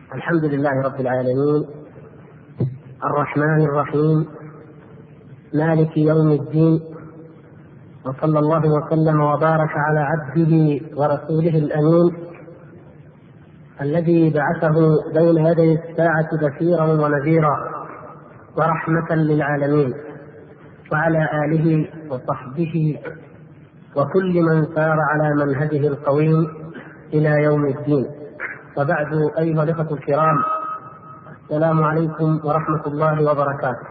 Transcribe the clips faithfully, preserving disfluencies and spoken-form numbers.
الحمد لله رب العالمين الرحمن الرحيم مالك يوم الدين، وصلى الله وسلم وبارك على عبده ورسوله الأمين الذي بعثه بين يدي الساعة بشيرا ونذيرا ورحمة للعالمين، وعلى آله وصحبه وكل من سار على منهجه القويم إلى يوم الدين. وبعد، أيها الأخوة الكرام، السلام عليكم ورحمة الله وبركاته.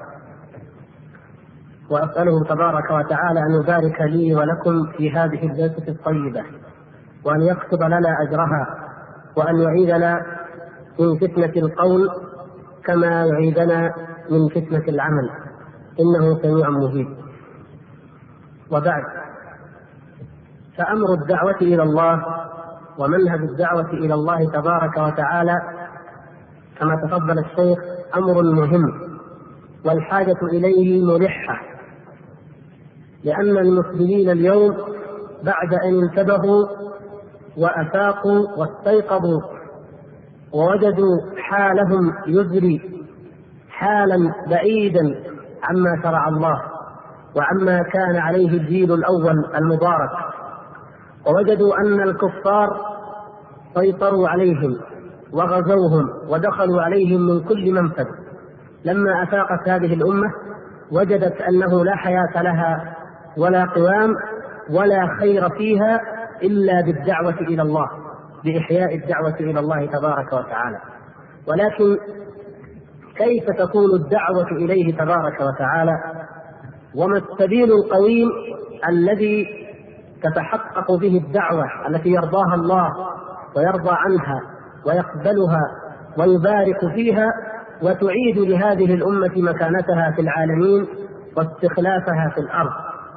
وأسأله تبارك وتعالى أن يبارك لي ولكم في هذه الجلسة الطيبة، وأن يكتب لنا أجرها، وأن يعيذنا من فتنة القول كما يعيذنا من فتنة العمل، إنه سميع مجيب. وبعد، فأمر الدعوة إلى الله ومنهج الدعوة إلى الله تبارك وتعالى كما تفضل الشيخ أمر مهم، والحاجة إليه ملحة، لأن المسلمين اليوم بعد أن انتبهوا وأفاقوا واستيقظوا ووجدوا حالهم يجري حالا بعيدا عما شرع الله وعما كان عليه الجيل الأول المبارك، ووجدوا أن الكفار سيطروا عليهم وغزوهم ودخلوا عليهم من كل منفذ. لما أفاقت هذه الأمة وجدت أنه لا حياة لها ولا قوام ولا خير فيها إلا بالدعوة إلى الله، بإحياء الدعوة إلى الله تبارك وتعالى. ولكن كيف تكون الدعوة إليه تبارك وتعالى؟ وما السبيل القويم الذي تتحقق به الدعوة التي يرضاها الله ويرضى عنها ويقبلها ويبارك فيها، وتعيد لهذه الأمة مكانتها في العالمين واستخلافها في الأرض؟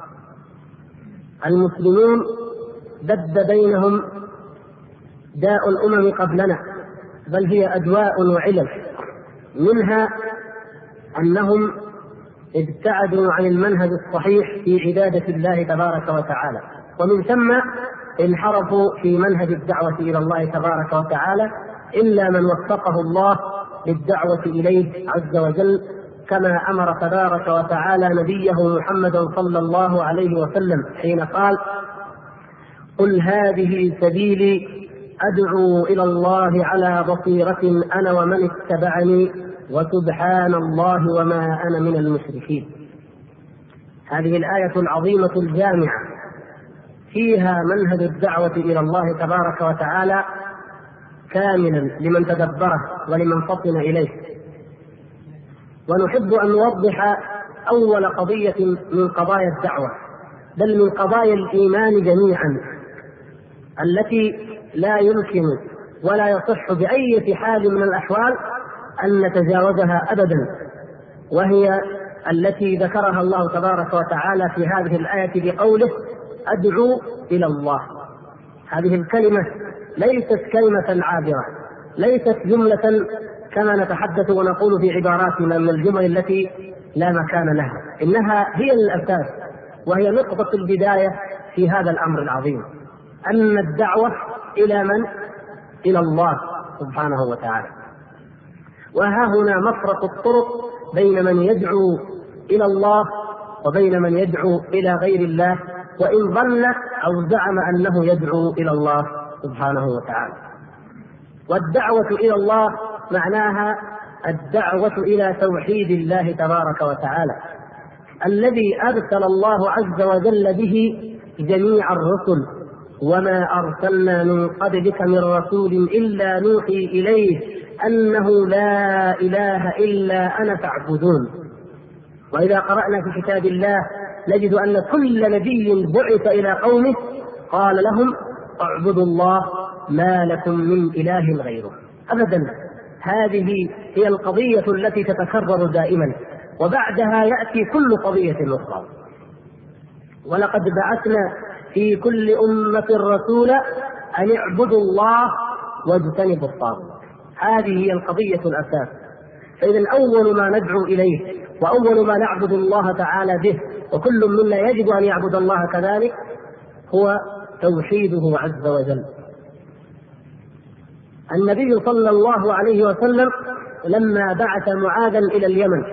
المسلمون دب بينهم داء الأمم قبلنا، بل هي أدواء وعلل، منها أنهم ابتعدوا عن المنهج الصحيح في عبادة الله تبارك وتعالى، ومن ثم انحرفوا في منهج الدعوة إلى الله تبارك وتعالى، إلا من وفقه الله للدعوة إليه عز وجل، كما أمر تبارك وتعالى نبيه محمدا صلى الله عليه وسلم حين قال: قل هذه سبيلي أدعو إلى الله على بصيرة أنا ومن اتبعني وسبحان الله وما أنا من المشركين. هذه الآية العظيمة الجامعة فيها منهج الدعوة إلى الله تبارك وتعالى كاملا لمن تدبره ولمن فطن إليه. ونحب أن نوضح أول قضية من قضايا الدعوة، بل من قضايا الإيمان جميعا، التي لا يمكن ولا يصح بأي حال من الأحوال أن نتجاوزها أبدا، وهي التي ذكرها الله تبارك وتعالى في هذه الآية بقوله: أدعو إلى الله. هذه الكلمة ليست كلمة عابرة، ليست جملة كما نتحدث ونقول في عباراتنا من الجمل التي لا مكان لها، إنها هي الأساس وهي نقطة البداية في هذا الأمر العظيم، أن الدعوة إلى من؟ إلى الله سبحانه وتعالى. وها هنا مفرق الطرق بين من يدعو إلى الله وبين من يدعو إلى غير الله، وإن ظن أو زعم أنه يدعو إلى الله سبحانه وتعالى. والدعوة إلى الله معناها الدعوة إلى توحيد الله تبارك وتعالى، الذي أرسل الله عز وجل به جميع الرسل: وما أرسلنا من قبلك من رسول إلا نوحي إليه أنه لا إله إلا أنا فاعبدون. وإذا قرأنا في كتاب الله نجد أن كل نبي بعث إلى قومه قال لهم: اعبدوا الله ما لكم من إله غيره. أبدا، هذه هي القضية التي تتكرر دائما، وبعدها يأتي كل قضية أخرى. ولقد بعثنا في كل أمة رسولا أن اعبدوا الله واجتنبوا الطاغوت. هذه هي القضية الأساس. فإذا أول ما ندعو إليه وأول ما نعبد الله تعالى به، وكل منا يجب أن يعبد الله كذلك، هو توحيده عز وجل. النبي صلى الله عليه وسلم لما بعث معاذا إلى اليمن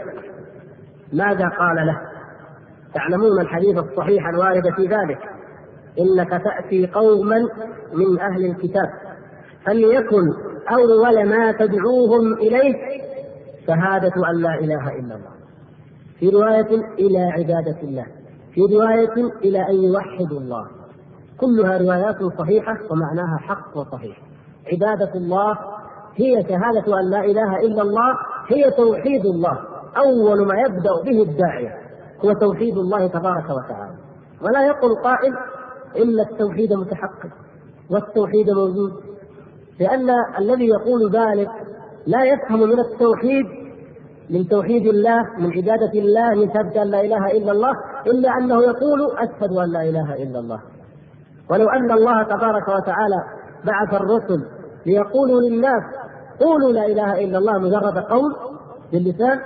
ماذا قال له؟ تعلمون الحديث الصحيح الوارد في ذلك: إنك تأتي قوما من أهل الكتاب فليكن أول ما تدعوهم إليه شهادة أن لا إله إلا الله، في رواية إلى عبادة الله، في رواية إلى أن يوحدوا الله. كلها روايات صحيحة ومعناها حق وصحيح. عبادة الله هي شهادة أن لا إله إلا الله، هي توحيد الله. أول ما يبدأ به الداعية هو توحيد الله تبارك وتعالى، ولا يقول قائل إلا التوحيد متحقق والتوحيد موجود، لأن الذي يقول ذلك لا يفهم من التوحيد، من توحيد الله، من عبادة الله، من شهادة أن لا إله إلا الله، إلا أنه يقول أشهد أن لا إله إلا الله. ولو أن الله تبارك وتعالى بعث الرسل ليقولوا للناس قولوا لا إله إلا الله مجرد قول باللسان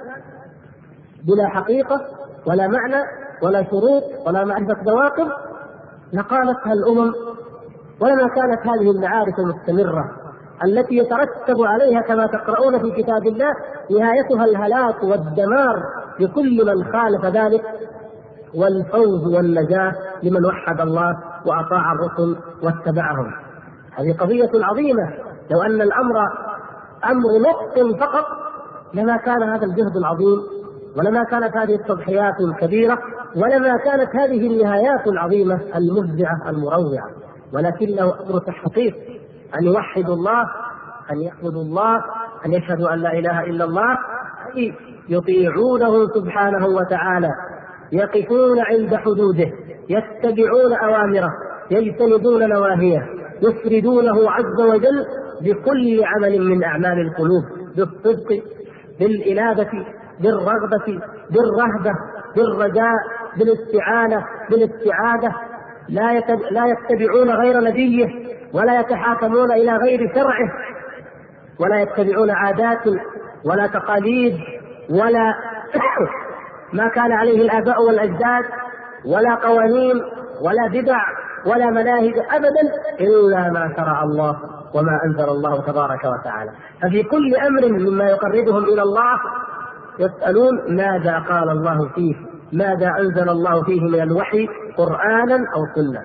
بلا حقيقة ولا معنى ولا شروط ولا معرفة بواقف لقالتها الأمم، ولما كانت هذه المعارف المستمرة التي يترتب عليها كما تقرؤون في كتاب الله نهايتها الهلاك والدمار لكل من خالف ذلك، والفوز والنجاة لمن وحد الله وأطاع الرسل واتبعهم. هذه قضية عظيمة. لو أن الأمر أمر نطق فقط لما كان هذا الجهد العظيم، ولما كانت هذه التضحيات الكبيرة، ولما كانت هذه النهايات العظيمة المفزعة المروعة، ولكنه أمر تحقيق أن يوحدوا الله، أن يعبدوا الله، أن يشهدوا أن لا إله إلا الله، أي يطيعونه سبحانه وتعالى، يقفون عند حدوده، يتبعون أوامره، يجتنبون نواهيه، يفردونه عز وجل بكل عمل من أعمال القلوب، بالصدق، بالإنابة، بالرغبة، بالرهبة، بالرجاء، بالاستعانة، بالاستعاذة. لا لا يتبعون غير نبيه، ولا يتحاكمون إلى غير شرعه، ولا يتبعون عادات ولا تقاليد ولا ما كان عليه الآباء والأجداد، ولا قوانين ولا بدع ولا مناهج أبدا إلا ما شرع الله وما أنزل الله تبارك وتعالى. ففي كل أمر مما يقربهم إلى الله يسألون ماذا قال الله فيه، ماذا أنزل الله فيه من الوحي قرآنا أو سنة.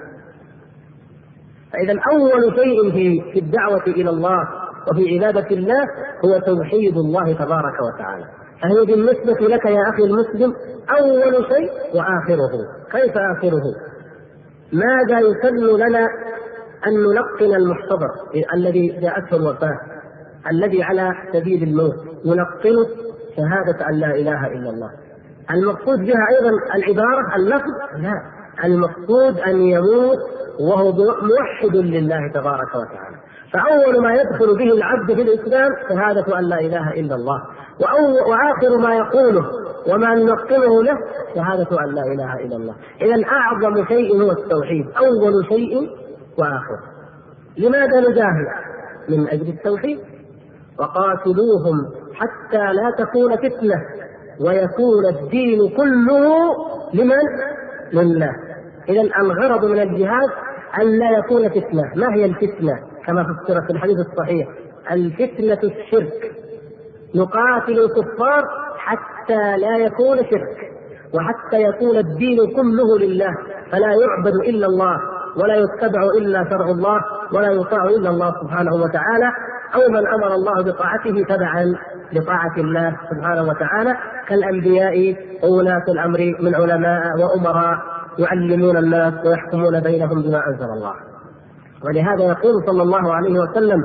فإذا أول شيء في الدعوة إلى الله وفي عبادة الله هو توحيد الله تبارك وتعالى. فهي بالنسبة لك يا أخي المسلم أول شيء وآخره. كيف آخره؟ ماذا يسن لنا أن نلقن المحتضر الذي جاءته الوفاة، الذي على سبيل الموت، نلقنه شهادة أن لا إله إلا الله؟ المقصود بها أيضا العبارة اللفظ؟ لا، المقصود أن يموت وهو موحد لله تبارك وتعالى. فأول ما يدخل به العبد في الإسلام شهادة أن لا إله إلا الله، وآخر ما يقوله وما نلقنه له شهادة أن لا إله إلا الله. إذن أعظم شيء هو التوحيد، أول شيء وآخر. لماذا نجاهد؟ من أجل التوحيد. وقاتلوهم حتى لا تكون فتنة ويكون الدين كله لمن؟ لله. إذن الغرض من الجهاد أن لا يكون فتنة. ما هي الفتنة؟ كما فسر في الحديث الصحيح: الفتنة الشرك. نقاتل الكفار حتى لا يكون شرك، وحتى يكون الدين كله لله، فلا يعبد إلا الله، ولا يتبع إلا شرع الله، ولا يطاع إلا الله سبحانه وتعالى، أو من أمر الله بطاعته تبعا لطاعة الله سبحانه وتعالى، كالأنبياء وولاة الأمر من علماء وأمراء يعلمون الناس ويحكمون بينهم بما أنزل الله. ولهذا يقول صلى الله عليه وسلم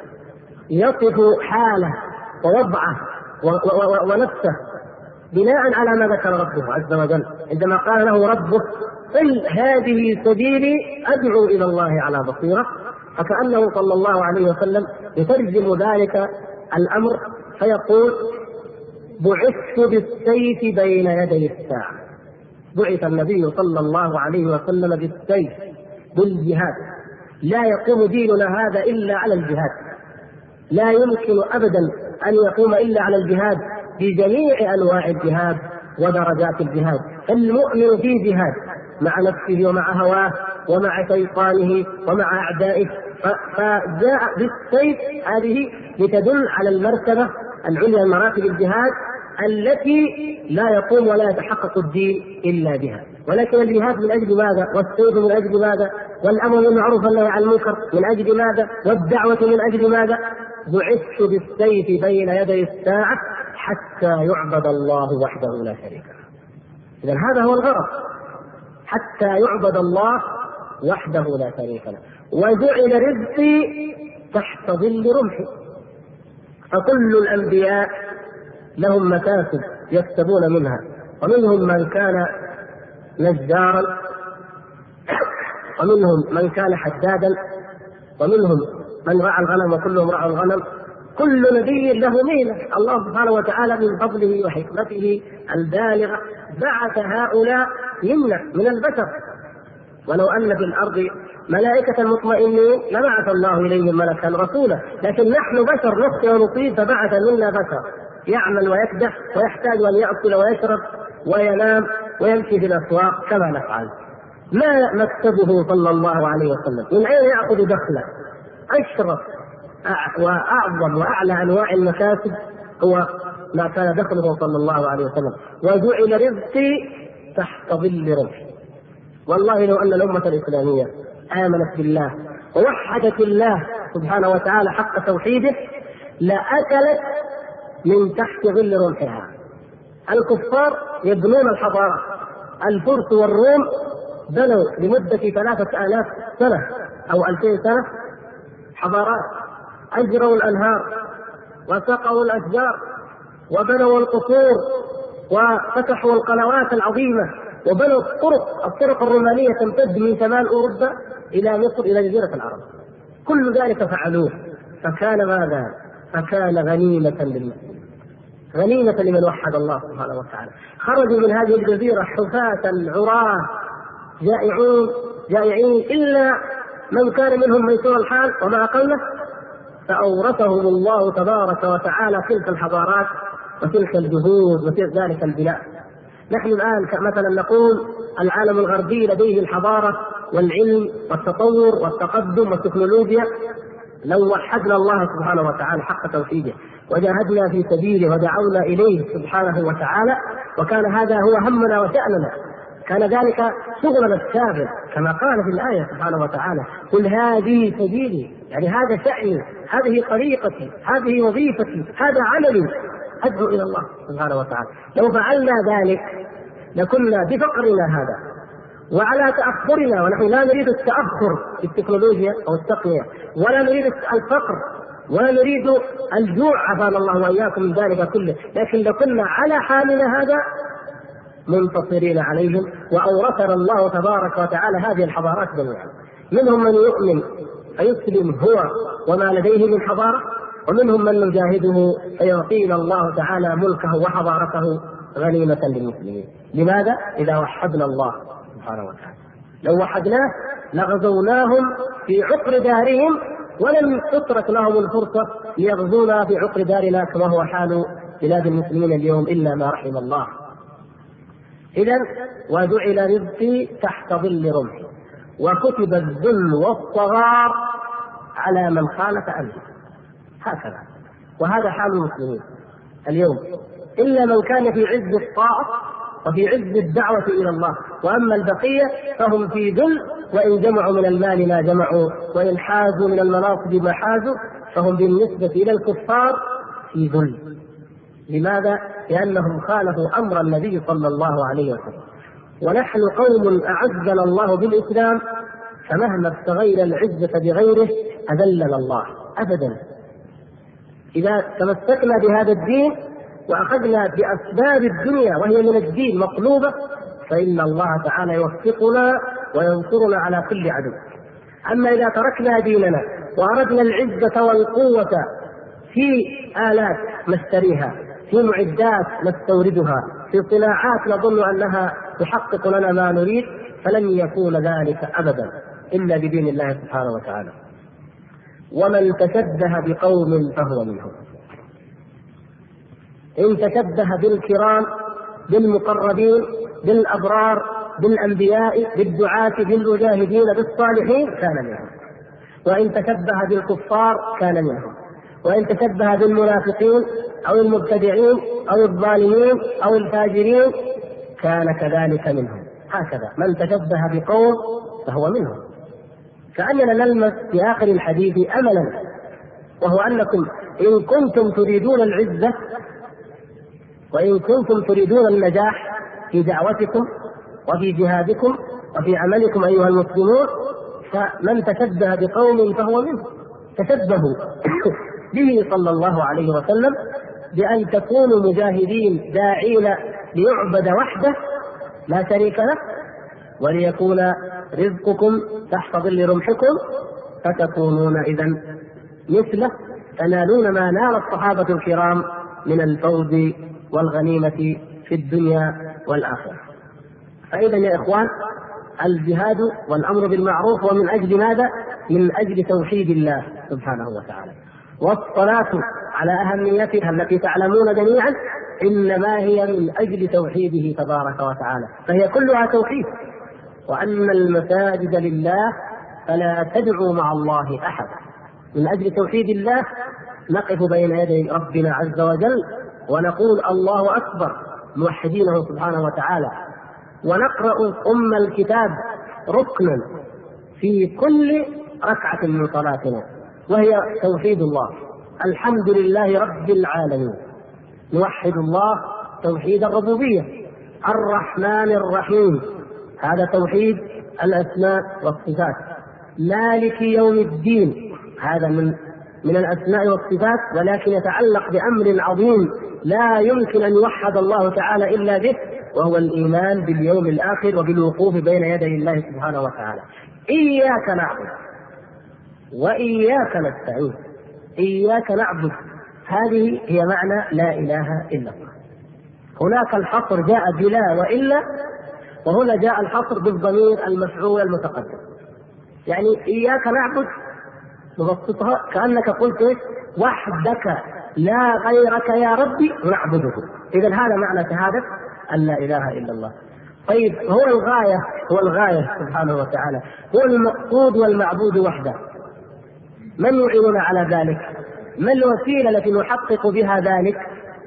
يصف حاله ووضعه ونفسه بناء على ما ذكر ربه عز وجل عندما قال له ربه: قل هذه سبيلي أدعو إلى الله على بصيرة. فكأنه صلى الله عليه وسلم يترجم ذلك الأمر فيقول: بعثت بالسيف بين يدي الساعة. بعث النبي صلى الله عليه وسلم بالسيف، بالجهاد. لا يقوم ديننا هذا إلا على الجهاد، لا يمكن أبدا أن يقوم إلا على الجهاد بجميع أنواع الجهاد ودرجات الجهاد. المؤمن في جهاد مع نفسه ومع هواه ومع شيطانه ومع أعدائه، فجاء بالسيف هذه لتدل على المرتبة العليا من مراتب الجهاد التي لا يقوم ولا يتحقق الدين إلا بها. ولكن الجهاد من أجل ماذا؟ والسيف من أجل ماذا؟ والأمر بالمعروف والنهي عن المنكر من أجل ماذا؟ والدعوة من أجل ماذا؟ بعثت بالسيف بين يدي الساعة حتى يعبد الله وحده لا شريك له. إذن هذا هو الغرض، حتى يعبد الله وحده لا شريك له. وجعل رزقي تحت ظل رمحي. فكل الأنبياء لهم مكاسب يكسبون منها، ومنهم من كان نجارا، ومنهم من كان حدادا، ومنهم من رعى الغنم، وكلهم رعوا الغنم. كل نبي له مهنة. الله سبحانه وتعالى من فضله وحكمته البالغة بعث هؤلاء يمنع من البشر. ولو أن في الأرض ملائكة مطمئنين لبعث الله إليهم ملكا رسولا، لكن نحن بشر نخطئ ونصيب، فبعث منا بشر يعمل ويكدح ويحتاج أن يأكل ويشرب وينام ويمشي في الأسواق كما نفعل. ما مكتبه صلى الله عليه وسلم؟ من أين يأخذ دخله؟ أشرف وأعظم وأعلى أنواع المكاسب هو ما كان دخله صلى الله عليه وسلم. وجعل رزقي تحت ظل رمحي. والله لو أن الأمة الإسلامية آمنت بالله ووحدت الله سبحانه وتعالى حق توحيده لأكلت من تحت ظل رمحها. الكفار يبنون الحضارة. الفرس والروم بنوا لمدة ثلاثة آلاف سنة أو ألفين سنة حضارات، أجروا الأنهار وسقوا الأشجار وبنوا القصور وفتحوا القنوات العظيمة وبنوا الطرق الطرق الرومانية تمتد من شمال أوروبا إلى مصر إلى جزيرة العرب. كل ذلك فعلوه، فكان ماذا؟ فكان غنيمة للمسلمين، غنيمة لمن وحد الله سبحانه وتعالى. خرجوا من هذه الجزيرة حفاة عراة جائعون جائعين إلا من كان منهم ميسور الحال وما أقله، فأورثهم الله تبارك وتعالى تلك الحضارات وتلك الجهود وتلك ذلك البناء. نحن الآن مثلا نقول العالم الغربي لديه الحضارة والعلم والتطور والتقدم والتكنولوجيا. لو وحدنا الله سبحانه وتعالى حق توحيده وجاهدنا في سبيله ودعونا إليه سبحانه وتعالى، وكان هذا هو همنا وشأننا، كان ذلك شغلنا الشاغل كما قال في الآية سبحانه وتعالى: قل هذه سبيلي، يعني هذا شأني، هذه طريقتي، هذه وظيفتي، هذا عملي، أدعو إلى الله سبحانه وتعالى. لو فعلنا ذلك لكنا بفقرنا هذا وعلى تأخرنا، ونحن لا نريد التأخر في التكنولوجيا أو التقنية، ولا نريد الفقر، ولا نريد الجوع، عافانا الله وإياكم من ذلك كله، لكن لكنا على حالنا هذا منتصرين عليهم. وأورثنا الله تبارك وتعالى هذه الحضارات جميعا. منهم من يؤمن فيسلم هو وما لديه من حضارة، ومنهم من نجاهده فيعطينا الله تعالى ملكه وحضارته غنيمة للمسلمين. لماذا؟ إذا وحدنا الله سبحانه وتعالى. لو وحدناه لغزوناهم في عقر دارهم، ولم تترك لهم الفرصة ليغزونا في عقر دارنا كما هو حال بلاد المسلمين اليوم إلا ما رحم الله. إذن وجعل رزقي تحت ظل رمحي، وكتب الذل والصغار على من خالف أمري. هكذا، وهذا حال المسلمين اليوم، إلا من كان في عز الطاعة وفي عز الدعوة إلى الله، وأما البقية فهم في ذل، وإن جمعوا من المال ما جمعوا، وإن حازوا من المناصب ما حازوا، فهم بالنسبة إلى الكفار في ذل. لماذا؟ لأنهم خالفوا أمر النبي صلى الله عليه وسلم. ونحن قوم أعزنا الله بالإسلام، فمهما ابتغينا العزة بغيره أذلنا الله أبدا. إذا تمسكنا بهذا الدين وأخذنا بأسباب الدنيا وهي من الدين مطلوبة، فإن الله تعالى يوفقنا وينصرنا على كل عدو. أما إذا تركنا ديننا وأردنا العزة والقوة في آلات نشتريها، في معدات نستوردها، في صناعات نظن أنها تحقق لنا ما نريد، فلن يكون ذلك أبدا إلا بدين الله سبحانه وتعالى. ومن تشبه بقوم فهو منهم. إن تشبه بالكرام بالمقربين بالأبرار بالأنبياء بالدعاة بالمجاهدين بالصالحين كان منهم. وإن تشبه بالكفار كان منهم، وإن تشبه بالمنافقين أو المبتدعين أو الظالمين أو الفاجرين كان كذلك منهم. هكذا من تشبه بقوم فهو منهم. كأننا نلمس في آخر الحديث أملا، وهو أنكم إن كنتم تريدون العزة وإن كنتم تريدون النجاح في دعوتكم وفي جهادكم وفي عملكم أيها المسلمون، فمن تشبه بقوم فهو منه. تشبهوا به صلى الله عليه وسلم بأن تكونوا مجاهدين داعين ليعبد وحده لا شريك له، وليكون رزقكم تحت ظل رمحكم، فتكونون إذن مثله، تنالون ما نال الصحابة الكرام من الفوز والغنيمة في الدنيا والآخرة. فإذا يا إخوان، الجهاد والأمر بالمعروف ومن أجل ماذا؟ من أجل توحيد الله سبحانه وتعالى. والصلاة على أهميتها التي تعلمون جميعا إنما هي من أجل توحيده تبارك وتعالى، فهي كلها توحيد. وأن المساجد لله فلا تدعوا مع الله أحد. من أجل توحيد الله نقف بين يدي ربنا عز وجل ونقول الله أكبر موحدينه سبحانه وتعالى، ونقرأ أم الكتاب ركنا في كل ركعة من صلاتنا، وهي توحيد الله. الحمد لله رب العالمين، نوحد الله توحيد الربوبية. الرحمن الرحيم، هذا توحيد الأسماء والصفات. مالك يوم الدين، هذا من من الأسماء والصفات، ولكن يتعلق بأمر عظيم لا يمكن أن يوحد الله تعالى إلا به، وهو الإيمان باليوم الآخر وبالوقوف بين يدي الله سبحانه وتعالى. إياك نعبد وإياك نستعين. إياك نعبد هذه هي معنى لا إله إلا الله. هناك الحصر جاء بلا وإلا، وهنا جاء الحصر بالضمير المفعول المتقدم. يعني إياك نعبد نبسطها كأنك قلت وحدك لا غيرك يا ربي نعبده. إذن هذا معنى شهادة أن لا إله إلا الله. طيب، هو الغاية هو الغاية سبحانه وتعالى، هو المقصود والمعبود وحده. من يعيننا على ذلك؟ ما الوسيلة التي نحقق بها ذلك؟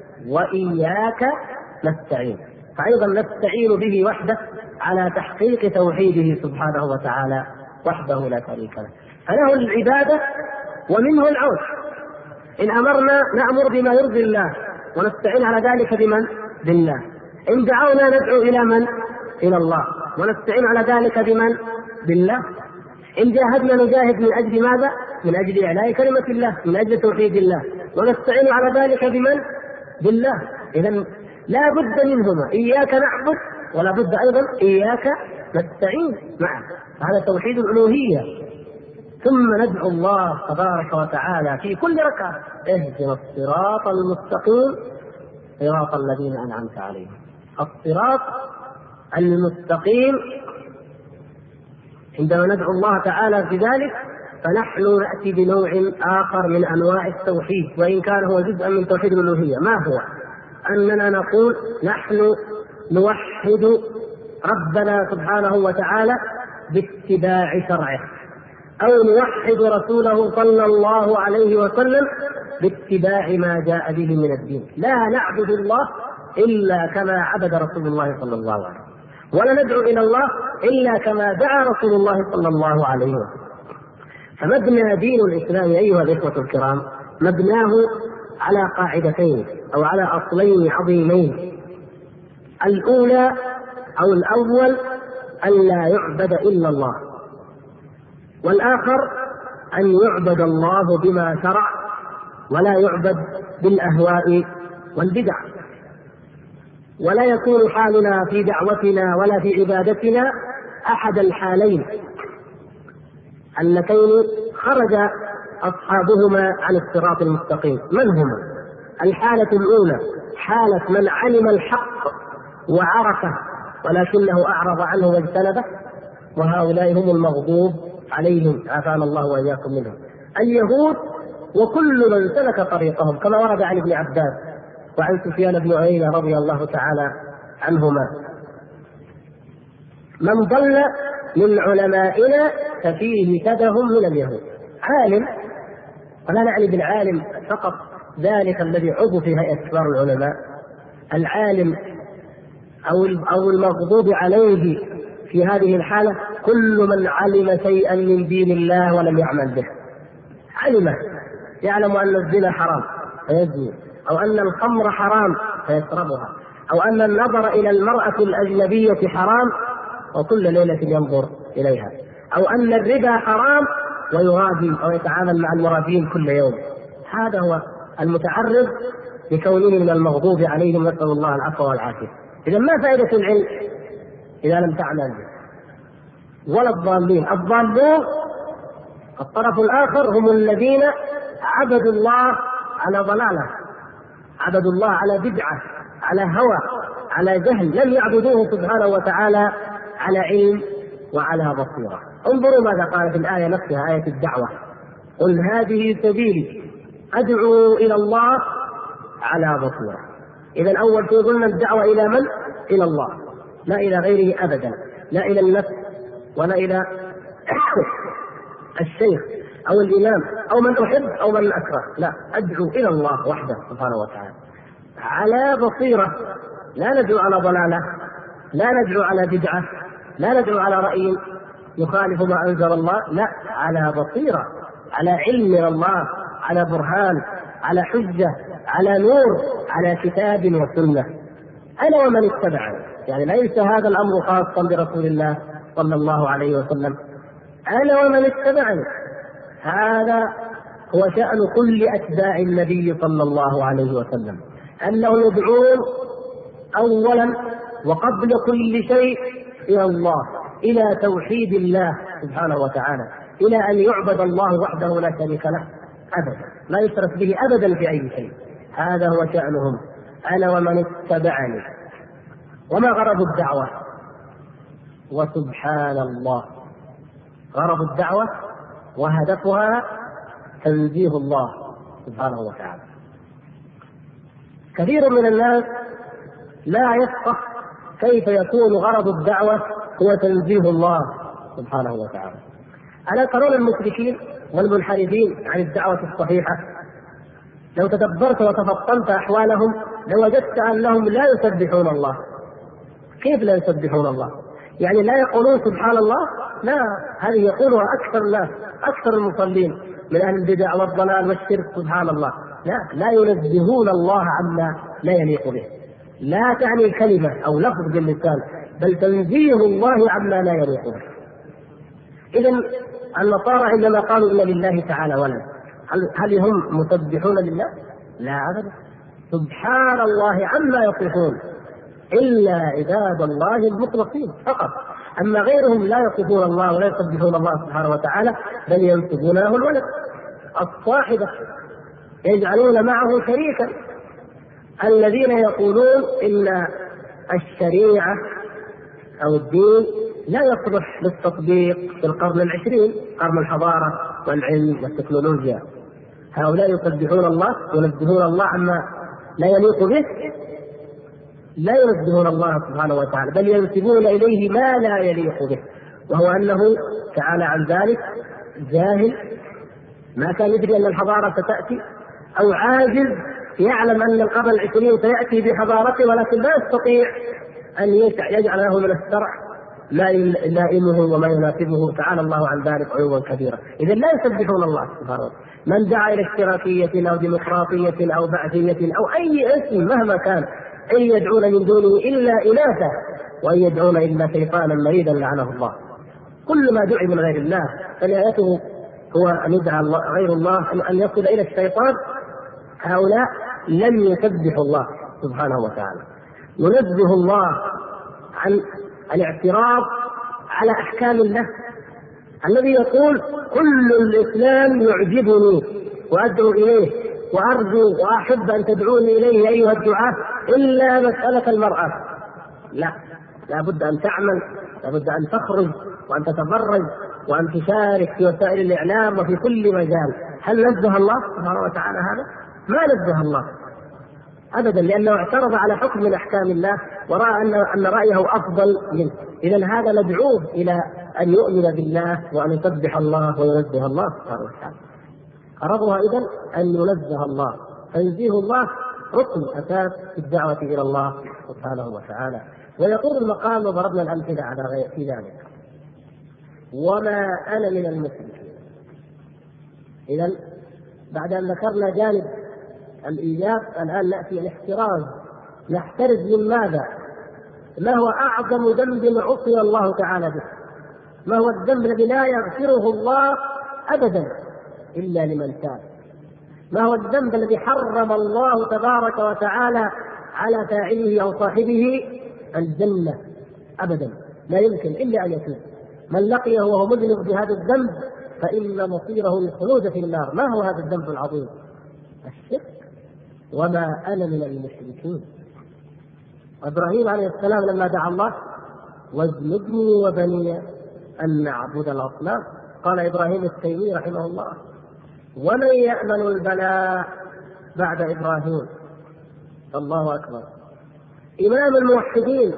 وإياك نستعين. فأيضا نستعين به وحده على تحقيق توحيده سبحانه وتعالى وحده لا شريك له. فله العبادة ومنه العون. إن أمرنا نأمر بما يرضي الله ونستعين على ذلك بمن؟ بالله. إن دعونا ندعو إلى من؟ إلى الله، ونستعين على ذلك بمن؟ بالله. إن جاهدنا نجاهد من أجل ماذا؟ من أجل إعلاء كلمة الله، من أجل توحيد الله، ونستعين على ذلك بمن؟ بالله. إذن لا بد منهما، إياك نعبد ولا بد أيضا إياك نستعين معه. هذا توحيد الألوهية. ثم ندعو الله تبارك وتعالى في كل ركعة: اهدنا الصراط المستقيم صراط الذين أنعمت عليهم. الصراط المستقيم، عندما ندعو الله تعالى في ذلك فنحن نأتي بنوع آخر من أنواع التوحيد، وإن كان هو جزءا من توحيد الألوهية. ما هو؟ أننا نقول نحن نوحد ربنا سبحانه وتعالى باتباع شرعه، أو نوحد رسوله صلى الله عليه وسلم باتباع ما جاء به من الدين. لا نعبد الله إلا كما عبد رسول الله صلى الله عليه وسلم، ولا ندعو إلى الله إلا كما دعا رسول الله صلى الله عليه وسلم. فمبنى دين الإسلام أيها الإخوة الكرام مبناه على قاعدتين أو على أصلين عظيمين. الأولى أو الأول أن لا يعبد إلا الله، والآخر أن يعبد الله بما شرع ولا يعبد بالأهواء والبدع. ولا يكون حالنا في دعوتنا ولا في عبادتنا أحد الحالين اللتين خرج أصحابهما عن الصراط المستقيم. من هما؟ الحالة الأولى حالة من علم الحق وعرفه ولكنه أعرض عنه واجتنبه، وهؤلاء هم المغضوب عليهم، عافانا الله وإياكم منهم، اليهود وكل من سلك طريقهم، كما ورد عن ابن عباس وعن سفيان بن عيينة رضي الله تعالى عنهما: من ضل من علمائنا ففيه شبه من اليهود. عالم، ولا نعني بالعالم فقط ذلك الذي عضو في هيئة كبار العلماء، العالم أو أو المغضوب عليه في هذه الحالة كل من علم شيئا من دين الله ولم يعمل به. علم، يعلم أن الزنا حرام فيزني، أو أن الخمر حرام فيشربها، أو أن النظر إلى المرأة الأجنبية حرام وكل ليلة ينظر إليها، أو أن الربا حرام ويرابي أو يتعامل مع المرابين كل يوم. هذا هو المتعرض لكونه من المغضوب عليهم، نسأل الله العفو والعافية. إذا ما فائدة العلم إذا لم تعمل به؟ ولا الضالين. الضالون الطرف الآخر هم الذين عبدوا الله على ضلالة، عبدوا الله على بدعة، على هوى، على جهل، لم يعبدوه سبحانه وتعالى على علم وعلى بصيرة. انظروا ماذا قال في الآية نفسها، آية الدعوة: قل هذه سبيلي أدعو إلى الله على بصيرة. إذا الأول في ضمن الدعوة إلى من؟ إلى الله، لا إلى غيره أبدا، لا إلى النفس ولا إلى الشيخ أو الإمام أو من أحب أو من أكره، لا، أدعو إلى الله وحده سبحانه وتعالى على بصيرة. لا ندعو على ضلالة، لا ندعو على بدعة، لا ندعو على رأي يخالف ما أنزل الله، لا، على بصيرة، على علم من الله، على برهان، على حجة، على نور، على كتاب وسنة. أنا ومن اتبعني، يعني ليس هذا الأمر خاصا برسول الله صلى الله عليه وسلم، أنا ومن اتبعني. هذا هو شأن كل أتباع النبي صلى الله عليه وسلم، أنه يدعون أولا وقبل كل شيء إلى الله، إلى توحيد الله سبحانه وتعالى، إلى أن يعبد الله وحده لا شريك له أبدا، لا يشرك به أبدا في أي شيء. هذا هو شأنهم، أنا ومن اتبعني. وما غرض الدعوة؟ وسبحان الله، غرض الدعوة وهدفها تنزيه الله سبحانه وتعالى. كثير من الناس لا يفقه كيف يكون غرض الدعوة هو تنزيه الله سبحانه وتعالى. ألا ترون المشركين والمنحرفين عن الدعوة الصحيحة؟ لو تدبرت وتفطنت أحوالهم لوجدت أنهم لا يسبحون الله. كيف لا يسبحون الله؟ يعني لا يقولون سبحان الله؟ لا، هذه يقولها أكثر الناس، أكثر المصلين من أهل البدع والضلال والشرك، سبحان الله. لا، لا ينزهون الله عما لا يليق به. لا تعني الكلمة أو لفظ باللسان، بل تنزيه الله عما لا يليق به. إذن النصارى عندما قالوا إن لله تعالى ولد، هل هم مسبحون لله؟ لا أبدا، سبحان الله عما يصفون، إلا عباد الله المخلصين فقط. أما غيرهم لا يصفون الله ولا يسبحون الله سبحانه وتعالى، بل ينسبون له الولد. الصاحبة يجعلون معه شريكا. الذين يقولون إن الشريعة أو الدين لا يصلح للتطبيق في القرن العشرين، قرن الحضارة والعلم والتكنولوجيا، هؤلاء يسبحون الله وينزهون الله عما لا يليق به، لا ينزهون الله سبحانه وتعالى، بل ينسبون إليه ما لا يليق به، وهو أنه تعالى عن ذلك جاهل، ما كان يدري أن الحضارة ستأتي، أو عاجز يعلم أن القرن العشرين سيأتي بحضارته ولكن لا يستطيع أن يجعل له من الشرع ما يلائمه وما يناسبه، تعالى الله عن ذلك علوا كبيرا. إذا لا يسبحون الله سبحانه وتعالى. من دعا إلى اشتراكية أو ديمقراطية أو بعثية أو أي اسم مهما كان، أن يدعون من دونه إلا إناثا وأن يدعون إلا شيطانا مريدا لعنه الله. كل ما دعي من غير الله فنهايته هو أن يدعى غير الله، أن يصل إلى الشيطان. هؤلاء لم يسبحوا الله سبحانه وتعالى. ينزه الله عن الاعتراض على أحكام الله، الذي يقول كل الإسلام يعجبني وأدعو إليه وأرجو وأحب أن تدعوني إليه أيها الدعاة إلا مسألة المرأة. لا، لا بد أن تعمل، لا بد أن تخرج وأن تتفرج وأن تشارك في وسائل الإعلام وفي كل مجال. هل نزه الله سبحانه وتعالى هذا؟ ما نزه الله أبدا، لأنه اعترض على حكم من أحكام الله ورأى أن أن رأيه أفضل منه. إذا هذا ندعوه إلى أن يؤمن بالله وأن يسبح الله وينزه الله سبحانه وتعالى. غرضها إذن أن ينزه الله، تنزيه الله ركن أساس في الدعوة إلى الله سبحانه وتعالى. ويطول المقام وضربنا الأمثلة على غير في ذلك. وما أنا من المشركين. إذن بعد أن ذكرنا جانب الإيجاب الآن نأتي الاحتراز. نحترز من ماذا؟ ما هو أعظم ذنب عصي الله تعالى به؟ ما هو الذنب الذي لا يغفره الله أبدا إلا لمن تاب؟ ما هو الذنب الذي حرم الله تبارك وتعالى على فاعله أو صاحبه الجنة أبدا؟ لا يمكن إلا أن يتوب. من لقيه وهو مذنب بهذا الذنب فإن مصيره الخلود في النار. ما هو هذا الذنب العظيم؟ الشرك. وما أنا من المشركين. إبراهيم عليه السلام لما دعا الله واجنبني وبني أن نعبد الأصنام، قال إبراهيم التيمي رحمه الله: ومن يأمن البلاء بعد إبراهيم؟ الله أكبر. إمام الموحدين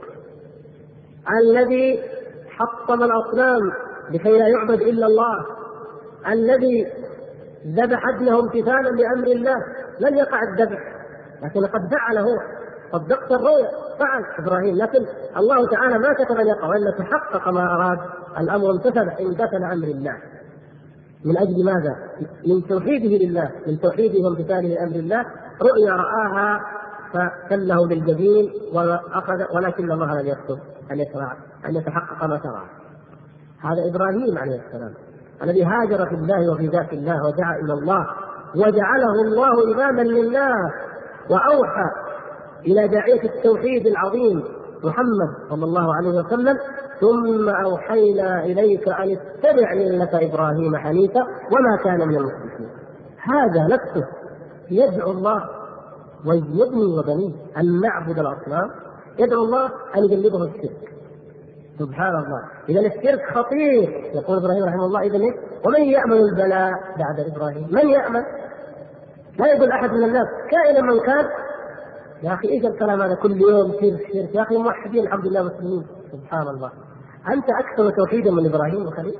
الذي حطم الأصنام لكي لا يعبد إلا الله، الذي ذبح ابنه امتثالا لأمر الله، لم يقع الذبح لكن قد فعل هو، صدقت الرؤيا، فعل إبراهيم، لكن الله تعالى ما كتب أن يقع، وإلا تحقق ما أراد، الأمر امتثل امتثل أمر الله. من أجل ماذا؟ من توحيده لله، من توحيده وامتثاله لأمر الله. رؤيا رآها فكله بالجبين وأخذ، ولكن الله لم يكتب أن يشرع أن يتحقق ما شرع. هذا إبراهيم عليه السلام الذي هاجر في الله وفي ذات الله ودعا إلى الله، وجعله الله إماما للناس، وأوحى إلى داعية التوحيد العظيم محمد صلى الله عليه وسلم: ثم أوحينا إليك أن اتبع ملة إبراهيم حنيفا وما كان من المشركين. هذا نفسه يدعو الله ويجنبني وبنيه أن نعبد الأصنام، يدعو الله أن يجنبه الشرك. سبحان الله. إذا الشرك خطير. يقول إبراهيم رحمه الله: إذا ومن يأمن البلاء بعد إبراهيم؟ من يأمن؟ لا يقول أحد من الناس كائنا من كان. يا أخي إيش الكلام هذا كل يوم شرك شرك؟ يا أخي موحدين الحمد لله مسلمين. سبحان الله. أنت أكثر توحيدا من إبراهيم وخليل؟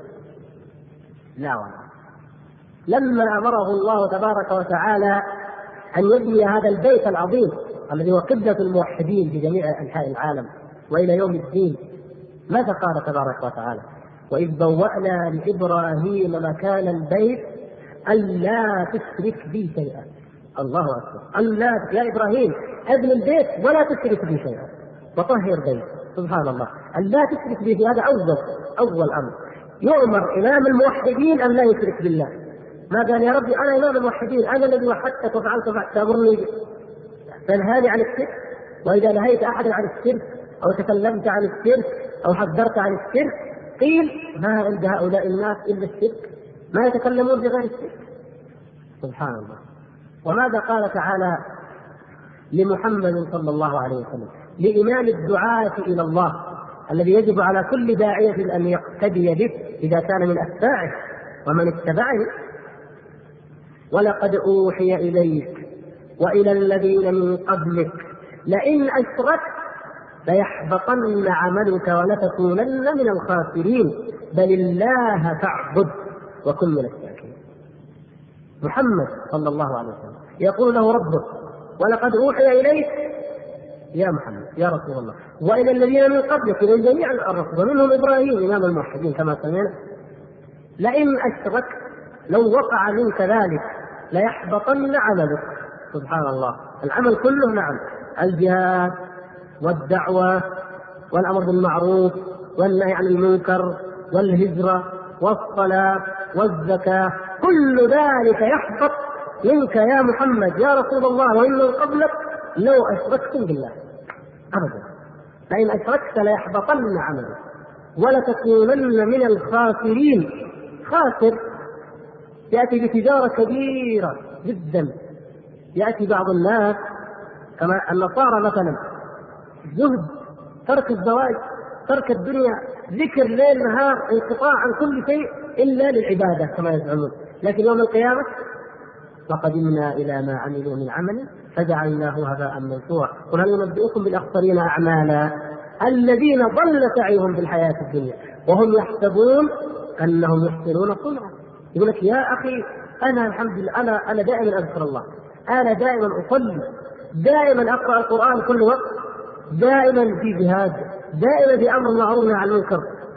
لا والله. لما أمره الله تبارك وتعالى أن يبني هذا البيت العظيم الذي هو قبلة الموحدين في جميع أنحاء العالم وإلى يوم الدين، ماذا قال تبارك وتعالى؟ وإذ بوأنا لإبراهيم مكان البيت ألا تشرك بي شيئا. الله أكبر. ألا يا إبراهيم ابن البيت ولا تشرك بي شيئا وطهر بيت. سبحان الله. ألا تشرك بي، هذا أول أول أمر. يؤمر إمام الموحدين أن لا يشرك بالله. ما قال يا ربي أنا إمام الموحدين، أنا الذي وحدتك وفعلت تأمرني تنهاني عن الشرك؟ وإذا نهيت أحدا عن الشرك أو تكلمت عن الشرك أو حذرت عن الشرك قيل ما عند هؤلاء الناس إلا الشرك، ما يتكلمون بغير الشرك. سبحان الله. وماذا قال تعالى لمحمد صلى الله عليه وسلم، لإمام الدعاة إلى الله الذي يجب على كل داعية أن يقتدي به إذا كان من أتباعه ومن اتبعه: ولقد أوحي إليك وإلى الذين من قبلك لئن أشركت ليحبطن عملك ولتكونن من الخاسرين بل الله فاعبد وكن من الشاكرين. محمد صلى الله عليه وسلم يقول له ربه: ولقد أوحي إليك يا محمد يا رسول الله وإلى الذين من قبلك، إلى جميع الرسل ومنهم إبراهيم إمام الموحدين كما سمعنا، لئن أشركت لو وقع منك ذلك ليحبطن عملك. سبحان الله. العمل كله، نعم، الجهاد والدعوة والأمر بالمعروف والنهي عن المنكر والهجرة والصلاة والزكاة، كل ذلك يحبط منك يا محمد يا رسول الله وإن من قبلك لو أشركتم بالله أبدا. فإن أشركت ليحبطن عملك ولتكونن من الخاسرين. خاسر يأتي بتجارة كبيرة جدا. يأتي بعض الناس كما النصارى مثلا، زهد، ترك الزواج، ترك الدنيا، ذكر ليل نهار، انقطاع عن كل شيء إلا للعبادة كما يزعمون، لكن يوم القيامة وقدمنا إلى ما عملوا من عمل فجعلناه هباء منثورا. قل هل ننبئكم بالأخسرين أعمالا الذين ضل سعيهم في الحياة الدنيا وهم يحسبون أنهم يحسنون صنعا. يقول لك يا أخي أنا الحمد لله أنا أنا دائما أذكر الله، أنا دائما أصلي، دائما أقرأ القرآن كل وقت، دائما في جهاد، دائما في أمر معروف عن المنكر،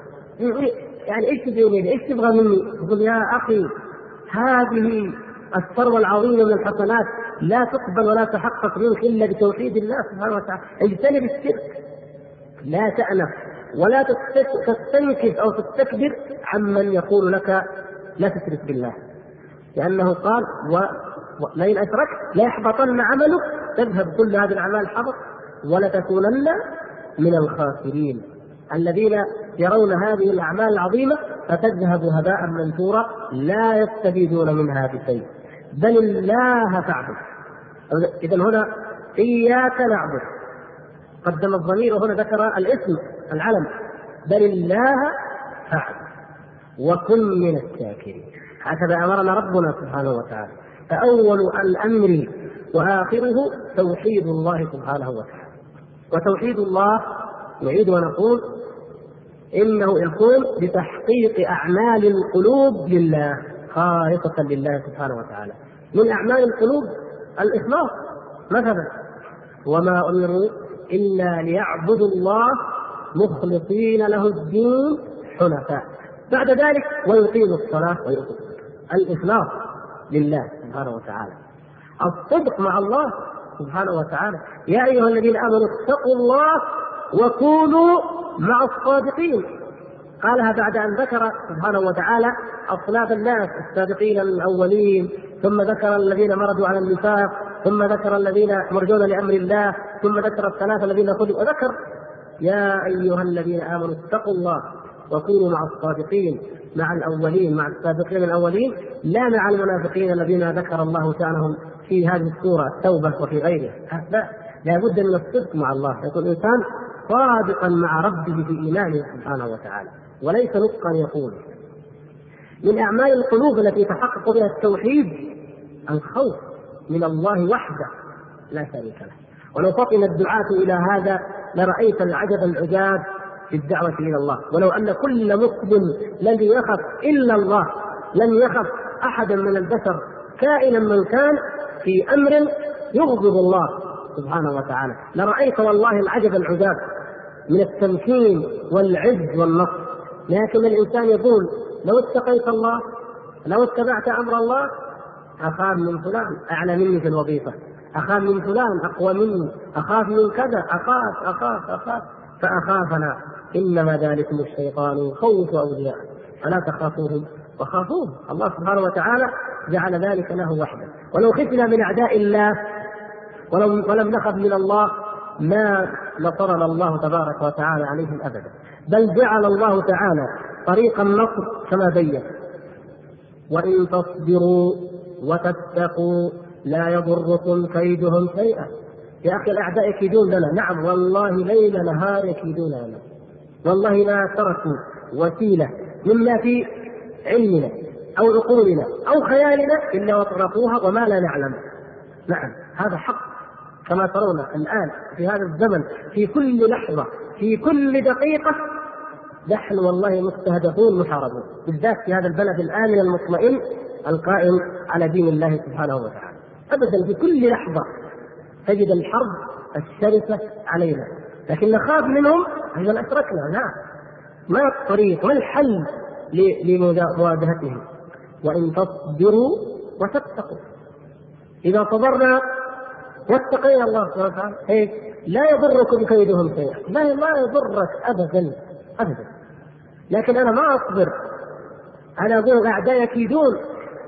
يعني إيش تبيني؟ إيش تبغى مني؟ يقول يا أخي هذه الثروة العظيمة من الحسنات لا تقبل ولا تحقق منك إلا بتوحيد الله سبحانه وتعالى. اجتنب الشرك، لا تأنف ولا تستنكف أو تستكبر عمن يقول لك لا تشرك بالله، لأنه قال ولئن أشركت لا يحبطن عملك، تذهب كل هذه الأعمال حبط ولتكونن من الخاسرين الذين يرون هذه الأعمال العظيمة فتذهب هباء منثورا لا يستفيدون منها بشيء. بل الله فاعبد. إذن هنا إياك نعبد، قدم الضمير وهنا ذكر الاسم العلم، بل الله فاعبد وكن من الشاكرين. هكذا أمرنا ربنا سبحانه وتعالى. فأول الأمر وآخره توحيد الله سبحانه وتعالى. وتوحيد الله نعيد ونقول إنه يكون بتحقيق أعمال القلوب لله خالصة لله سبحانه وتعالى. من أعمال القلوب الإخلاص مثلا، وما أمروا إلا ليعبدوا الله مخلصين له الدين حنفاء. بعد ذلك ويقيموا الصلاة ويؤتوا الإخلاص لله سبحانه وتعالى، الصدق مع الله سبحانه وتعالى. يا أيها الذين آمنوا اتقوا الله وكونوا مع الصادقين. قالها بعد أن ذكر سبحانه وتعالى أصناف الناس السابقين الأولين، ثم ذكر الذين مردوا على النفاق، ثم ذكر الذين مرجون لأمر الله، ثم ذكر الثلاثة الذين خذوا، وذكر يا أيها الذين آمنوا اتقوا الله وكونوا مع الصادقين، مع الأولين، مع السابقين الأولين، لا مع المنافقين الذين ذكر الله شأنهم في هذه السورة التوبة وفي غيره. لا، لا بد من الصدق مع الله، يكون الإنسان صادقا مع ربه في إيمانه سبحانه وتعالى وليس نطقا يقول. من أعمال القلوب التي يتحقق بها التوحيد الخوف من الله وحده لا شريك له. ولو فطن الدعاة إلى هذا لرأيت العجب العجاب في الدعوة إلى الله. ولو أن كل مسلم لم يخف إلا الله، لم يخف أحدا من البشر كائنا من كان في أمر يغضب الله سبحانه وتعالى، لرأيت والله العجب العجاب من التمكين والعز والنصر. لكن الإنسان يقول لو اتقيت الله، لو اتبعت أمر الله، أخاف من فلان أعلى مني في الوظيفة، أخاف من فلان أقوى مني، أخاف من كذا، أخاف أخاف أخاف فأخافنا إنما ذلكم الشيطان يخوف أولياءه فلا تخافوهم وخافوه. الله سبحانه وتعالى جعل ذلك له وحده. ولو خفنا من أعداء الله ولم, ولم نخف من الله ما نصرنا الله تبارك وتعالى عليهم أبدا، بل جعل الله تعالى طريق النصر كما بين: وإن تصبروا وتتقوا لا يضركم كيدهم شيئا. يا أخي الأعداء يكيدون لنا، نعم والله ليل نهار يكيدون لنا، والله ما تركوا وسيلة مما في علمنا أو عقولنا أو خيالنا إلا وطرقوها وما لا نعلم. نعم هذا حق كما ترون الآن في هذا الزمن، في كل لحظة في كل دقيقة نحن والله مستهدفون محاربون، بالذات في هذا البلد الآمن المطمئن القائم على دين الله سبحانه وتعالى. أبدا في كل لحظة تجد الحرب الشرسة علينا، لكن نخاف منهم إذا أشركنا. لا، ما الطريق، ما الحل لمواجهتهم؟ وإن تصبروا وتتقوا. إذا صبرنا واتقينا الله سبحانه وتعالى إيه؟ لا يضركم كيدهم شيئا، لا لا يضرك أبدا أبدا. لكن أنا ما أصبر، أنا أقول الأعداء يكيدون.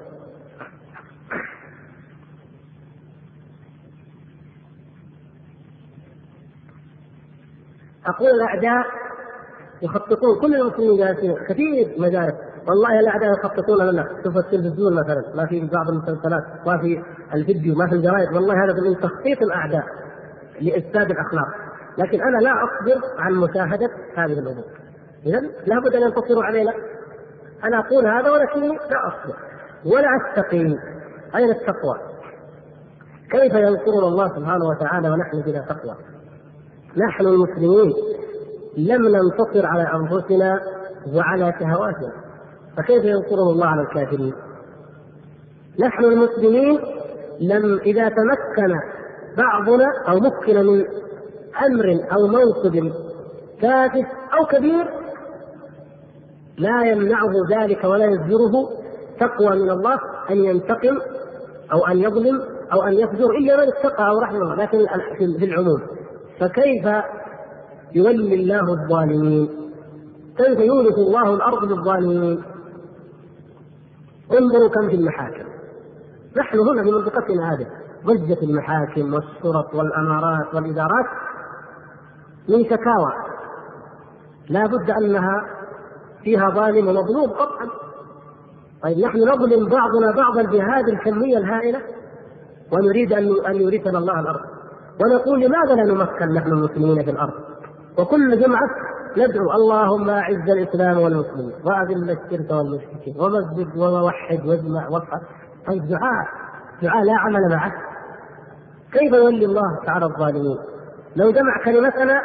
أقول الأعداء يخططون، كل المسلمين جالسين كثير مجالس، والله الأعداء يخططون لنا. شوف التلفزيون مثلا، ما في بعض المسلسلات، ما في الفيديو، ما في الجرائد، والله هذا من تخطيط الأعداء لإفساد الأخلاق. لكن أنا لا أصبر عن مشاهدة هذه الأمور. إذن لابد أن ينتصروا علينا. أنا أقول هذا ولكني لا أصبر ولا أستقيم. أين التقوى؟ كيف ينصرنا الله سبحانه وتعالى ونحن بلا تقوى؟ نحن المسلمين لم ننتصر على أنفسنا وعلى شهواتنا، فكيف ينصره الله على الكافرين؟ نحن المسلمين لم إذا تمكن بعضنا أو مكن من أمر أو منصب كافٍ أو كبير لا يمنعه ذلك ولا يزجره تقوى من الله أن ينتقم أو أن يظلم أو أن يفجر إلا من اتقى أو رحمه الله، لكن في العموم. فكيف يولي الله الظالمين؟ كيف يورث الله الأرض للظالمين؟ انظروا كم في المحاكم، نحن هنا في منطقتنا هذه ضجت المحاكم والشرط والأمارات والإدارات من شكاوى لا بد أنها فيها ظالم ومظلوم قطعا. طيب نحن نظلم بعضنا بعضا بهذه الكمية الهائلة ونريد أن يورثنا الله الأرض، ونقول لماذا لا نمكن نحن المسلمين في الأرض؟ وكل جمعة ندعو اللهم أعز الإسلام والمسلمين وأذل الشرك والمشركين ومسجد ووحد واجمع واصحى. طيب دعاء دعاء لا عمل معه، كيف يولي الله تعالى الظالمين؟ لو جمع كلمتنا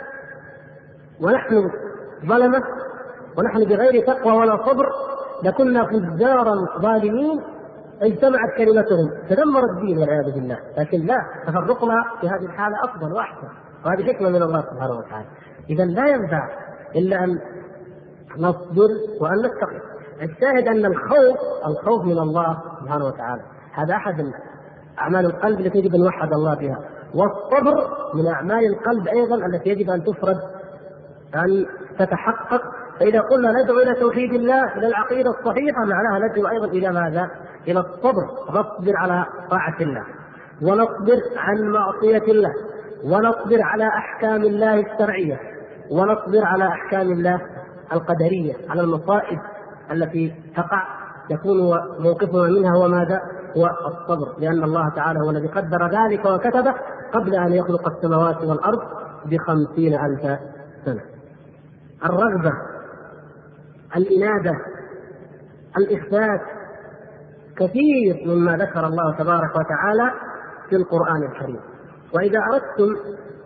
ونحن ظلمة ونحن بغير تقوى ولا صبر لكنا فجارا ظالمين، اجتمعت كلمتهم تدمر الدين والعياذ بالله. لكن لا، تفرقنا في هذه الحالة أفضل وأحسن، وهذه حكمة من الله سبحانه وتعالى. إذا لا ينفع إلا أن نصبر وأن نتقي. الشاهد أن الخوف الخوف من الله سبحانه وتعالى هذا أحد أعمال القلب التي يجب أن نوحد الله بها، والصبر من أعمال القلب أيضا التي يجب أن تفرد أن تتحقق. فإذا قلنا ندعو إلى توحيد الله إلى العقيدة الصحيحة معناها ندعو أيضا إلى ماذا؟ إلى الصبر، نصبر على طاعة الله ونصبر عن معصية الله ونصبر على أحكام الله الشرعية ونصبر على أحكام الله القدرية، على المصائب التي تقع يكون موقفنا منها هو ماذا؟ هو الصبر، لأن الله تعالى هو الذي قدر ذلك وكتبه قبل أن يخلق السماوات والأرض بخمسين ألف سنة. الرغبة، الإنابة، الإخبات، كثير مما ذكر الله تبارك وتعالى في القرآن الكريم. وإذا أردتم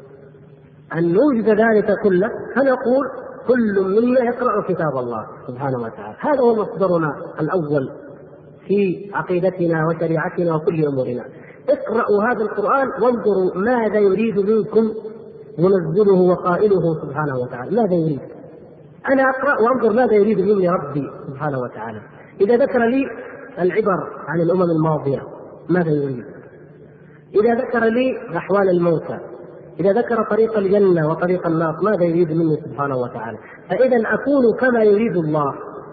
أن نوجد ذلك كله فنقول كل منا يقرأ كتاب الله سبحانه وتعالى، هذا هو مصدرنا الأول في عقيدتنا وشريعتنا وكل أمورنا. اقرأوا هذا القرآن وانظروا ماذا يريد منكم منزله وقائله سبحانه وتعالى، ماذا يريد؟ أنا أقرأ وأنظر ماذا يريد مني ربي سبحانه وتعالى. إذا ذكر لي العبر عن الأمم الماضية ماذا يريد؟ إذا ذكر لي أحوال الموتى، إذا ذكر طريق الجنة وطريق النار ماذا يريد مني سبحانه وتعالى؟ فإذا أكون كما يريد الله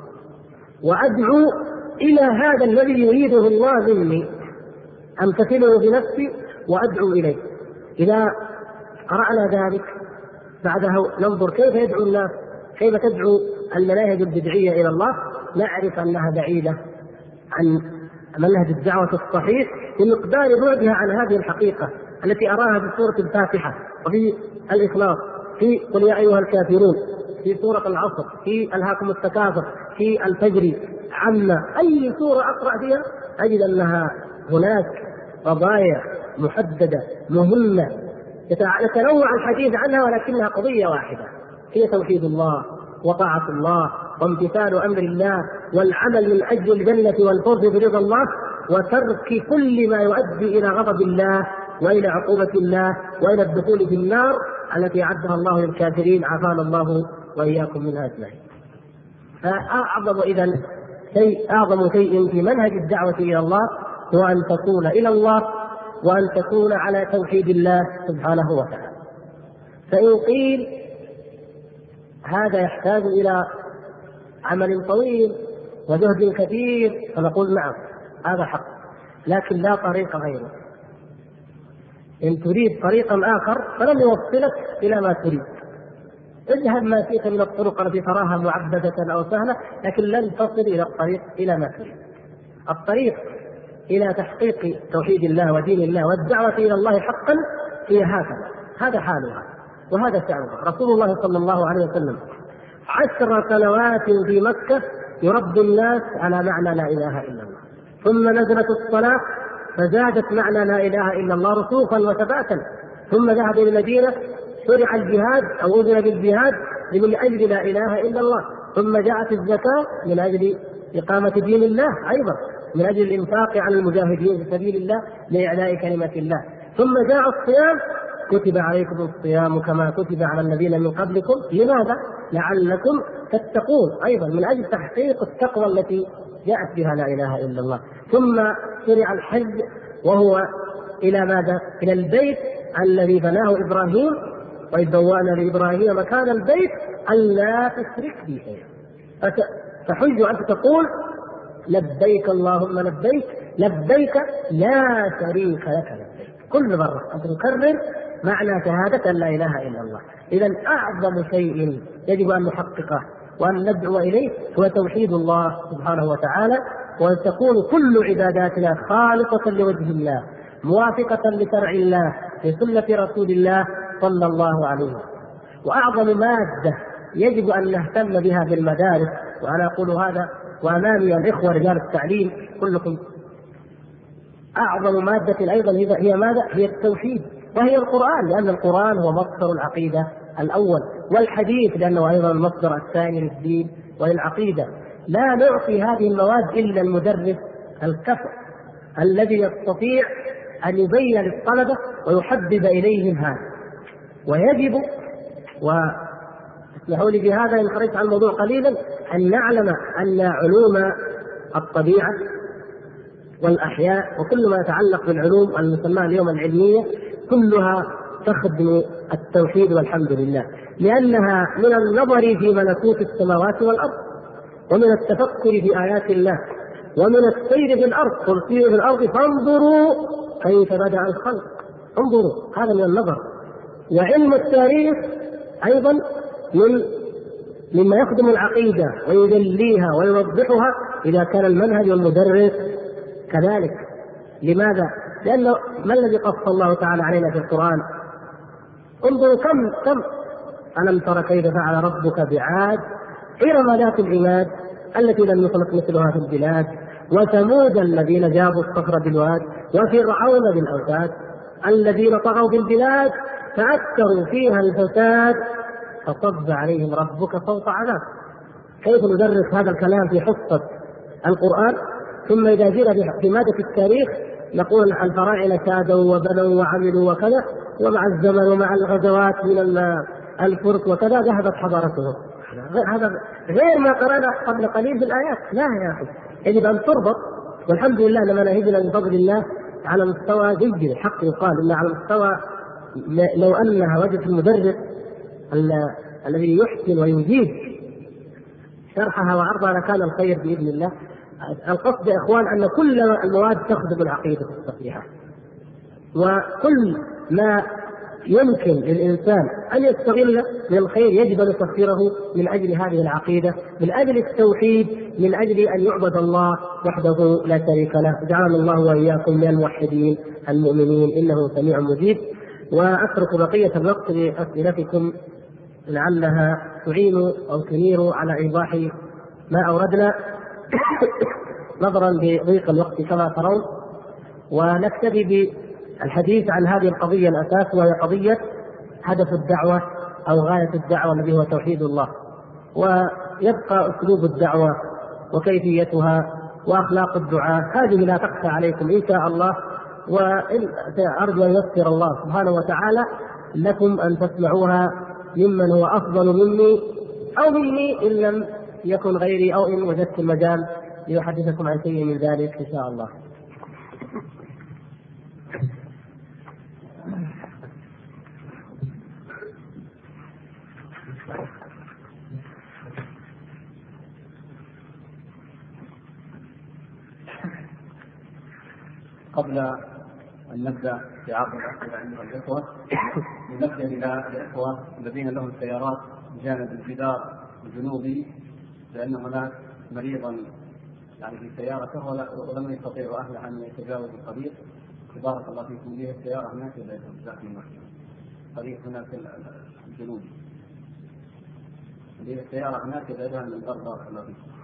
وأدعو إلى هذا الذي يريده الله مني، أمتثله بنفسي وأدعو إليه. إذا قرأنا ذلك بعده ننظر كيف يدعو الناس، كيف تدعو المناهج البدعية إلى الله، نعرف أنها بعيدة عن منهج الدعوة الصحيح بمقدار بعدها عن هذه الحقيقة التي أراها في سورة الفاتحة وفي الإخلاص، في قل يا أيها الكافرون، في سورة العصر، في ألهاكم التكاثر، في الفجر، عما أي سورة أقرأ فيها أجد أنها هناك قضايا محددة مهمة يتنوع الحديث عنها ولكنها قضية واحدة، هي توحيد الله وطاعة الله وامتثال أمر الله والعمل من أجل الجنة والفوز برضا الله وترك كل ما يؤدي إلى غضب الله وإلى عقوبة الله وإلى الدخول في النار التي أعدها الله للكافرين، عافانا الله وإياكم منها أجمعين. فأعظم إذن شيء أعظم شيء في منهج الدعوة إلى الله هو أن تكون إلى الله وأن تكون على توحيد الله سبحانه وتعالى. فإن قيل هذا يحتاج إلى عمل طويل وجهد كثير فنقول نعم هذا حق، لكن لا طريق غيره. إن تريد طريقا آخر فلن يوصلك إلى ما تريد، اذهب ما فيك من الطرق التي تراها معبدة أو سهلة، لكن لن تصل إلى الطريق إلى ما تريد. الطريق إلى تحقيق توحيد الله ودين الله والدعوة إلى الله حقا هي هكذا، هذا حالها وهذا شأنها. رسول الله صلى الله عليه وسلم عشر سنوات في مكة يربي الناس على معنى لا إله إلا الله، ثم نزلت الصلاة فزادت معنى لا إله إلا الله رسوخا وثباتا، ثم ذهب إلى المدينة شرع الجهاد أو أذن بالجهاد من أجل لا إله إلا الله، ثم جاءت الزكاة من أجل إقامة دين الله أيضا، من أجل الإنفاق على المجاهدين في سبيل الله لإعلاء كلمة الله. ثم جاء الصيام، كتب عليكم الصيام كما كتب على الذين من قبلكم، لماذا؟ لعلكم تتقون، أيضا من أجل تحقيق التقوى التي جاءت بها لا إله إلا الله. ثم شرع الحج وهو إلى ماذا؟ إلى البيت الذي بناه إبراهيم، وإذ بوأنا لإبراهيم مكان البيت ألا تشرك بي شيئا. فحج أنت تقول لبيك اللهم لبيك، لبيك لا شريك لك لبيك، كل مرة أنت تكرر معنى شهادة لا إله إلا الله. إذا أعظم شيء يجب أن نحققه وأن ندعو إليه هو توحيد الله سبحانه وتعالى، وأن تكون كل عباداتنا خالصة لوجه الله موافقة لشرع الله في سنة رسول الله صلى الله عليه وسلم. وأعظم مادة يجب أن نهتم بها في المدارس، وأنا أقول هذا وأمامي الإخوة رجال التعليم كلكم، أعظم مادة أيضا هي ماذا؟ هي التوحيد، وهي القرآن، لأن القرآن هو مصدر العقيدة الأول، والحديث لأنه أيضا المصدر الثاني للدين وللعقيدة. لا نعطي هذه المواد إلا المدرس الكفء الذي يستطيع أن يبين للطلبة ويحبب إليهم هذا. ويجب، واسمحوا لي بهذا إن خرجت عن الموضوع قليلا، أن نعلم أن علوم الطبيعة والأحياء وكل ما يتعلق بالعلوم المسمى اليوم العلمية كلها تخدم التوحيد والحمد لله، لأنها من النظر في ملكوت السماوات والأرض، ومن التفكر في آيات الله، ومن السير في الأرض، قل سيروا في الأرض فانظروا كيف بدأ الخلق، انظروا، هذا من النظر. وعلم التاريخ أيضا من مما يخدم العقيدة ويجليها ويوضحها إذا كان المنهج والمدرس كذلك. لماذا؟ لأنه ما الذي قص الله تعالى علينا في القرآن؟ انظروا كم كم ألم تر كيف فعل ربك بعاد إرم ذات العماد التي لم يخلق مثلها في البلاد، وثمود الذين جابوا الصخر بالواد، وفرعون بالأوتاد الذين طغوا في البلاد فأكثروا فيها الفساد فصب عليهم ربك صوت عذاب. كيف ندرس هذا الكلام في حصة القرآن؟ ثم إذا جينا في مادة التاريخ نقول الفراعنة كادوا وبنوا وعملوا وكذا، ومع الزمن ومع الغزوات من الفرس وكذا ذهبت حضارتهم. هذا غير ما قرأنا قبل قليل في الآيات. لا يا أخي، يجب أن تربط. والحمد لله أن مناهجنا من فضل الله على مستوى جيد، الحق يقال إن على مستوى لو أنها وجدت المدرس الذي يحسن ويجيد شرحها وعرضها لكان الخير بإذن الله. القصد يا إخوان أن كل المواد تخدم العقيدة الصحيحة، وكل ما يمكن للإنسان أن يستغل من الخير يجب أن يسخره من أجل هذه العقيدة، من أجل التوحيد، من أجل أن يعبد الله وحده لا شريك له. جعلنا الله وإياكم من الموحدين المؤمنين إنه سميع مجيب. وأترك بقية الوقت لأسئلتكم لعلها تعين أو تنير على إيضاح ما أوردنا نظرا لضيق الوقت كما ترون. ونكتفي بالحديث عن هذه القضية الأساس، وهي قضية هدف الدعوة أو غاية الدعوة الذي هو توحيد الله، ويبقى أسلوب الدعوة وكيفيتها وأخلاق الدعاء. هذه لا تخفى عليكم إن شاء الله، وأرجو أن يسر الله سبحانه وتعالى لكم أن تسمعوها ممن هو أفضل مني أو مني إن لم يكن غيري، أو إن وجدت المجال ليحدثكم عن شيء من ذلك إن شاء الله. قبل أن نبدأ في عرض الأسئلة عند الإخوة، ننبه إلى الإخوة الذين لهم سيارات بجانب الجدار الجنوبي، لأن هناك مريضا يعني في سيارته ولم يستطيعوا أهله أن يتجاوزوا الطريق. بارك الله فيكم. ليه السيارة هناك جزاكم الله خير. الطريق هناك الجنوبي، ليه السيارة هناك يبعدها من البر. بارك الله فيكم.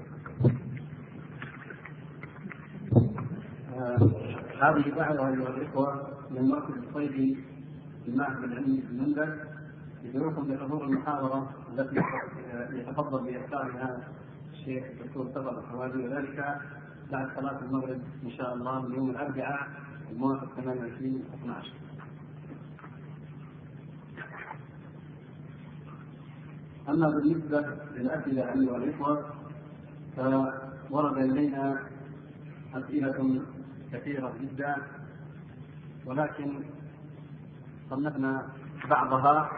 هذه دعوة أيها الإخوة من مركز الصيد في المعهد العلمي في المنبر، يدعوكم لحضور المحاضرة التي يتفضل بإحضارها الشيخ الدكتور صبر الحوالي، وذلك بعد صلاة المغرب إن شاء الله من يوم الأربعاء الموافق ثمانية وعشرين اثنا عشر. أما بالنسبة للأسئلة أيها الإخوة فورد إلينا أسئلة كثيرة جدا، ولكن صنفنا بعضها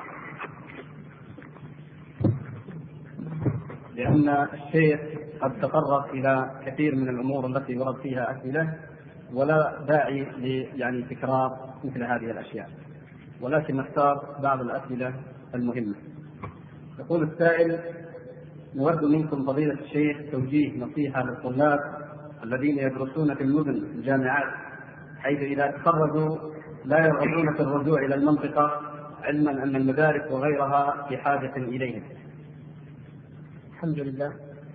لأن الشيخ قد تطرق إلى كثير من الأمور التي ورد فيها أسئلة، ولا داعي يعني تكرار مثل هذه الأشياء، ولكن نختار بعض الأسئلة المهمة. يقول السائل: نود منكم فضيلة الشيخ توجيه نصيحة للطلاب الذين يدرسون في المدن الجامعات، حيث إذا تخرجوا لا يرغبون في الرجوع إلى المنطقة، علما أن المدارس وغيرها في حاجة إليهم. الحمد لله.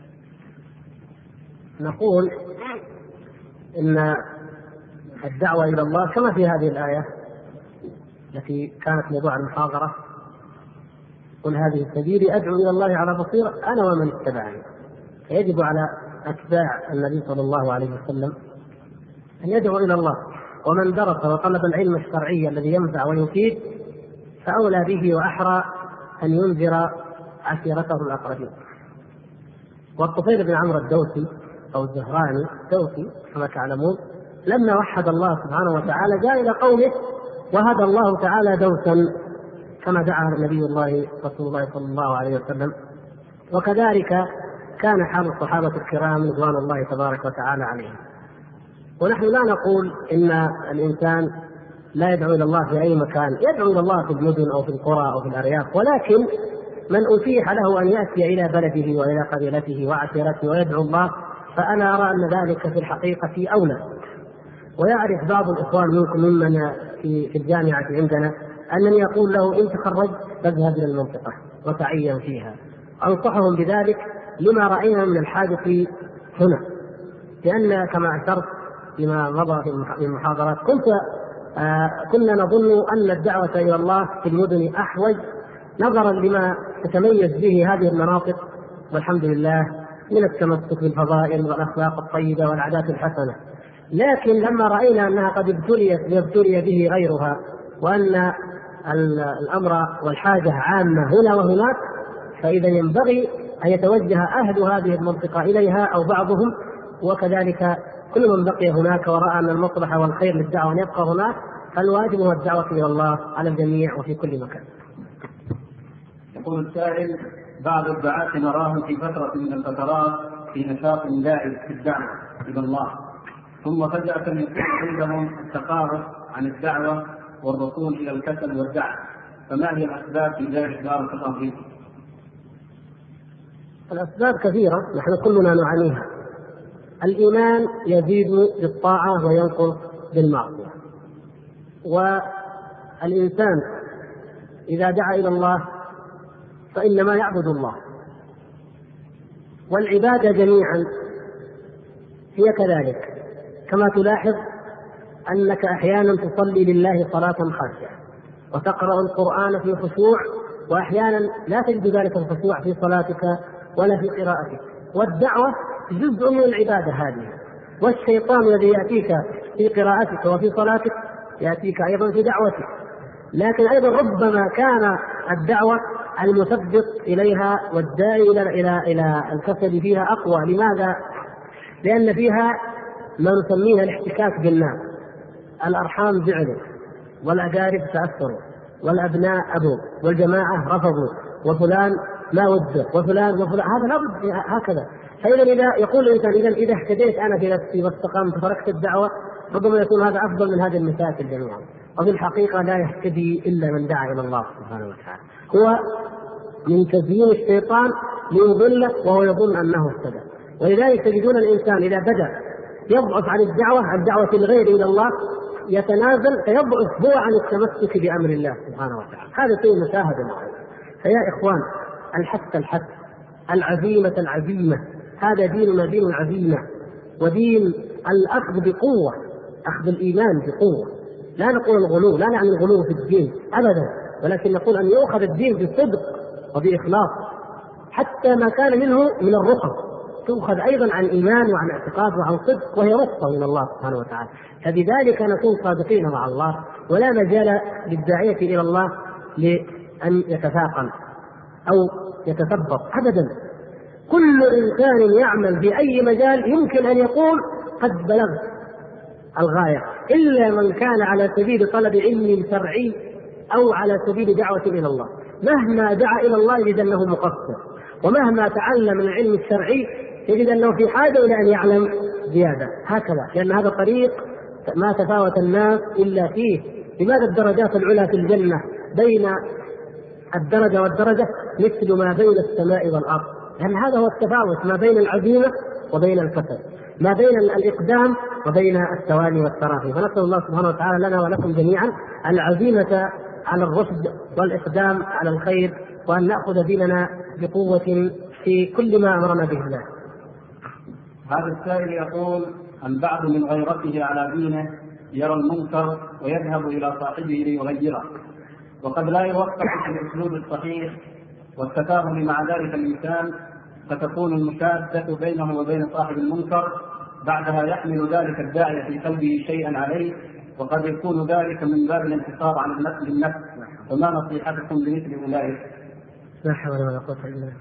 نقول إن الدعوة إلى الله كما في هذه الآية التي كانت موضوع المحاضرة: قل هذه سبيلي أدعو إلى الله على بصيرة أنا ومن اتبعني. فيجب على أتباع النبي صلى الله عليه وسلم أن يدعو إلى الله، ومن درس وطلب العلم الشرعي الذي ينفع ويفيد فأولى به وأحرى أن ينذر عشيرته الأقربين. والطفيل بن عمرو الدوسي أو الزهراني الدوسي كما تعلمون لما وحد الله سبحانه وتعالى جاء إلى قومه وهدى الله تعالى دوسا كما دعا نبي الله رسول الله صلى الله عليه وسلم. وكذلك كان حال الصحابة الكرام رضوان الله تبارك وتعالى عليهم. ونحن لا نقول إن الإنسان لا يدعو إلى الله في أي مكان، يدعو إلى الله في المدن أو في القرى أو في الأرياف، ولكن من أتيح له أن يأتي إلى بلده وإلى قبيلته وعشيرته ويدعو الله فأنا أرى أن ذلك في الحقيقة أولى. ويعرف بعض الإخوان منكم ممن في الجامعة عندنا أنني أقول له إن تخرجت فاذهب إلى المنطقة وتعين فيها. أنصحهم بذلك لما رأينا من الحاجة هنا، لأن كما أشرت فيما مضى في المحاضرات كنت آه كنا نظن أن الدعوة إلى الله في المدن أحوج نظرا لما تتميز به هذه المناطق والحمد لله من التمسك بالفضائل والأخلاق الطيبة والعادات الحسنة. لكن لما رأينا أنها قد ابتليت ليبتلي به غيرها، وأن الأمر والحاجة عامة هنا وهناك، فإذا ينبغي أن يتوجه أهل هذه المنطقة إليها أو بعضهم، وكذلك كل من بقي هناك ورأى أن المصلحة والخير للدعوة أن يبقى هناك، فالواجب هو الدعوة إلى الله على الجميع وفي كل مكان. يقول السائل: بعض الدعاة نراهم في فترة من الفترات في نشاط دائم في الدعوة إلى الله، ثم فجأة يكون عندهم التقارب عن الدعوة والرسول إلى الكسل والدعوة، فما هي الأسباب في ذلك بارك الله فيكم؟ الأسباب كثيرة نحن كلنا نعانيها. الإيمان يزيد بالطاعة وينقص بالمعصية، والإنسان إذا دعا إلى الله فإنما يعبد الله، والعبادة جميعا هي كذلك. كما تلاحظ أنك أحيانا تصلي لله صلاة خاشعة وتقرأ القرآن في خشوع، وأحيانا لا تجد ذلك الخشوع في صلاتك ولا في قراءتك. والدعوة جزء من العبادة هذه، والشيطان الذي يأتيك في قراءتك وفي صلاتك يأتيك أيضا في دعوتك. لكن أيضا ربما كان الدعوة المثبط إليها والداعي إلى إلى إلى الكسل فيها أقوى. لماذا؟ لأن فيها ما نسميها الاحتكاك بالناس، الأرحام زعلوا والأقارب تأثروا والأبناء أبوا والجماعة رفضوا وفلان ما وده وفلان وفلان، هذا لابد هكذا. فإذا إذا يقول الإنسان إذا إذا اهتديت أنا في نفسي واستقمت وتركت الدعوة، ربما يكون هذا أفضل من هذه المشاكل جميعا. وفي الحقيقة لا يهتدي إلا من دعا إلى الله سبحانه وتعالى، هو من تزيين الشيطان ليضله وهو يظن أنه اهتدى. ولذلك تجدون الإنسان إذا بدأ يضعف عن الدعوة عن دعوة الغير إلى الله يتنازل فيضعف هو عن التمسك بأمر الله سبحانه وتعالى. هذا شيء مشاهد معنا. فيا إخوان، الحث الحث العزيمة العزيمة هذا ديننا دين العزيمة ودين الأخذ بقوة، أخذ الإيمان بقوة. لا نقول الغلو، لا نعني الغلو في الدين أبدا، ولكن نقول أن يؤخذ الدين بصدق وبإخلاص، حتى ما كان منه من الرخص تؤخذ أيضا عن إيمان وعن اعتقاد وعن صدق، وهي رخصة من الله سبحانه وتعالى. فبذلك نكون صادقين مع الله، ولا مجال للداعية إلى الله لأن يتثاقل أو يتثبط أبدا. كل إنسان يعمل في أي مجال يمكن أن يقول قد بلغت الغاية، إلا من كان على سبيل طلب علم شرعي أو على سبيل دعوة إلى الله. مهما دعا إلى الله يجد أنه مقصر، ومهما تعلم من العلم الشرعي يجد أنه في حاجة إلى أن يعلم زيادة، هكذا، لأن هذا طريق ما تفاوت الناس إلا فيه. لماذا الدرجات العلى في الجنة بين الدرجة والدرجة مثل ما بين السماء والأرض؟ لأن هذا هو التفاوت ما بين العزيمة وبين الكسل، ما بين الإقدام وبين التواني والتراخي. فنسأل الله سبحانه وتعالى لنا ولكم جميعا العزيمة على الرشد والإقدام على الخير، وأن نأخذ ديننا بقوة في كل ما أمرنا به الله. هذا السائل يقول: البعض من غيرته على دينه يرى المنكر ويذهب إلى صاحبه ليغيره، وقد لا يوفق في الأسلوب الصحيح والتفاهم مع ذلك الإنسان، فتكون المشادة بينه وبين صاحب المنكر، بعدها يحمل ذلك الداعي في قلبه شيئا عليه، وقد يكون ذلك من باب الانتصار على النفس بالنفس. فما نصيحتكم لمثل أولئك؟ لا حول ولا قوة إلا بالله.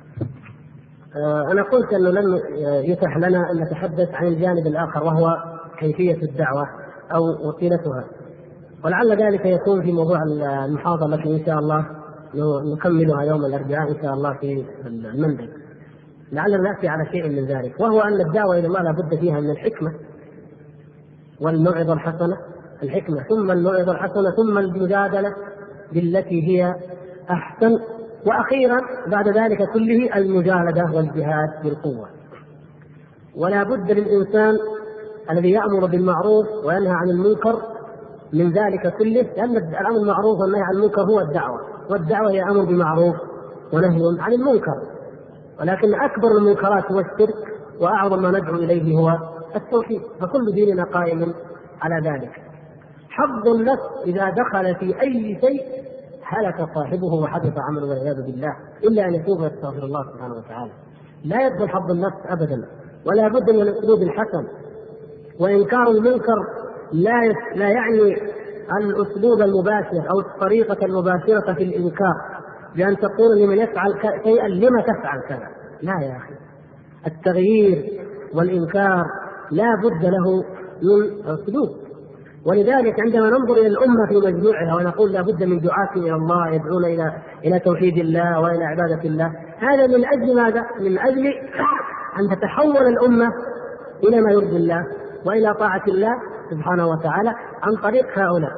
أنا قلت أنه لن يتح لنا أن نتحدث عن الجانب الآخر، وهو كيفية الدعوة أو وسيلتها، ولعل ذلك يكون في موضوع المحاضرة التي إن شاء الله نكملها يوم الأربعاء إن شاء الله في المنبر. لعلنا نأتي على شيء من ذلك، وهو أن الدعوة إلى الله لا بد فيها من الحكمة والموعظة الحسنة، الحكمة ثم الموعظة الحسنة ثم المجادلة بالتي هي أحسن، وأخيرا بعد ذلك كله المجاهدة والجهاد بالقوة. ولا بد للإنسان الذي يأمر بالمعروف وينهى عن المنكر من ذلك كله، لأن الأمر بالمعروف والنهي عن المنكر هو الدعوة، والدعوة هي أمر بمعروف ونهي عن المنكر. ولكن أكبر المنكرات هو الشرك، وأعظم ما ندعو إليه هو التوحيد، فكل ديننا قائم على ذلك. حظ النفس إذا دخل في أي شيء هلك صاحبه وحدث عمله والعياذ بالله، إلا أن يتوب ويستغفر الله سبحانه وتعالى. لا يدخل حظ النفس أبدا، ولا بد من الأسلوب الحسن. وإنكار المنكر لا لا يعني الأسلوب المباشر أو الطريقة المباشرة في الإنكار، بأن تقول لمن يفعل شيئا لما تفعل كذا. لا يا أخي، التغيير والإنكار لا بد له من أسلوب. ولذلك عندما ننظر إلى الأمة في مجموعها ونقول لا بد من دعاة إلى الله يدعون إلى إلى توحيد الله وإلى عبادة الله، هذا من أجل ماذا؟ من أجل أن تتحول الأمة إلى ما يرضي الله وإلى طاعة الله سبحانه وتعالى عن طريق هؤلاء.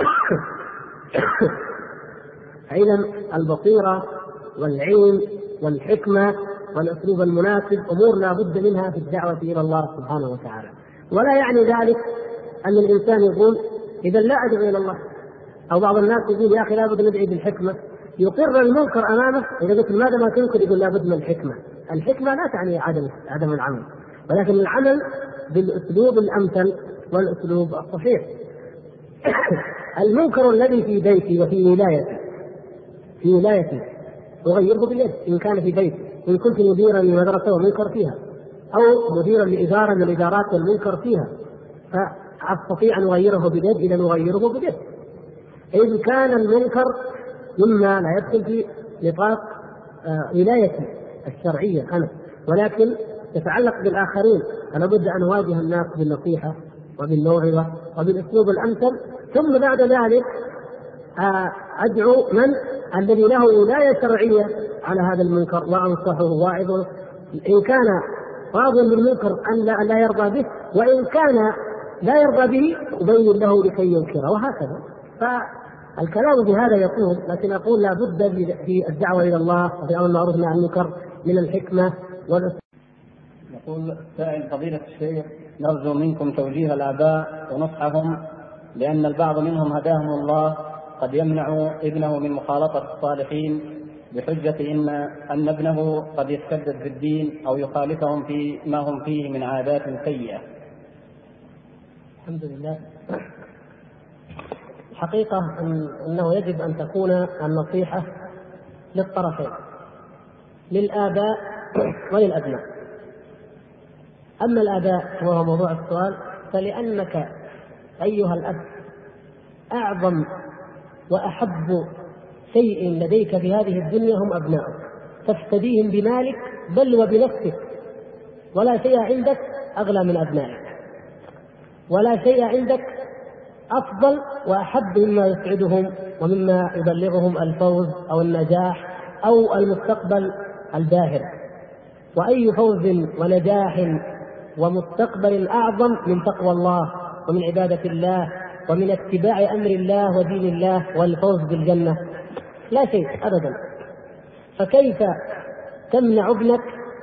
إذن البصيرة والعلم والحكمة والأسلوب المناسب أمور لا بد منها في الدعوة إلى الله سبحانه وتعالى. ولا يعني ذلك أن الإنسان يقول إذا لا أدعو إلى الله، أو بعض الناس يقول يا أخي لا بد ندعي بالحكمة، يقر المنكر أمامه. إذا قلت لماذا ما تنكر؟ يقول لا بد من الحكمة. الحكمة لا تعني عدم عدم العمل، ولكن العمل بالأسلوب الأمثل والأسلوب الصحيح. المنكر الذي في بيتي وفي ولايتي في ولايتي أغيره باليد إن كان في بيتي، إن كنت مديرا لمدرسة ومنكر فيها، أو مديرا لإدارة من الإدارات والمنكر فيها، فأستطيع أن أغيره باليد إذا نغيره باليد. إذ كان المنكر مما لا يدخل في نطاق ولايتي الشرعية أنا، ولكن يتعلق بالآخرين، فلا بد أن أواجه الناس بالنصيحة وبالموعظة وبالأسلوب الأمثل، ثم بعد ذلك أدعو من الذي له ولاية شرعية على هذا المنكر وأنصحه واعظه، إن كان راضيا بالمنكر أن لا, لا يرضى به، وإن كان لا يرضى به أبين له لكي ينكره، وهكذا. فالكلام بهذا يطول، لكن أقول لا بد في الدعوة إلى الله وفي الأمر بالمعروف والنهي عن المنكر من الحكمة والأسلوب. يقول سائل فضيلة الشيخ: نرجو منكم توجيه الآباء ونصحهم، لأن البعض منهم هداهم الله قد يمنع ابنه من مخالطة الصالحين بحجة إن أن ابنه قد يتشدد في الدين أو يخالفهم في ما هم فيه من عادات سيئة. الحمد لله. الحقيقة أنه يجب أن تكون النصيحة للطرفين، للآباء وللأبناء. أما الآباء وهو موضوع السؤال، فلأنك أيها الأب أعظم وأحب شيء لديك في هذه الدنيا هم أبنائك، تفتديهم بمالك بل وبنفسك، ولا شيء عندك أغلى من أبنائك، ولا شيء عندك أفضل وأحب مما يسعدهم ومما يبلغهم الفوز أو النجاح أو المستقبل الباهر. وأي فوز ونجاح ومستقبل أعظم من تقوى الله ومن عبادة الله ومن اتباع أمر الله ودين الله والفوز بالجنة؟ لا شيء أبدا. فكيف تمنع ابنك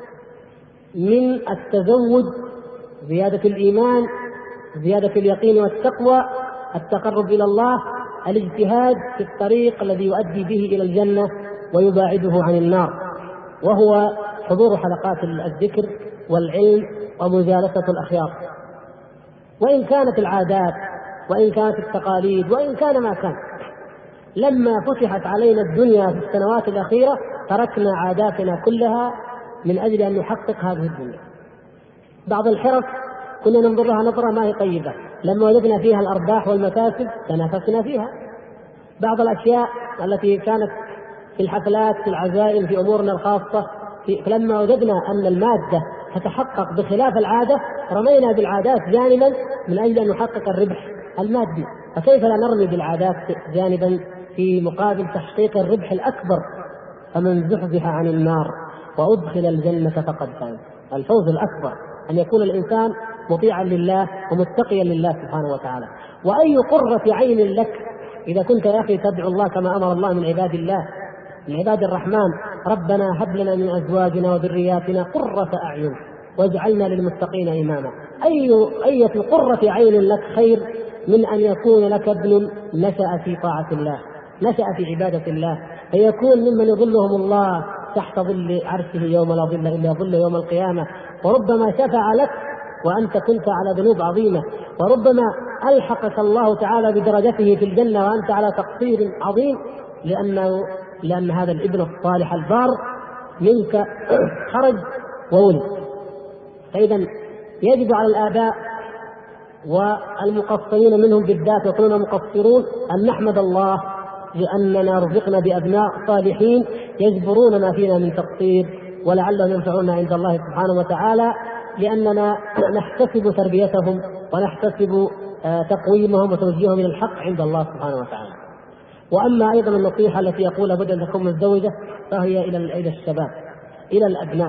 من التزود، زيادة الإيمان، زيادة اليقين والتقوى، التقرب إلى الله، الاجتهاد في الطريق الذي يؤدي به إلى الجنة ويباعده عن النار، وهو حضور حلقات الذكر والعلم ومجالسة الأخيار. وإن كانت العادات وإن كانت التقاليد وإن كان ما كان، لما فتحت علينا الدنيا في السنوات الأخيرة تركنا عاداتنا كلها من أجل أن نحقق هذه الدنيا. بعض الحرف كنا ننظر لها نظرة ما هي طيبة، لما وجدنا فيها الأرباح والمكاسب تنافسنا فيها. بعض الأشياء التي كانت في الحفلات، في العزائم، في أمورنا الخاصة، فلما وجدنا أن المادة تتحقق بخلاف العادة رمينا بالعادات جانبا من أجل أن نحقق الربح المادي. فكيف لا نرمي بالعادات جانبا في مقابل تحقيق الربح الأكبر؟ فمن زحزح عن النار وأدخل الجنة فقد فاز. الفوز الأكبر أن يكون الإنسان مطيعا لله ومتقيا لله سبحانه وتعالى. وأي قرة عين لك إذا كنت يا أخي تدعو الله كما أمر الله من عباد الله، من عباد الرحمن: ربنا هب لنا من أزواجنا وذرياتنا قرة أعين واجعلنا للمتقين إماما. أي أية قرة عين لك خير من أن يكون لك ابن نشأ في طاعة الله، نشأ في عبادة الله، فيكون ممن يظلهم الله تحت ظل عرشه يوم لا ظل إلا ظل يوم القيامة. وربما شفع لك وأنت كنت على ذنوب عظيمة، وربما ألحقك الله تعالى بدرجته في الجنة وأنت على تقصير عظيم، لأنه لأن هذا الابن الصالح البار منك خرج وولد. فإذا يجب على الآباء والمقصرين منهم بالذات وكلنا مقصرون أن نحمد الله لأننا رزقنا بأبناء صالحين يجبرون ما فينا من تقصير، ولعلهم ينفعونا عند الله سبحانه وتعالى، لأننا نحتسب تربيتهم ونحتسب تقويمهم وتوجيههم إلى الحق عند الله سبحانه وتعالى. وأما أيضا النصيحة التي يقول لابد أن تكون متزوجة فهي إلى الشباب، إلى الأبناء.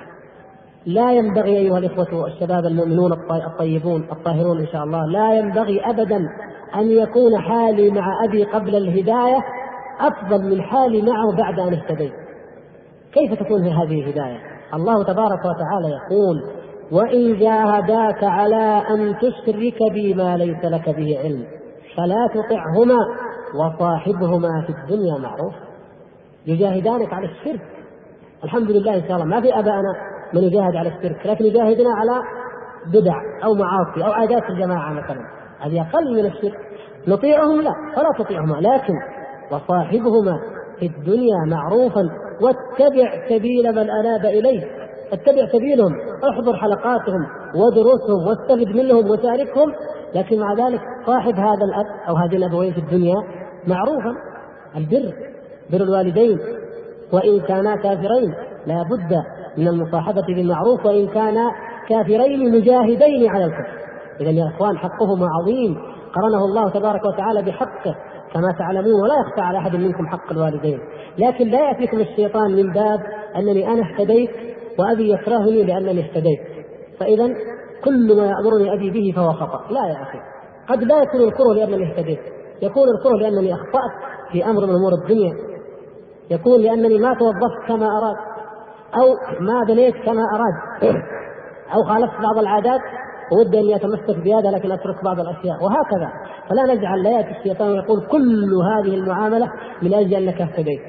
لا ينبغي أيها الإخوة الشباب المؤمنون الطيبون الطاهرون إن شاء الله، لا ينبغي أبدا أن يكون حالي مع أبي قبل الهداية أفضل من حالي معه بعد أن اهتديت. كيف تكون هذه الهداية؟ الله تبارك وتعالى يقول: وإن جاهداك على أن تشرك بي ما ليس لك به علم فلا تطعهما وصاحبهما في الدنيا معروف. يجاهدانك على الشرك. الحمد لله إن شاء الله ما في أبائنا من يجاهد على الشرك، لكن يجاهدنا على بدع أو معاصي أو عادات الجماعة مثلا، هذه أقل من الشرك. نطيعهم؟ لا، فلا تطيعهما، لكن وصاحبهما في الدنيا معروفا واتبع سبيل من أناب إليه. اتبع سبيلهم، احضر حلقاتهم ودروسهم واستفد منهم وشاركهم، لكن مع ذلك صاحب هذا الأب أو هذه الأبوين في الدنيا معروفا. البر، بر الوالدين وإن كانا كافرين، لا بد من المصاحبة بالمعروف وإن كانا كافرين مجاهدين على الكفر. إذا يا إخوان حقهما عظيم، قرنه الله تبارك وتعالى بحقه كما تعلمون، ولا يخفى على أحد منكم حق الوالدين. لكن لا يأتيكم الشيطان من باب أنني أنا اهتديت وأبي يكرهني لأنني اهتديت، فإذا كل ما يأمرني أبي به فهو خطأ. لا يا أخي، قد لا يكون الكره لأنني اهتديت، يكون الكره لأنني أخطأت في أمر من أمور الدنيا، يكون لأنني ما توظفت كما أراد أو ما بنيت كما أراد أو خالفت بعض العادات وودي أن يتمسك بهذا لكن أترك بعض الأشياء، وهكذا. فلا نجعل لا يأتي الشيطان ويقول كل هذه المعاملة من أجل أنك اهتديت.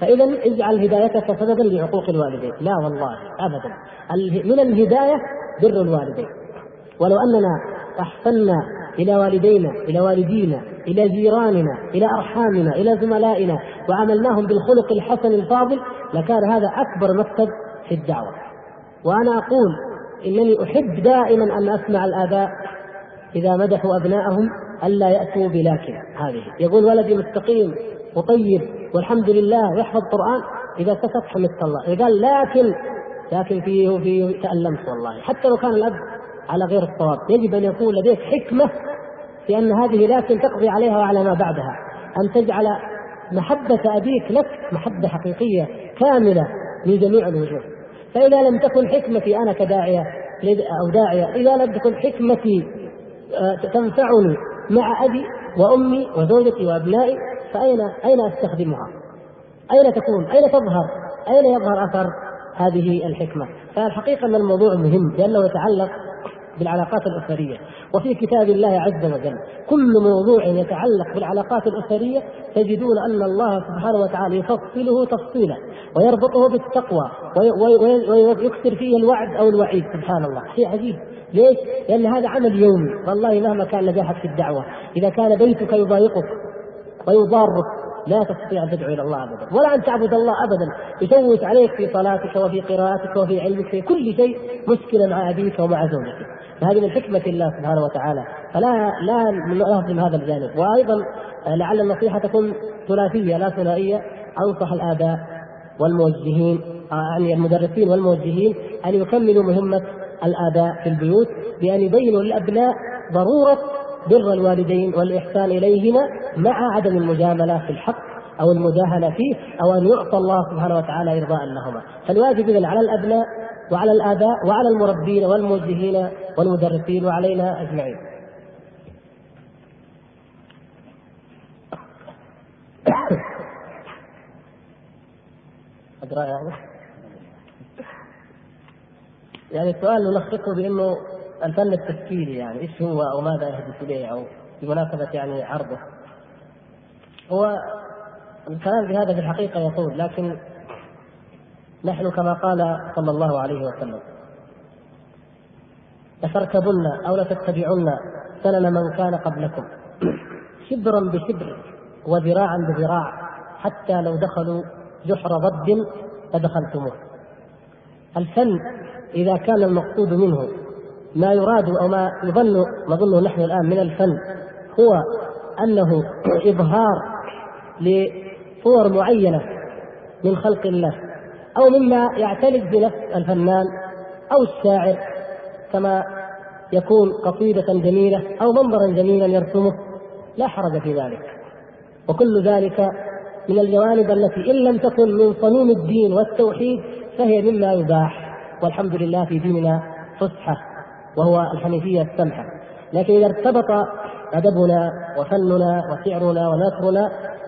فإذا اجعل هدايتك سببا لعقوق الوالدين. لا والله أبدا، من الهداية بر الوالدين. ولو أننا أحسنا إلى والدينا، إلى والدينا، إلى جيراننا، إلى أرحامنا، إلى زملائنا، وعملناهم بالخلق الحسن الفاضل، لكان هذا أكبر مكسب في الدعوة. وأنا أقول إنني أحب دائما أن أسمع الآباء إذا مدحوا أبنائهم ألا يأتوا بلكن. هذه يقول ولدي مستقيم وطيب والحمد لله يحفظ قرآن، إذا سكت حمدت الله. إذا قال لكن لكن فيه فيه تألمت والله، حتى لو كان الأب على غير الصواب. يجب أن يكون لديك حكمة في أن هذه لكن تقضي عليها وعلى ما بعدها، أن تجعل محبة أبيك لك محبة حقيقية كاملة من جميع الوجوه. فإذا لم تكن حكمتي أنا كداعية أو داعية، إذا لم تكن حكمتي تنفعني مع أبي وأمي وزوجتي وأبنائي، فأين أين أستخدمها؟ أين تكون؟ أين تظهر؟ أين يظهر أثر هذه الحكمة؟ فالحقيقة أن الموضوع مهم لأنه يتعلق بالعلاقات الأسرية. وفي كتاب الله عز وجل كل موضوع يتعلق بالعلاقات الأسرية تجدون أن الله سبحانه وتعالى يفصله تفصيلا ويربطه بالتقوى ويكثر فيه الوعد أو الوعيد. سبحان الله، شيء عجيب. ليش؟ لأن هذا عمل يومي. والله مهما كان نجاحك في الدعوة، إذا كان بيتك يضايقك ويضارك لا تستطيع أن تدعو إلى الله أبدا، ولا أن تعبد الله أبدا. يشوش عليك في صلاتك وفي قراءتك وفي علمك، في كل شيء مشكلة مع أبيك ومع زوجتك. فهذه من حكمة الله سبحانه وتعالى، فلا لا نهضم هذا الجانب. وأيضا لعل النصيحة تكون ثلاثية لا ثنائية. أنصح الآباء والموجهين، يعني المدرسين والموجهين، أن يكملوا مهمة الآباء في البيوت بأن يبينوا للأبناء ضرورة بر الوالدين والإحسان إليهما مع عدم المجاملة في الحق أو المداهنة فيه، أو أن يعطى الله سبحانه وتعالى إرضاء لهما. فالواجب إذن على الأبناء وعلى الآباء وعلى المربين والموجهين والمدرسين وعلينا أجمعين. أدرى يعني يعني السؤال نلخصه بأنه الفن التشكيلي، يعني إيش هو أو ماذا يهدف إليه، أو بمناسبة يعني عرضه. هو الكلام بهذا في الحقيقة يطول، لكن نحن كما قال صلى الله عليه وسلم: لتركبن أو لتتبعن سنن من كان قبلكم شبرا بشبر وذراعا بذراع حتى لو دخلوا جحر ضب فدخلتموه. الفن إذا كان المقصود منه ما يراد أو ما يظن نظنه نحن الآن من الفن هو أنه إظهار لصور معينة من خلق الله، أو مما يعتلق بنفس الفنان أو الشاعر، كما يكون قصيدة جميلة أو منظرا جميلا يرسمه، لا حرج في ذلك. وكل ذلك من الجوانب التي إن لم تكن من صميم الدين والتوحيد فهي مما يباح، والحمد لله في ديننا فسحة وهو الحنيفية السمحة. لكن إذا ارتبط أدبنا وفننا وشعرنا ونثرنا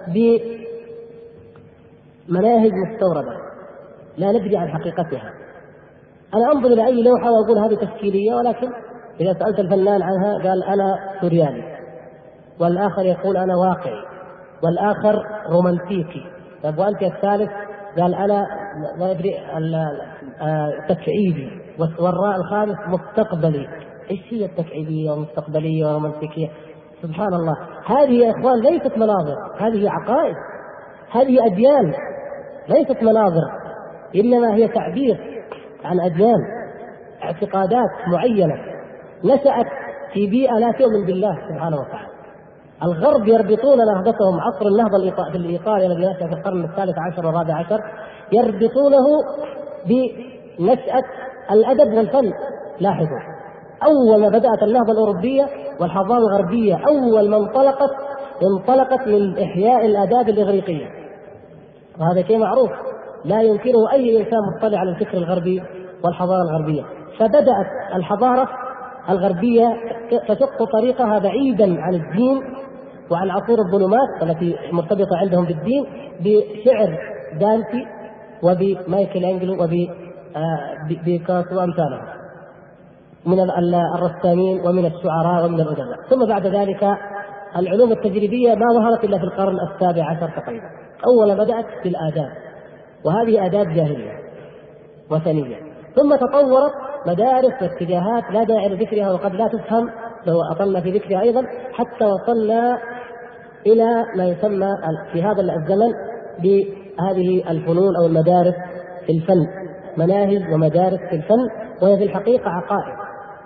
بمناهج مستوردة لا ندري عن حقيقتها، أنا أنظر إلى أي لوحة وأقول هذه تشكيلية، ولكن إذا سألت الفنان عنها قال أنا سوريالي، والآخر يقول أنا واقعي، والآخر رومانتيكي، طيب وأنت الثالث قال أنا لا أدري تكعيبي، والراء الخامس مستقبلي. إيش هي التكعيبية والمستقبلية والرومانتيكية؟ سبحان الله، هذه يا إخوان ليست مناظر، هذه عقائد، هذه أديان، ليست مناظر، إنما هي تعبير عن أديان، اعتقادات معينة نشأت في بيئة لا تؤمن بالله سبحانه وتعالى. الغرب يربطون نهضتهم، عصر النهضة الإيطالي الذي نشأ في القرن الثالث عشر والرابع عشر، يربطونه بنشأة الأدب والفن. لاحظوا، أول ما بدأت النهضة الأوروبية والحضارة الغربية أول ما انطلقت انطلقت من إحياء الآداب الإغريقية، وهذا شيء معروف لا ينكره أي إنسان مطلع على الفكر الغربي والحضارة الغربية. فبدأت الحضارة الغربية تشق طريقها بعيدا عن الدين وعن عصور الظلمات التي مرتبطة عندهم بالدين، بشعر دانتي وبمايكل أنجلو وبيكاسو وأمثالهم من الرسامين ومن الشعراء ومن الأدباء. ثم بعد ذلك العلوم التجريبية ما ظهرت إلا في القرن السابع عشر تقريبا، أولا بدأت بالآداب، وهذه آداب جاهلية وثنية، ثم تطورت مدارس واتجاهات لا داعي لذكرها وقد لا تفهم لو أطلنا في ذكرها أيضا، حتى وصلنا إلى ما يسمى في هذا الزمن بهذه الفنون أو المدارس في الفن، مناهج ومدارس في الفن، وهي في الحقيقة عقائد.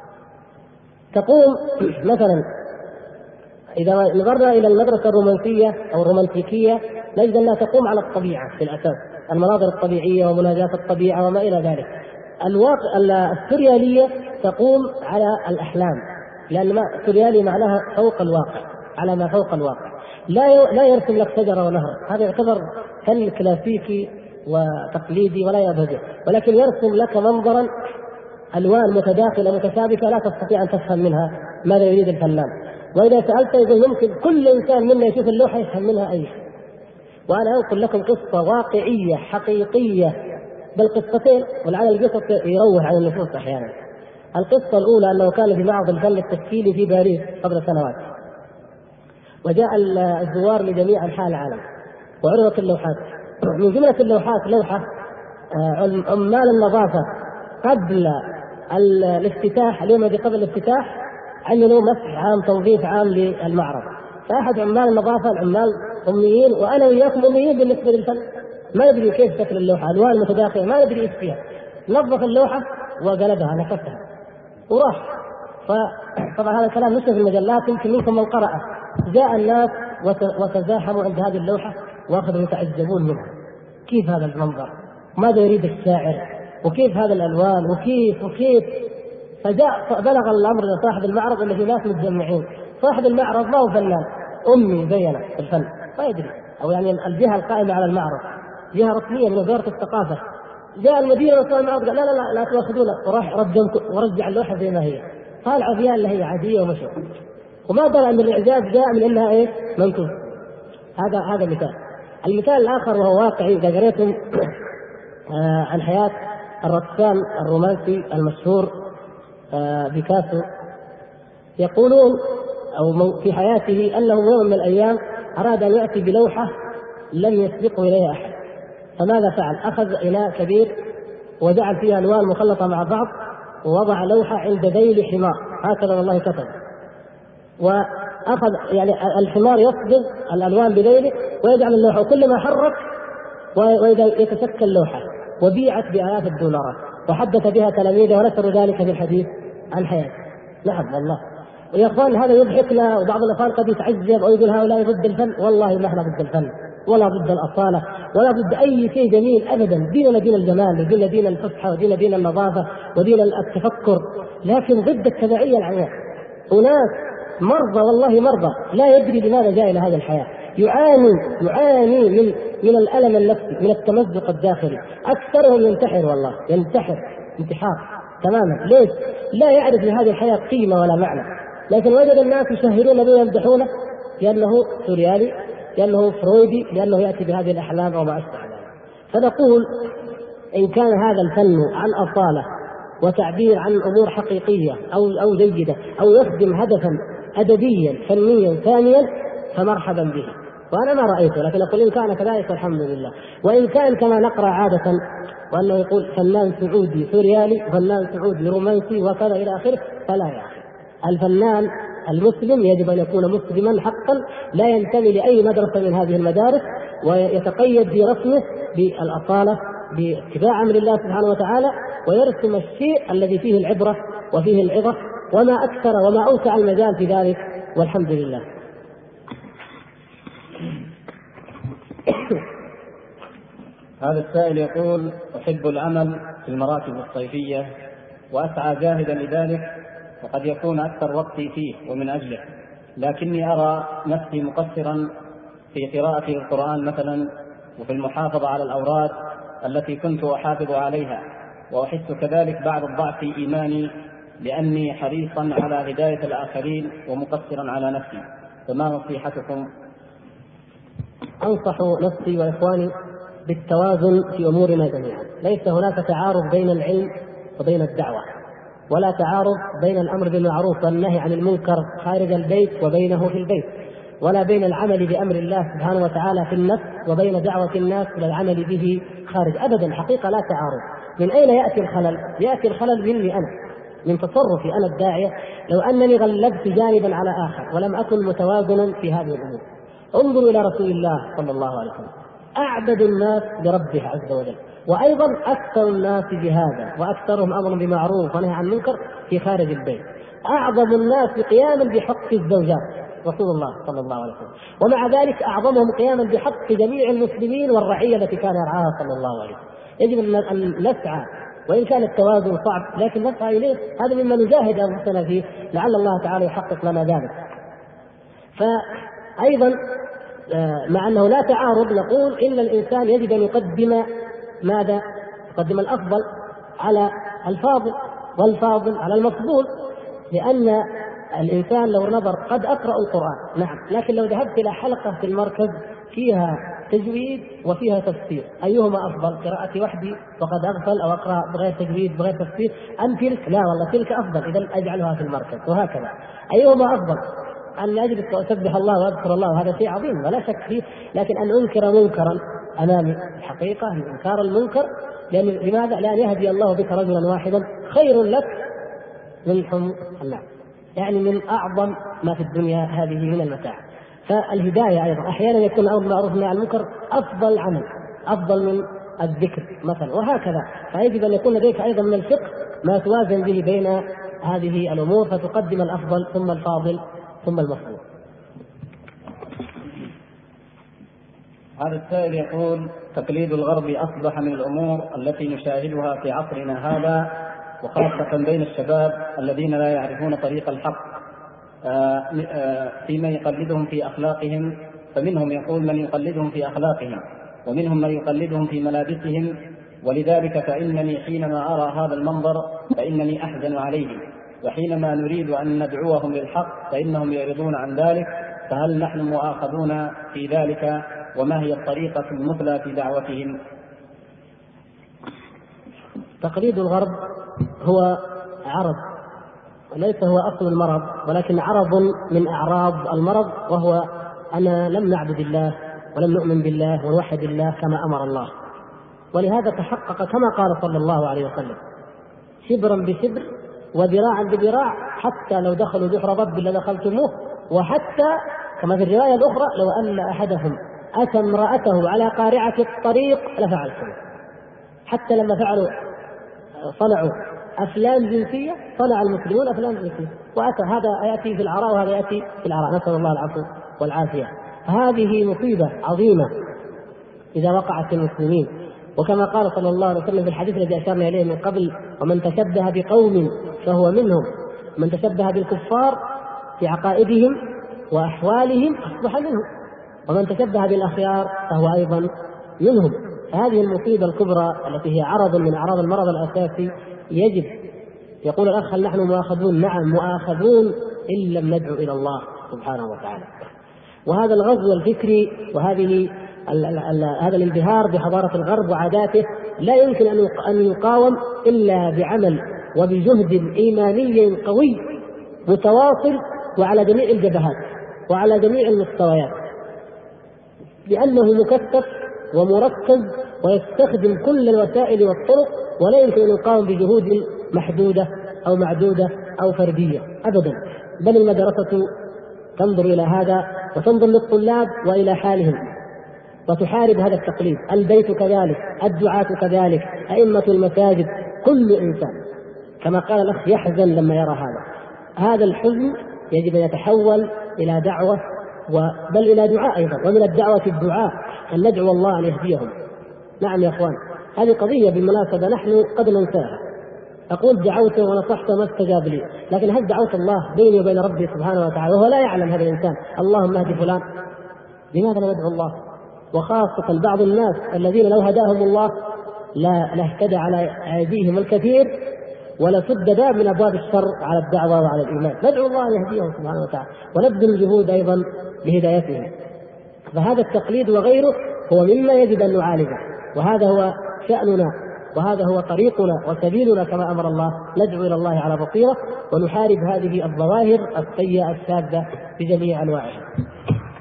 تقوم مثلا إذا نظرنا إلى المدرسة الرومانسية أو الرومانتيكية نجد أنها تقوم على الطبيعة في الأساس، المناظر الطبيعية ومناجاة الطبيعة وما إلى ذلك. الواقع السوريالية تقوم على الأحلام، لأن ما السوريالي معناها فوق الواقع، على ما فوق الواقع. لا لا يرسم لك شجرة ونهر، هذا يعتبر فن كلاسيكي وتقليدي ولا يبهجه، ولكن يرسم لك منظرا ألوان متداخلة متشابكة لا تستطيع أن تفهم منها ماذا يريد الفنان. وإذا سألت يقول يمكن كل إنسان منا يشوف اللوحة يفهم منها أي شيء. وأنا أنقل لكم قصة واقعية حقيقية، بل قصتين، ولعل القصة يروح على النفوس أحيانا. القصة الأولى أنه كان في معرض الفن التشكيلي في باريس قبل سنوات، وجاء الزوار لجميع أنحاء العالم وعرضت اللوحات. من جملة اللوحات لوحة عمال النظافة قبل الافتتاح، اليوم الذي قبل الافتتاح عملوا مسح عام، تنظيف عام للمعرض. فأحد عمال النظافة، العمال أميين وأنا وياكم أميين بالنسبة للفن، ما ندري كيف شكل اللوحة، ألوان متداخلة ما ندري إيش فيها، نظف اللوحة وقلبها نفسها وراح. فطبعا هذا الكلام نشر في المجلات، يمكن منكم من قرأه. جاء الناس وتزاحموا عند هذه اللوحة وأخذوا يتعجبون منها، كيف هذا المنظر، ماذا يريد الشاعر، وكيف هذا الألوان، وكيف وكيف فجاء بلغ الأمر لصاحب المعرض أن في ناس متجمعين. صاحب المعرض ما هو فنان، أمي زينا في الفن ما يدري، أو يعني الجهة القائمة على المعرض جهة رسمية من وزارة الثقافة. جاء المدير وصاحب المعرض قال لا لا لا, لا تأخذونا، وراح ورجع اللوحة زي ما هي، طالعة فيها اللي هي عادية ومشهورة، وما درى أن الإعجاز جاء من إنها إيه منكوس. هذا هذا مثال. المثال الآخر وهو واقعي، إذا قريتم آه عن حياة الرسام الرومانسي المشهور آه بيكاسو، يقولون أو في حياته أنه يوم من الأيام أراد أن يأتي بلوحة لم يسبقه إليها أحد، فماذا فعل؟ أخذ إناء كبير وجعل فيها ألوان مخلطة مع بعض ووضع لوحة عند ذيل حمار، هكذا والله كتب، وأخذ يعني الحمار يصبغ الألوان بذيله ويجعل اللوحة، وكلما حرك وإذا يتشكل لوحة، وبيعت بآلاف الدولارات، وحدث بها تلاميذه ونشروا ذلك في الحديث عن حياته. نعم والله. ويا اخوان هذا يضحكنا، وبعض الاخوان قد يتعجب ويقول هؤلاء ضد الفن. والله ما احنا ضد الفن ولا ضد الاصاله ولا ضد اي شيء جميل ابدا. ديننا دين الجمال، وديننا دين الفصحى، وديننا دين النظافه، ودين التفكر، لكن ضد التبعيه العمياء. اناس مرضى والله مرضى، لا يدري لماذا جاء الى هذه الحياه، يعاني يعاني من من الالم النفسي، من التمزق الداخلي، اكثرهم ينتحر، والله ينتحر انتحار تماما. ليش؟ لا يعرف لهذه الحياه قيمه ولا معنى، لكن وجد الناس يشهرون به ويمدحونه لأنه سوريالي، لأنه فرويدي، لأنه يأتي بهذه الأحلام وما أشبه ذلك. فنقول إن كان هذا الفن عن أصالة وتعبير عن أمور حقيقية أو أو جيدة أو يخدم هدفا أدبيا فنيا ثانيا فمرحبا به، وأنا ما رأيته، لكن أقول إن كان كذلك الحمد لله. وإن كان كما نقرأ عادة وأنه يقول فنان سعودي سوريالي، فنان سعودي رومانسي وكذا إلى آخره، فلا يا أخي. الفنان المسلم يجب أن يكون مسلما حقا، لا ينتمي لأي مدرسة من هذه المدارس، ويتقيد في رسمه بالأصالة باتباع أمر الله سبحانه وتعالى، ويرسم الشيء الذي فيه العبرة وفيه العظة، وما أكثر وما أوسع المجال في ذلك، والحمد لله. هذا السائل يقول: أحب العمل في المراكز الصيفية وأسعى جاهدا لذلك، وقد يكون أكثر وقتي فيه ومن أجله، لكني أرى نفسي مقصرا في قراءة القرآن مثلا، وفي المحافظة على الأوراد التي كنت أحافظ عليها، وأحس كذلك بعض الضعف في إيماني لأني حريصا على هداية الآخرين ومقصرا على نفسي، فما نصيحتكم؟ أنصح نفسي وإخواني بالتوازن في أمورنا جميعا. ليس هناك تعارض بين العلم وبين الدعوة، ولا تعارض بين الأمر بالمعروف والنهي عن المنكر خارج البيت وبينه في البيت، ولا بين العمل بأمر الله سبحانه وتعالى في النفس وبين دعوة الناس إلى العمل به خارج. أبدا، حقيقة لا تعارض. من أين يأتي الخلل؟ يأتي الخلل مني أنا، من تصرفي أنا الداعية، لو أنني غلبت جانبا على آخر ولم أكن متوازنا في هذه الأمور. انظروا إلى رسول الله صلى الله عليه وسلم، أعبد الناس لربه عز وجل، وأيضا أكثر الناس جهادا، وأكثرهم أمر بمعروف ونهي عن منكر في خارج البيت، أعظم الناس قياما بحق الزوجات رسول الله صلى الله عليه وسلم، ومع ذلك أعظمهم قياما بحق جميع المسلمين والرعية التي كان يرعاها صلى الله عليه وسلم. يجب أن نسعى، وإن كان التوازن صعب لكن نسعى إليه، هذا مما نجاهد أنفسنا فيه، لعل الله تعالى يحقق لنا ذلك. فأيضا مع أنه لا تعارض، نقول إن الإنسان يجب أن يقدم ماذا؟ يقدم الأفضل على الفاضل، والفاضل على المفضول، لأن الإنسان لو نظر قد أقرأ القرآن نعم، لكن لو ذهبت إلى حلقة في المركز فيها تجويد وفيها تفسير، أيهما أفضل؟ قراءتي وحدي وقد أغفل، أو أقرأ بغير تجويد بغير تفسير، أم تلك؟ لا والله تلك أفضل، إذا أجعلها في المركز. وهكذا أيهما أفضل؟ أن أجلس وأسبح الله وأذكر الله، هذا شيء عظيم ولا شك فيه، لكن أن أنكر منكرا أمامي الحقيقة إنكار المنكر، لأن لماذا؟ لأن يهدي الله بك رجلا واحدا خير لك من حمر النعم، يعني من أعظم ما في الدنيا هذه من المتاع. فالهداية أيضا أحيانا يكون أمر معروف عن المنكر أفضل عمل، أفضل من الذكر مثلا، وهكذا. فيجب أن يكون لديك أيضا من الفقه ما توازن به بين هذه الأمور، فتقدم الأفضل ثم الفاضل ثم المفضول. هذا السائل يقول: تقليد الغرب أصبح من الأمور التي نشاهدها في عصرنا هذا، وخاصة بين الشباب الذين لا يعرفون طريق الحق، فيما يقلدهم في أخلاقهم. فمنهم يقول من يقلدهم في أخلاقهم، ومنهم من يقلدهم في ملابسهم، ولذلك فإنني حينما أرى هذا المنظر فإنني أحزن عليه، وحينما نريد أن ندعوهم للحق فإنهم يعرضون عن ذلك، فهل نحن مؤاخذون في ذلك؟ وما هي الطريقة المثلى في دعوتهم؟ تقليد الغرب هو عرض، وليس هو أصل المرض، ولكن عرض من أعراض المرض، وهو أن لم نعبد الله ولم نؤمن بالله ونوحد الله كما أمر الله. ولهذا تحقق كما قال صلى الله عليه وسلم: شبرا بشبر وذراعا بذراع، حتى لو دخلوا جحر ضب لدخلتموه، وحتى كما في الرواية الأخرى لو أن أحدهم أتى امرأته على قارعة الطريق لفعلتم. حتى لما فعلوا صنعوا أفلام جنسية، صنع المسلمون أفلام جنسية، وأتى هذا يأتي في العراء وهذا يأتي في العراء، نسأل الله العفو والعافية. هذه مصيبة عظيمة إذا وقعت في المسلمين. وكما قال صلى الله عليه وسلم في الحديث الذي أشرنا إليه من قبل: ومن تشبه بقوم فهو منهم، من تشبه بالكفار في عقائدهم وأحوالهم أصبح منهم، ومن تشبه بالأخيار فهو أيضا منهم. فهذه المصيبة الكبرى التي هي عرض من أعراض المرض الأساسي. يجب، يقول الأخ: هل نحن مؤاخذون؟ نعم مؤاخذون إن لم ندعو إلى الله سبحانه وتعالى. وهذا الغزو الفكري وهذه ال ال ال هذا الانبهار بحضارة الغرب وعاداته لا يمكن أن يقاوم إلا بعمل وبجهد إيماني قوي متواصل وعلى جميع الجبهات وعلى جميع المستويات، لأنه مكثف ومركز ويستخدم كل الوسائل والطرق، ولا يمكن أن يقاوم بجهود محدودة أو معدودة أو فردية أبدا. بل المدرسة تنظر إلى هذا وتنظر للطلاب وإلى حالهم وتحارب هذا التقليد، البيت كذلك، الدعاة كذلك، أئمة المساجد، كل إنسان كما قال الأخ يحزن لما يرى هذا. هذا الحزن يجب أن يتحول إلى دعوة، بل إلى دعاء أيضا، ومن الدعوة الدعاء أن ندعو الله أن يهديهم. نعم يا أخوان، هذه قضية بالمناسبة نحن قد ننساها. أقول دعوت ونصحت ما استجاب لي، لكن هل دعوت الله بيني وبين ربي سبحانه وتعالى وهو لا يعلم هذا الإنسان اللهم اهد فلان؟ لماذا لا ندعو الله؟ وخاصة بعض الناس الذين لو هداهم الله لا لاهتدى على أيديهم الكثير ولسد باب من أبواب الشر على الدعوة وعلى الإيمان. ندعو الله أن يهديهم سبحانه وتعالى ونبذل الجهود أيضا بهدايتهم. فهذا التقليد وغيره هو مما يجب أن نعالجه، وهذا هو شأننا وهذا هو طريقنا وسبيلنا كما أمر الله. ندعو إلى الله على بصيرة ونحارب هذه الظواهر السيئة الشاذة بجميع أنواعها.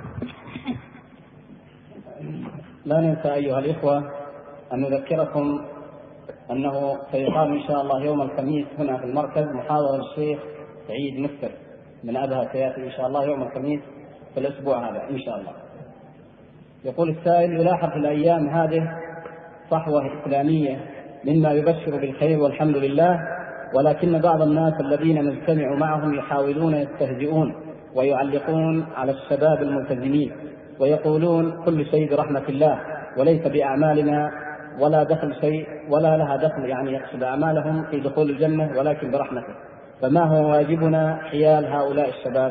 لا ننسى أيها الإخوة أن نذكركم أنه سيقام إن شاء الله يوم الخميس هنا في المركز محاضرة الشيخ سعيد مستر من أبها، سيأتي إن شاء الله يوم الخميس في الأسبوع هذا إن شاء الله. يقول السائل: يلاحظ في الأيام هذه صحوة إسلامية مما يبشر بالخير والحمد لله، ولكن بعض الناس الذين نجتمع معهم يحاولون يستهزئون ويعلقون على الشباب الملتزمين ويقولون كل شيء برحمة الله وليس بأعمالنا ولا دخل شيء ولا لها دخل، يعني يقصد أعمالهم في دخول الجنة ولكن برحمته، فما هو واجبنا حيال هؤلاء الشباب؟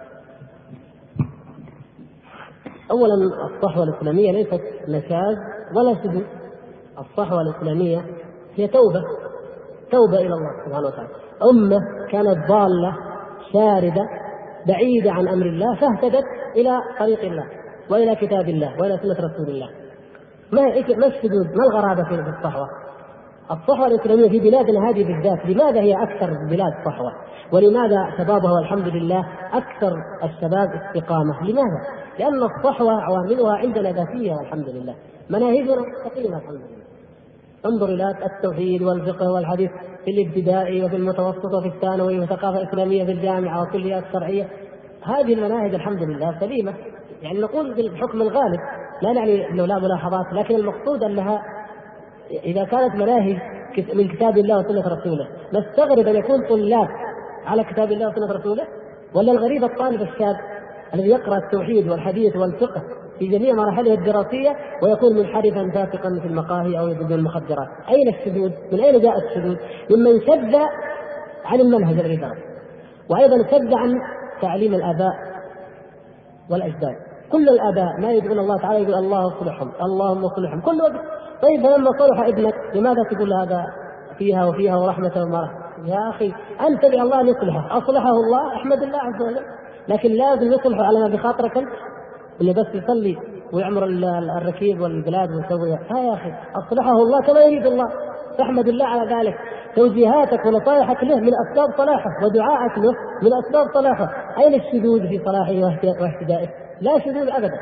أولا الصحوة الإسلامية ليست نشاز ولا سجن، الصحوة الإسلامية هي توبة توبة إلى الله سبحانه وتعالى. أمة كانت ضالة شاردة بعيدة عن أمر الله فاهتدت إلى طريق الله وإلى كتاب الله وإلى سنة رسول الله. ما ما السجود؟ ما الغرابة في الصحوة؟ الصحوة الإسلامية في بلادنا هذه بالذات لماذا هي أكثر بلاد صحوة؟ ولماذا شبابها والحمد لله أكثر الشباب استقامة؟ لماذا؟ لأن الصحوة عواملها عندنا ذاتية والحمد لله، مناهجنا مستقيمة الحمد لله. انظر إلى التوحيد والفقه والحديث في الابتدائي وفي المتوسط وفي الثانوي وثقافة إسلامية في الجامعة وكليات شرعية، هذه المناهج الحمد لله سليمة. يعني نقول بالحكم الغالب، لا نعني أنه لا ملاحظات، لكن المقصود أنها إذا كانت مناهج من كتاب الله وسنة رسوله نستغرب أن يكون طلاب على كتاب الله وسنة رسوله، ولا الغريب الطالب الشاب الذي يقرأ التوحيد والحديث والفقه في جميع مراحله الدراسية ويكون منحرفا فاسقا في المقاهي أو يدب المخدرات. أين الشذوذ؟ من أين جاء الشذوذ؟ ممن شذ عن المنهج الذي درس، وأيضا شذ عن تعليم الآباء والأجداد. كل الآباء ما يدعون الله تعالى يقول الله اصلحهم اللهم اصلحهم كل وقت. طيب لما صلح ابنك لماذا تقول هذا فيها وفيها ورحمة ومرحمة؟ يا أخي أنت بالله أن يصلحه، أصلحه الله أحمد الله عز وجل، لكن لازم يصلحه على ما بخاطرك أنت اللي بس يصلي ويعمر الركيب والبلاد ويسوي. ها يا أخي أصلحه الله كما يريد الله، فاحمد الله على ذلك. توجيهاتك ونصائحك له من أسباب صلاحه، ودعائك له من أسباب صلاحه. أين الشذوذ في صلاحه واهتدائه؟ لا شذوذ أبدا.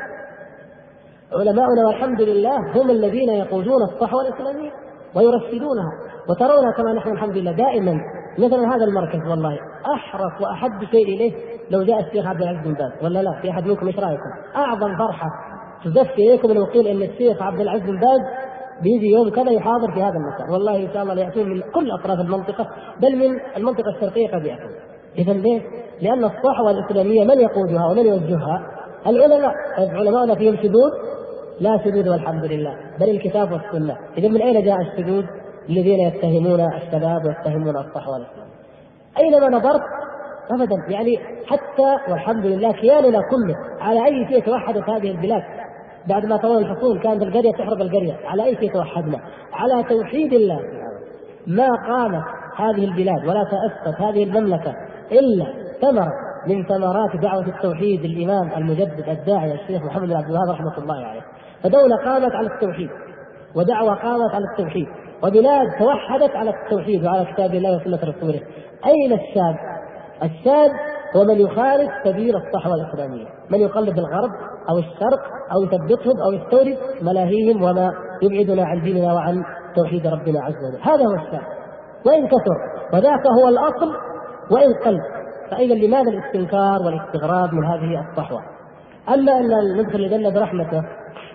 علماؤنا والحمد لله هم الذين يقودون الصحوة الإسلامية ويرشدونها، وترونها كما نحن الحمد لله دائما. مثلا هذا المركز والله أحرص وأحب شيء إليه لو جاء الشيخ عبد العزيز بن باز، ولا لا؟ في أحد منكم إيش رأيكم؟ أعظم فرحة تزكي إليكم لو قيل إن الشيخ عبد العزيز بن باز بيجي يوم كذا يحاضر في هذا المكان، والله إن شاء الله ليأتون من كل أطراف المنطقة، بل من المنطقة الشرقية قد يأتون. إذا ليه؟ لأن الصحوة الإسلامية من يقودها ومن يوجهها؟ العلماء. علماؤنا فيهم شذوذ؟ لا شذوذ والحمد لله، بل الكتاب والسنة. إذا من أين جاء الشذوذ؟ الذين يتهمون الشباب ويتهمون الصحوة الإسلامية. أينما نظرت أبدا، يعني حتى والحمد لله كياننا كله على أي شيء توحدت هذه البلاد بعد ما طول الحصول كانت القرية تحرق القرية. على أي شيء توحدنا؟ على توحيد الله. ما قامت هذه البلاد ولا تأسست هذه المملكة إلا ثمرة من ثمرات دعوة التوحيد الإمام المجدد الداعي الشيخ محمد بن عبد الوهاب رحمة الله عليه. فدولة قامت على التوحيد، ودعوة قامت على التوحيد، وبلاد توحدت على التوحيد وعلى كتاب الله وسنة رسوله. أين الشاذ؟ الشاذ هو من يخالف سبيل الصحوة الإسلامية، من يقلد الغرب أو الشرق أو يثبتهم أو يستورد ملاهيهم وما يبعدنا عن ديننا وعن توحيد ربنا عز وجل. هذا هو الشاذ، وإن كثر، وذاك هو الأصل وإن قل. فإذا لماذا الاستنكار والاستغراب من هذه الصحوة؟ أما أن ندخل الجنة برحمته،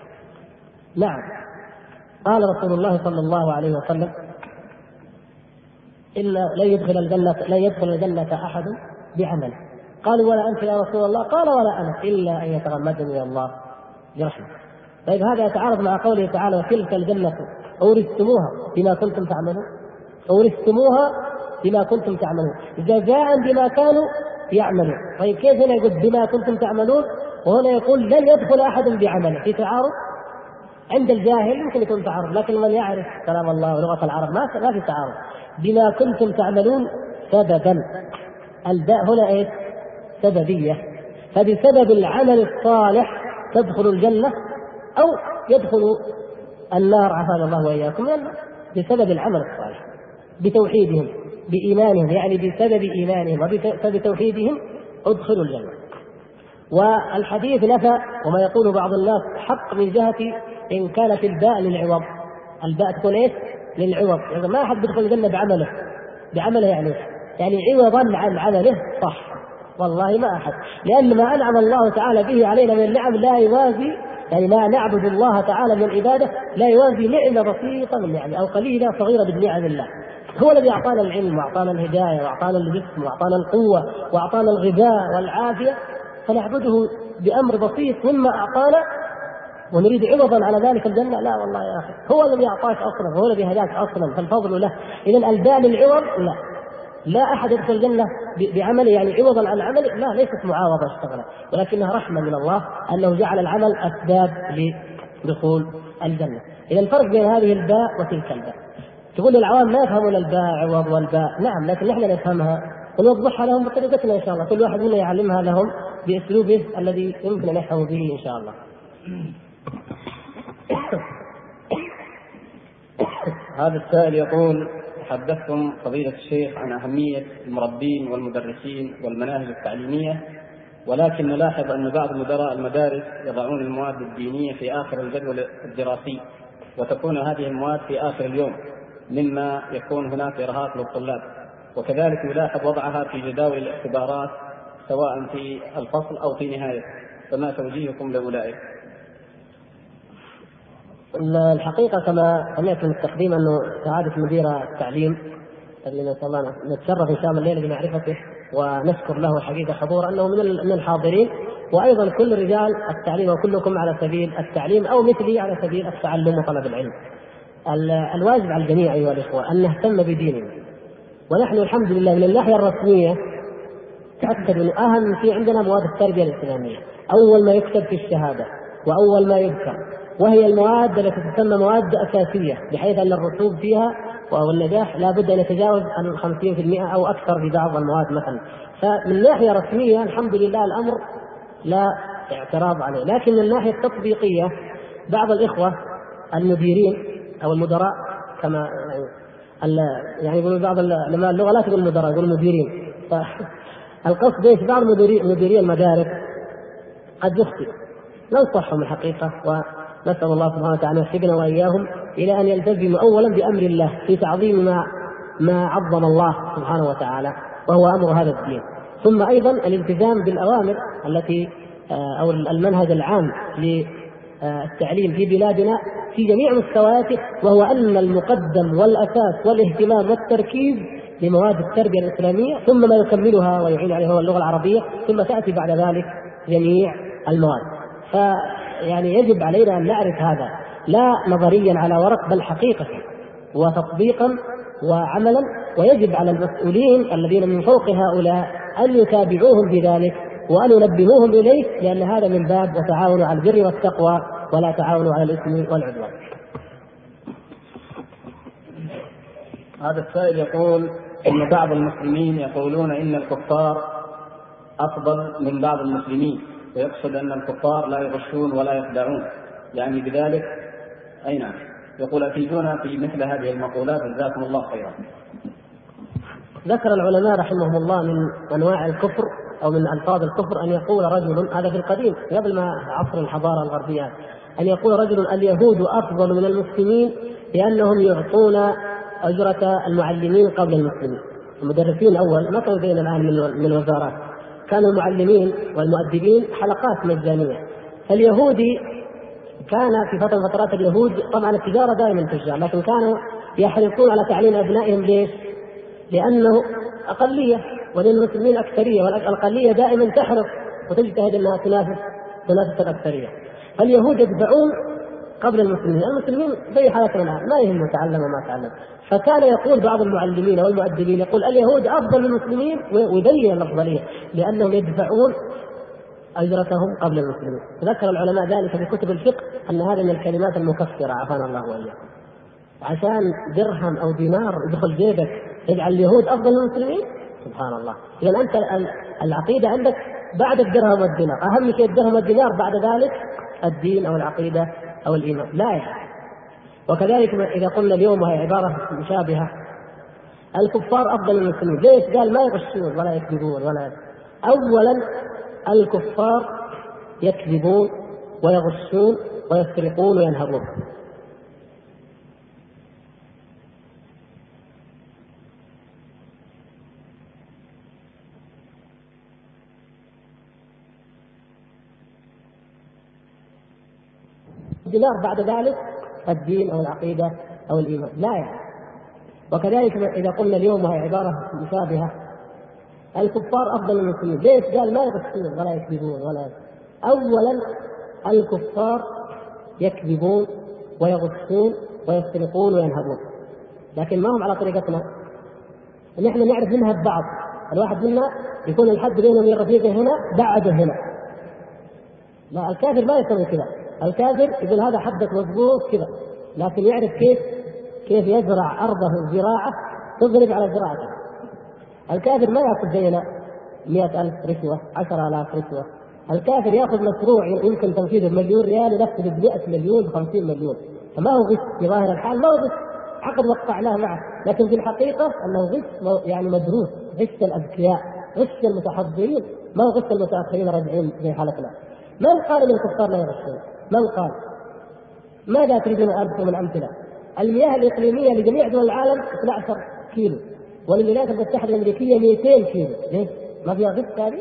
نعم، قال رسول الله صلى الله عليه وسلم: إلا لا يدخل الجنة لا يدخل الجنة أحد بعمله. قالوا: ولا أنت يا رسول الله؟ قال: ولا أنا، إلا أن يتغمدني الله برحمة. طيب هذا يتعارض مع قوله تعالى: وتلك الجنة أورثتموها بما كنتم تعملون. أورثتموها بما كنتم تعملون، جزاء بما كانوا يعملون. طيب كيف هنا يقول بما كنتم تعملون وهنا يقول لن يدخل أحد بعمله؟ في تعارض عند الجاهل، يمكن يكون تعارض، لكن من يعرف كلام الله ولغة العرب ما ما في تعارض. بما كنتم تعملون سببا، الباء هنا ايه؟ سببية. فبسبب العمل الصالح تدخل الجنة أو يدخل النار، عافانا الله وإياكم من النار، بسبب العمل الصالح، بتوحيدهم، بإيمانهم، يعني بسبب إيمانهم وبسبب توحيدهم ادخلوا الجنة. والحديث نفى وما يقول بعض الناس حق من جهة إن كانت الباء للعوض، الباء تكون إيه؟ للعوض، يعني ما أحد بيدخل الجنة بعمله، بعمله يعني يعني عوضا عن عمله، صح والله ما أحد، لأن ما أنعم الله تعالى به علينا من النعم لا يوازي، يعني ما نعبد الله تعالى من العبادة لا يوازي نعمة بسيطة من نعمة أو قليلة صغيرة من نعم الله. هو الذي أعطانا العلم وأعطانا الهداية وأعطانا الجسم وأعطانا القوة وأعطانا الغذاء والعافية، فنعبده بأمر بسيط مما أعطانا ونريد عوضا على ذلك الجنة؟ لا والله يا أخي، هو الذي أعطاك أصلا، هو الذي هداك أصلا، فالفضل له. إذا الباء للعوض لا، لا أحد يدخل الجنة بعمله يعني عوضا عن عمله، لا، ليست معاوضة اشتغلت، ولكنها رحمة من الله أنه جعل العمل أسباب لدخول الجنة. إذا الفرق بين هذه الباء وتلك الباء. تقول العوام ما يفهمون الباء عوض والباء، نعم، لكن نحن نفهمها ونوضحها لهم بطريقتنا إن شاء الله، كل واحد منا يعلمها لهم بأسلوبه الذي يمكن أن يفهموا به إن شاء الله. هذا السائل يقول: تحدثتم فضيلة الشيخ عن أهمية المربين والمدرسين والمناهج التعليمية، ولكن نلاحظ أن بعض مدراء المدارس يضعون المواد الدينية في آخر الجدول الدراسي، وتكون هذه المواد في آخر اليوم، مما يكون هناك إرهاق للطلاب، وكذلك يلاحظ وضعها في جداول الاختبارات سواء في الفصل أو في نهاية، فما توجيهكم لأولئك؟ الحقيقة كما سمعت من التقديم أنه سعادة مدير التعليم الذي نسأل الله نتشرف إن شاء الله الليلة بمعرفته ونشكر له حقيقة حضور أنه من الحاضرين، وأيضا كل رجال التعليم وكلكم على سبيل التعليم أو مثلي على سبيل التعلم وطلب العلم. الواجب على الجميع أيها الإخوة أن نهتم بديننا، ونحن الحمد لله من الناحية الرسمية تأكد أن أهم شيء عندنا مواد التربية الإسلامية، أول ما يكتب في الشهادة وأول ما يذكر، وهي المواد التي تسمى مواد أساسية، بحيث أن الرسوب فيها والنجاح لا بد أن يتجاوز الخمسين في المئة أو أكثر في بعض المواد مثلا. فمن ناحية رسمية الحمد لله الأمر لا اعتراض عليه، لكن من الناحية التطبيقية بعض الإخوة المديرين أو المدراء كما يعني يقولون بعض لما اللغة لا تقول المدراء يقول المديرين، فالقصد ايش؟ بعض مديري المدارس قد يخطئ، ننصحهم الحقيقة ونسأل الله سبحانه وتعالى يوفقنا وإياهم إلى أن يلتزموا أولا بأمر الله في تعظيم ما ما عظم الله سبحانه وتعالى وهو أمر هذا الدين، ثم أيضا الالتزام بالأوامر التي أو المنهج العام للتعليم في بلادنا في جميع مستوياته، وهو أن المقدم والأساس والاهتمام والتركيز لمواد التربية الإسلامية، ثم ما يكملها ويعين عليها هو اللغة العربية، ثم تأتي بعد ذلك جميع المواد. فيعني يجب علينا أن نعرف هذا لا نظريا على ورق بل حقيقة وتطبيقا وعملا، ويجب على المسؤولين الذين من فوق هؤلاء أن يتابعوهم بذلك وأن ينبهوهم إليه، لأن هذا من باب وتعاونوا على البر والتقوى ولا تعاونوا على الإثم والعدوان. هذا السائل يقول إن بعض المسلمين يقولون إن الكفار أفضل من بعض المسلمين، ويقصد أن الكفار لا يغشون ولا يخدعون، يعني بذلك أي نعم. يقول أفيدونا في مثل هذه المقولات جزاكم الله خيرا. ذكر العلماء رحمهم الله من أنواع الكفر أو من ألفاظ الكفر أن يقول رجل، هذا في القديم قبل ما عصر الحضارة الغربية، أن يقول رجل اليهود أفضل من المسلمين لأنهم يعطون أجرة المعلمين قبل المسلمين. المدرسين أول ما كانوا زينا الآن من الوزارات، كانوا المعلمين والمؤدبين حلقات مجانية. فاليهودي كان في فترة من فترات اليهود طبعا التجارة دائما تجار، لكن كانوا يحرصون على تعليم أبنائهم. ليش؟ لأنه أقلية وللمسلمين أكثرية، والأقلية دائما تحرص وتجتهد أنها تنافس تنافس الأكثرية. فاليهود يدفعون قبل المسلمين، المسلمين زي حالتنا الآن ما يهم تعلم وما تعلم. فكان يقول بعض المعلمين والمؤدبين يقول اليهود أفضل من المسلمين، ويبين الأفضلية لأنهم يدفعون أجرتهم قبل المسلمين. ذكر العلماء ذلك في كتب الفقه أن هذه من الكلمات المكفرة عافانا الله وإياكم. عشان درهم أو دينار يدخل جيبك يجعل اليهود أفضل من المسلمين؟ سبحان الله. إذا أنت العقيدة عندك بعد الدرهم والدينار، أهم شيء الدرهم والدينار، بعد ذلك الدين أو العقيدة أو الإيمان. لا يعني. وكذلك إذا قلنا اليوم وهي عبارة مشابهة، الكفار أفضل من المسلمين. ليش؟ قال ما يغشون ولا يكذبون ولا. أولا الكفار يكذبون ويغشون ويسرقون وينهبون. الدينار بعد ذلك الدين أو العقيدة أو الإيمان لا يعني. وكذلك إذا قلنا اليوم وهي عبارة مشابهة، الكفار أفضل من المسلمين. ليش؟ قال ما يغشون ولا يكذبون ولا يكذبون. أولا الكفار يكذبون ويغشون ويسرقون وينهبون، لكن ما هم على طريقتنا. نحن نعرف منها بعض، الواحد منا يكون الحد بينه وبين رفيقه هنا بعده هنا. لا، الكافر ما يسوي كذا. الكافر يقول هذا حدك مضبوط كذا، لكن يعرف كيف كيف يزرع أرضه زراعة تضرب على زراعته. الكافر ما يأخذ زينا مئة ألف رشوة، عشر آلاف رشوة. الكافر يأخذ مشروع يمكن تنفيذه بمليون ريال ينفذ بمئة مليون بخمسين مليون، فما هو غش في ظاهر الحال، ما هو غش، عقد وقعناه معه، لكن في الحقيقة أنه غش يعني مدروس، غش الأذكياء، غش المتحضرين، ما هو غش المتأخرين راجعين زي حالتنا. من قال من الكفار لا يغشون؟ من قال؟ ماذا تريدون أن أذكر من أمثلة؟ المياه الإقليمية لجميع دول العالم اثنا عشر كيلو، وللولايات المتحدة الأمريكية مئتين كيلو. ليش؟ ما فيها غش ثاني؟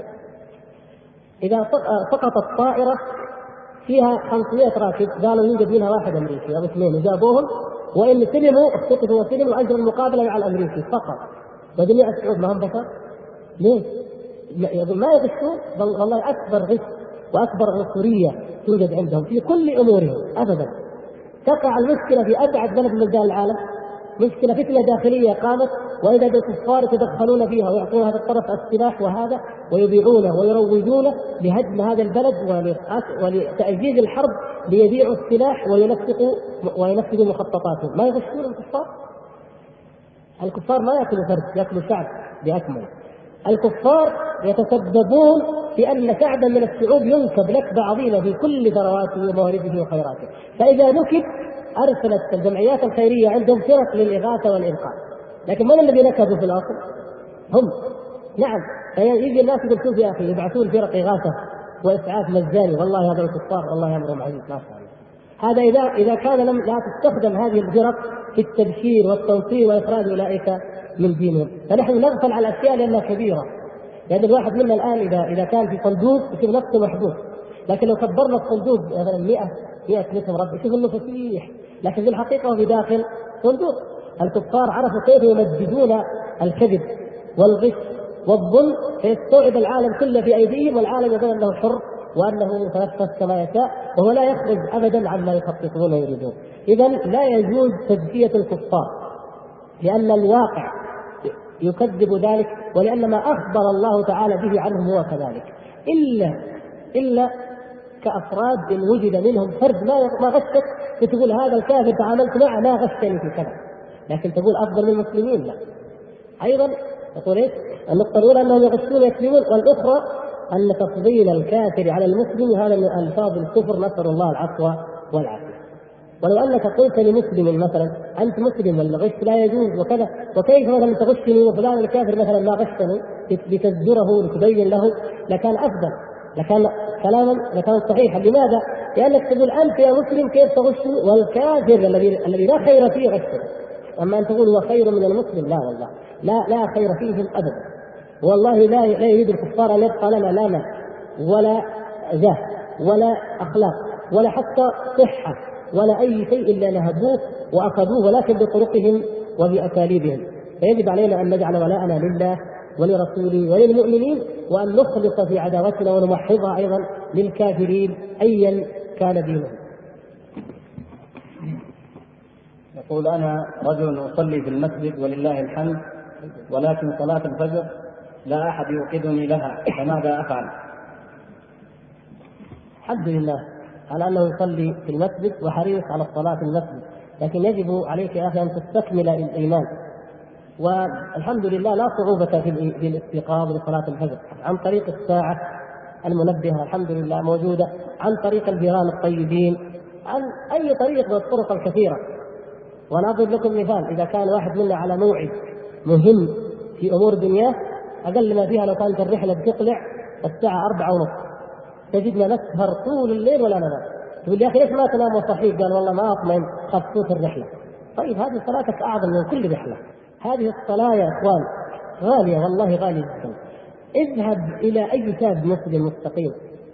إذا سقطت طائرة فيها خمسمائة راكب قالوا يوجد منها واحد أمريكي أو اثنين وجابوهم، وإن سلموا افتقدوا وسلموا وأجروا المقابلة مع الأمريكي فقط، وجميع الشعوب ما هم بشر. ليه؟ يقول ما يغشون؟ والله أكبر غش وأكبر عنصرية توجد عندهم في كل أمورهم أبدا. تقع المشكلة في أبعد بلد من بلدان العالم، مشكلة فتنة داخلية قامت، وإذا الكفار يتدخلون فيها ويعطون هذا الطرف السلاح وهذا ويبيعونه ويروجونه لهدم هذا البلد ولتأجيج الحرب، ليبيعوا السلاح وينفقوا وينفذوا مخططاتهم. ما يغشون الكفار؟ الكفار ما يأكلوا فرد، يأكلوا شعب بأكمله. الكفار يتسببون في أن شعبا من الشعوب ينكب نكبة عظيمة في كل ثرواته وموارده وخيراته، فإذا نكب أرسلت الجمعيات الخيرية عندهم فرق للإغاثة والإنقاذ. لكن من الذي نكبوا في الأصل؟ هم. نعم، فيجي الناس يقول شوف يا أخي يبعثون فرق إغاثة وإسعاف مجاني، والله هذا الكفار والله أمرهم عزيز ما شاء الله. هذا إذا إذا كان لم لا تستخدم هذه الفرق في التبشير والتنصير وإخراج أولئك من دينهم. فنحن نغفل على الأشياء لأنها كبيرة. يعني الواحد منا الآن إذا إذا كان في صندوق يشوف نفسه محبوس، لكن لو كبرنا الصندوق مثلا مئة مئة لتر رب يشوف إنه فسيح، لكن في الحقيقة هو في داخل صندوق. الكفار عرفوا كيف يمجدون الكذب والغش والظلم، فيستوعب العالم كله في أيديهم، والعالم يظن أنه حر وأنه يتنفس كما يشاء، وهو لا يخرج أبدا عما يخططون ويريدون. إذن لا يجوز تزكية الكفار، لأن الواقع يكذب ذلك، ولأن ما أخبر الله تعالى به عنهم هو كذلك، إلا إلا كأفراد إن وجد منهم فرد ما غشك تقول هذا الكافر تعاملت معه ما غشني في كذا، لكن تقول أفضل من المسلمين لا. أيضا تقول إيه؟ النقطة الأولى أنهم يغشون ويكذبون، والأخرى أن تفضيل الكافر على المسلم هذا من ألفاظ الكفر، نسأل الله العفو والعافية. ولو أنك قلت لمسلم مثلا أنت مسلم والغش لا يجوز وكذا، وكيف مثلا تغشني وفلان الكافر مثلا ما غشني لتزجره لتبين له، لكان أفضل، لكان كلاما لكان صحيحا. لماذا؟ لأنك تقول أنت يا مسلم كيف تغشني والكافر الذي الذي لا خير فيه غشني. أما أن تقول هو خير من المسلم، لا والله لا لا خير فيهم أبدا. والله لا لا يريد الكفار أن يبقى لنا لا مال ولا جاه ولا أخلاق ولا حتى صحة ولا أي شيء إلا نهبوه وأخذوه، ولكن بطرقهم وبأساليبهم. فيجب علينا أن نجعل ولاءنا لله ولرسوله وللمؤمنين، وأن نخلص في عداوتنا ونمحضها أيضا للكافرين أيا كان دينهم. يقول أنا رجل أصلي في المسجد ولله الحمد، ولكن صلاة الفجر لا أحد يوقظني لها، فماذا أفعل؟ الحمد لله على أنه يصلي في المسجد وحريص على الصلاة في المسجد، لكن يجب عليك يا أخي أن تستكمل الإيمان. والحمد لله لا صعوبة في الاستيقاظ لصلاة الفجر عن طريق الساعة المنبهة، الحمد لله موجودة، عن طريق الجيران الطيبين، عن أي طريق من الطرق الكثيرة. وأنا أضرب لكم مثال، إذا كان واحد منا على موعد مهم في أمور دنياه، أقل ما فيها لو كانت الرحلة بتقلع الساعة أربعة ونصف، تجدنا نسهر طول الليل ولا ننام، تقول يا اخي ليش ما تنام وصحيح؟ قال والله ما اطمئن خاف تفوت الرحله. طيب هذه صلاتك اعظم من كل رحله. هذه الصلاه يا اخوان غاليه والله غاليه جدا. اذهب الى اي شاب مسلم مستقيم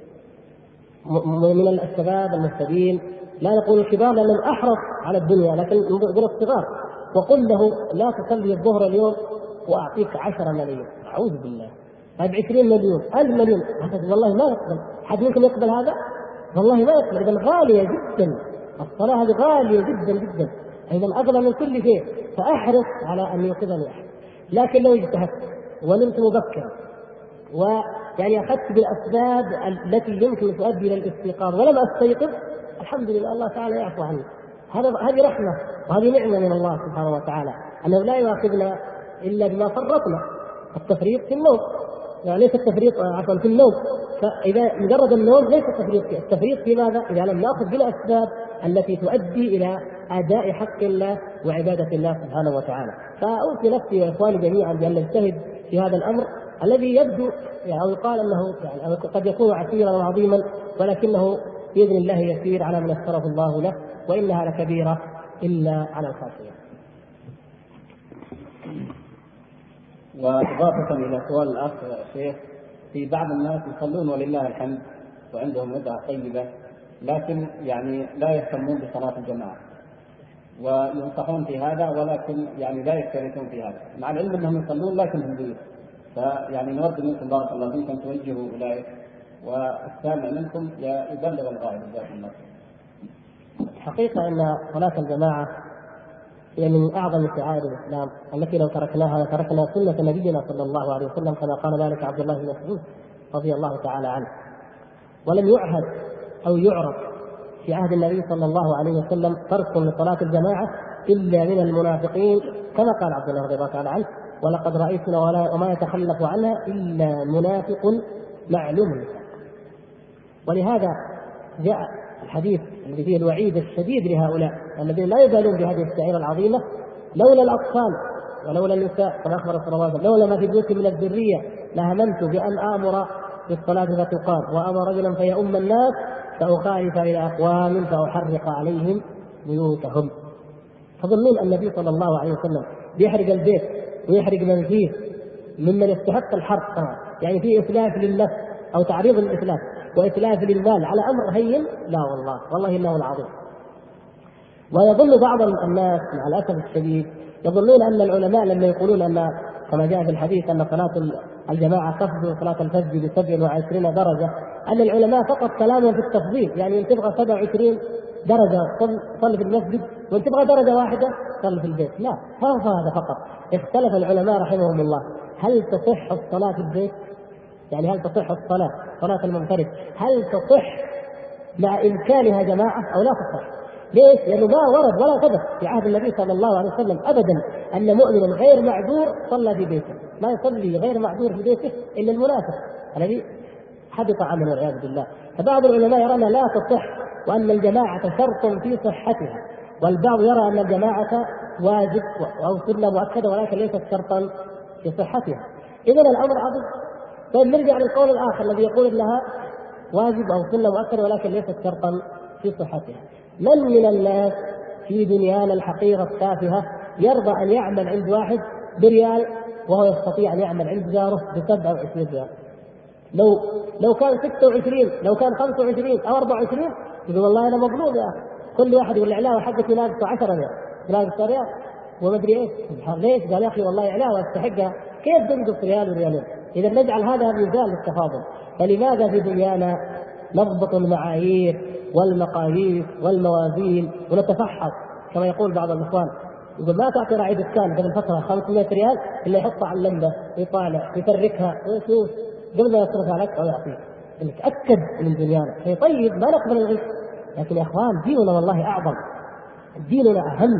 من الشباب المهتدين، لا نقول الكبار لانهم احرص على الدنيا، لكن نقول الصغار، وقل له لا تصلي الظهر اليوم واعطيك عشرة ملايين. اعوذ بالله، هذا عشرين مليون ألف مليون، والله ما يقبل. حد يمكن يقبل هذا؟ والله ما يقبل. اذا غاليه جدا الصلاه، هذه غاليه جدا جدا، اذا اغلى من كل شيء. فاحرص على ان يوقظني احد. لكن لو اجتهدت ونمت مبكرا ويعني اخذت بالاسباب التي يمكن تؤدي الى الاستيقاظ ولم استيقظ، الحمد لله الله تعالى يعفو عني. هذا هذه رحمه وهذه نعمه من الله سبحانه وتعالى، انه لا يؤاخذنا الا بما فرطنا. التفريط في النوم، يعني ليس التفريط عفوا في النوم، فاذا مجرد النوم ليس التفريط. التفريط في ماذا؟ اذا لم ناخذ بالاسباب التي تؤدي الى اداء حق الله وعباده الله سبحانه وتعالى. فاوصي نفسي يا اخواني جميعا بان نجتهد في هذا الامر الذي يبدو يعني او يقال انه يعني قد يكون عسيرا وعظيما، ولكنه باذن الله يسير على من يسره الله له، وانها لكبيره الا على الخاشعين. وإضافة إلى سؤال الأخ شيخ، في بعض الناس يصلون ولله الحمد وعندهم متعة طيبة، لكن يعني لا يهتمون بصلاة الجماعة وينصحون في هذا، ولكن يعني لا يشتركون في هذا، مع العلم أنهم يصلون لكن هم بيوت. فيعني نود منكم بارك الله فيكم توجهوا أولئك، والسامع منكم يبلغ الغائب جزاكم الله. حقيقة أن صلاة الجماعة هي من أعظم شعائر الإسلام التي لو تركناها تركنا سنة نبينا صلى الله عليه وسلم، كما قال ذلك عبد الله بن مسعود رضي الله تعالى عنه. ولم يعهد أو يعرف في عهد النبي صلى الله عليه وسلم ترك لصلاة الجماعة إلا من المنافقين، كما قال عبد الله رضي الله تعالى عنه: ولقد رأيتنا وما يتخلف عنها إلا منافق معلوم. ولهذا جاء الحديث الذي فيه الوعيد الشديد لهؤلاء الذين لا يبالون بهذه الشعيرة العظيمة: لولا الأطفال ولولا النساء، كما أخبر صلى الله عليه وسلم: لولا ما في بيوت من الذرية لهممت بأن آمر بالصلاة فتقام وأمر رجلا فيؤم الناس فأخالف إلى أقوام فأحرق عليهم بيوتهم. تظنون النبي صلى الله عليه وسلم بيحرق البيت ويحرق من فيه ممن يستحق الحرق طبعا، يعني فيه إتلاف للنفس أو تعريض للإتلاف وإتلاف للمال على أمر هين؟ لا والله، والله إنه العظيم. ويظن بعض الناس مع الأسف الشديد يظنون أن العلماء لما يقولون أن كما جاء في الحديث أن صلاة الجماعة تفضل صلاة الفجر بسبع وعشرين درجة، أن العلماء فقط كلامهم في التفضيل، يعني إن تبغى سبع وعشرين درجة صل في المسجد وإن تبغى درجة واحدة صل في البيت. لا، هذا فقط. اختلف العلماء رحمهم الله: هل تصح الصلاة في البيت؟ يعني هل تصح الصلاة صلاة المنفرد هل تصح مع إمكانها جماعة أو لا تصح؟ ليش؟ لأنه ما ورد ولا ثبت في عهد النبي صلى الله عليه وسلم أبدا أن مؤمنا غير معذور صلى في بيته. ما يصلي غير معذور في بيته إلا المنافق الذي حبط عمله والعياذ بالله. فبعض العلماء يرى أنها لا تصح وأن الجماعة شرط في صحتها، والبعض يرى أن الجماعة واجب أو سنة مؤكدة ولكن ليست شرطا في صحتها. إذن الأمر عظيم. طيب نرجع للقول الآخر الذي يقول أنها واجب أو سنة مؤكدة ولكن ليست شرطا في صحتها. من من الناس في دنيانا الحقيقة التافهة يرضى أن يعمل عند واحد بريال وهو يستطيع أن يعمل عند جاره بسبعة وعشرين ريال؟ لو لو كان ستة وعشرين، لو كان خمسة وعشرين أو أربعة وعشرين، يقول والله أنا مظلوم يا أخي. كل واحد يقول العلاوة حقتي لابسه عشرة ريال، لابسه ريال وما أدري إيش. ليش؟ قال يا أخي والله علاوة استحقها، كيف تنقص ريال وريالين؟ إذا نجعل هذا ميزان للتفاضل. فلماذا في دنيانا نضبط المعايير والمقاييس والموازين ونتفحص كما يقول بعض الإخوان؟ يقول ما تعطي راعي دكان قبل فترة خمسمائة ريال إلا يحطها على اللمبة يطالع يفركها ويشوف قبل ما يصرفها لك أو يعطيك. نتأكد من دنيانا. شيء طيب ما نقبل الغش، لكن يا إخوان ديننا والله أعظم، ديننا أهم.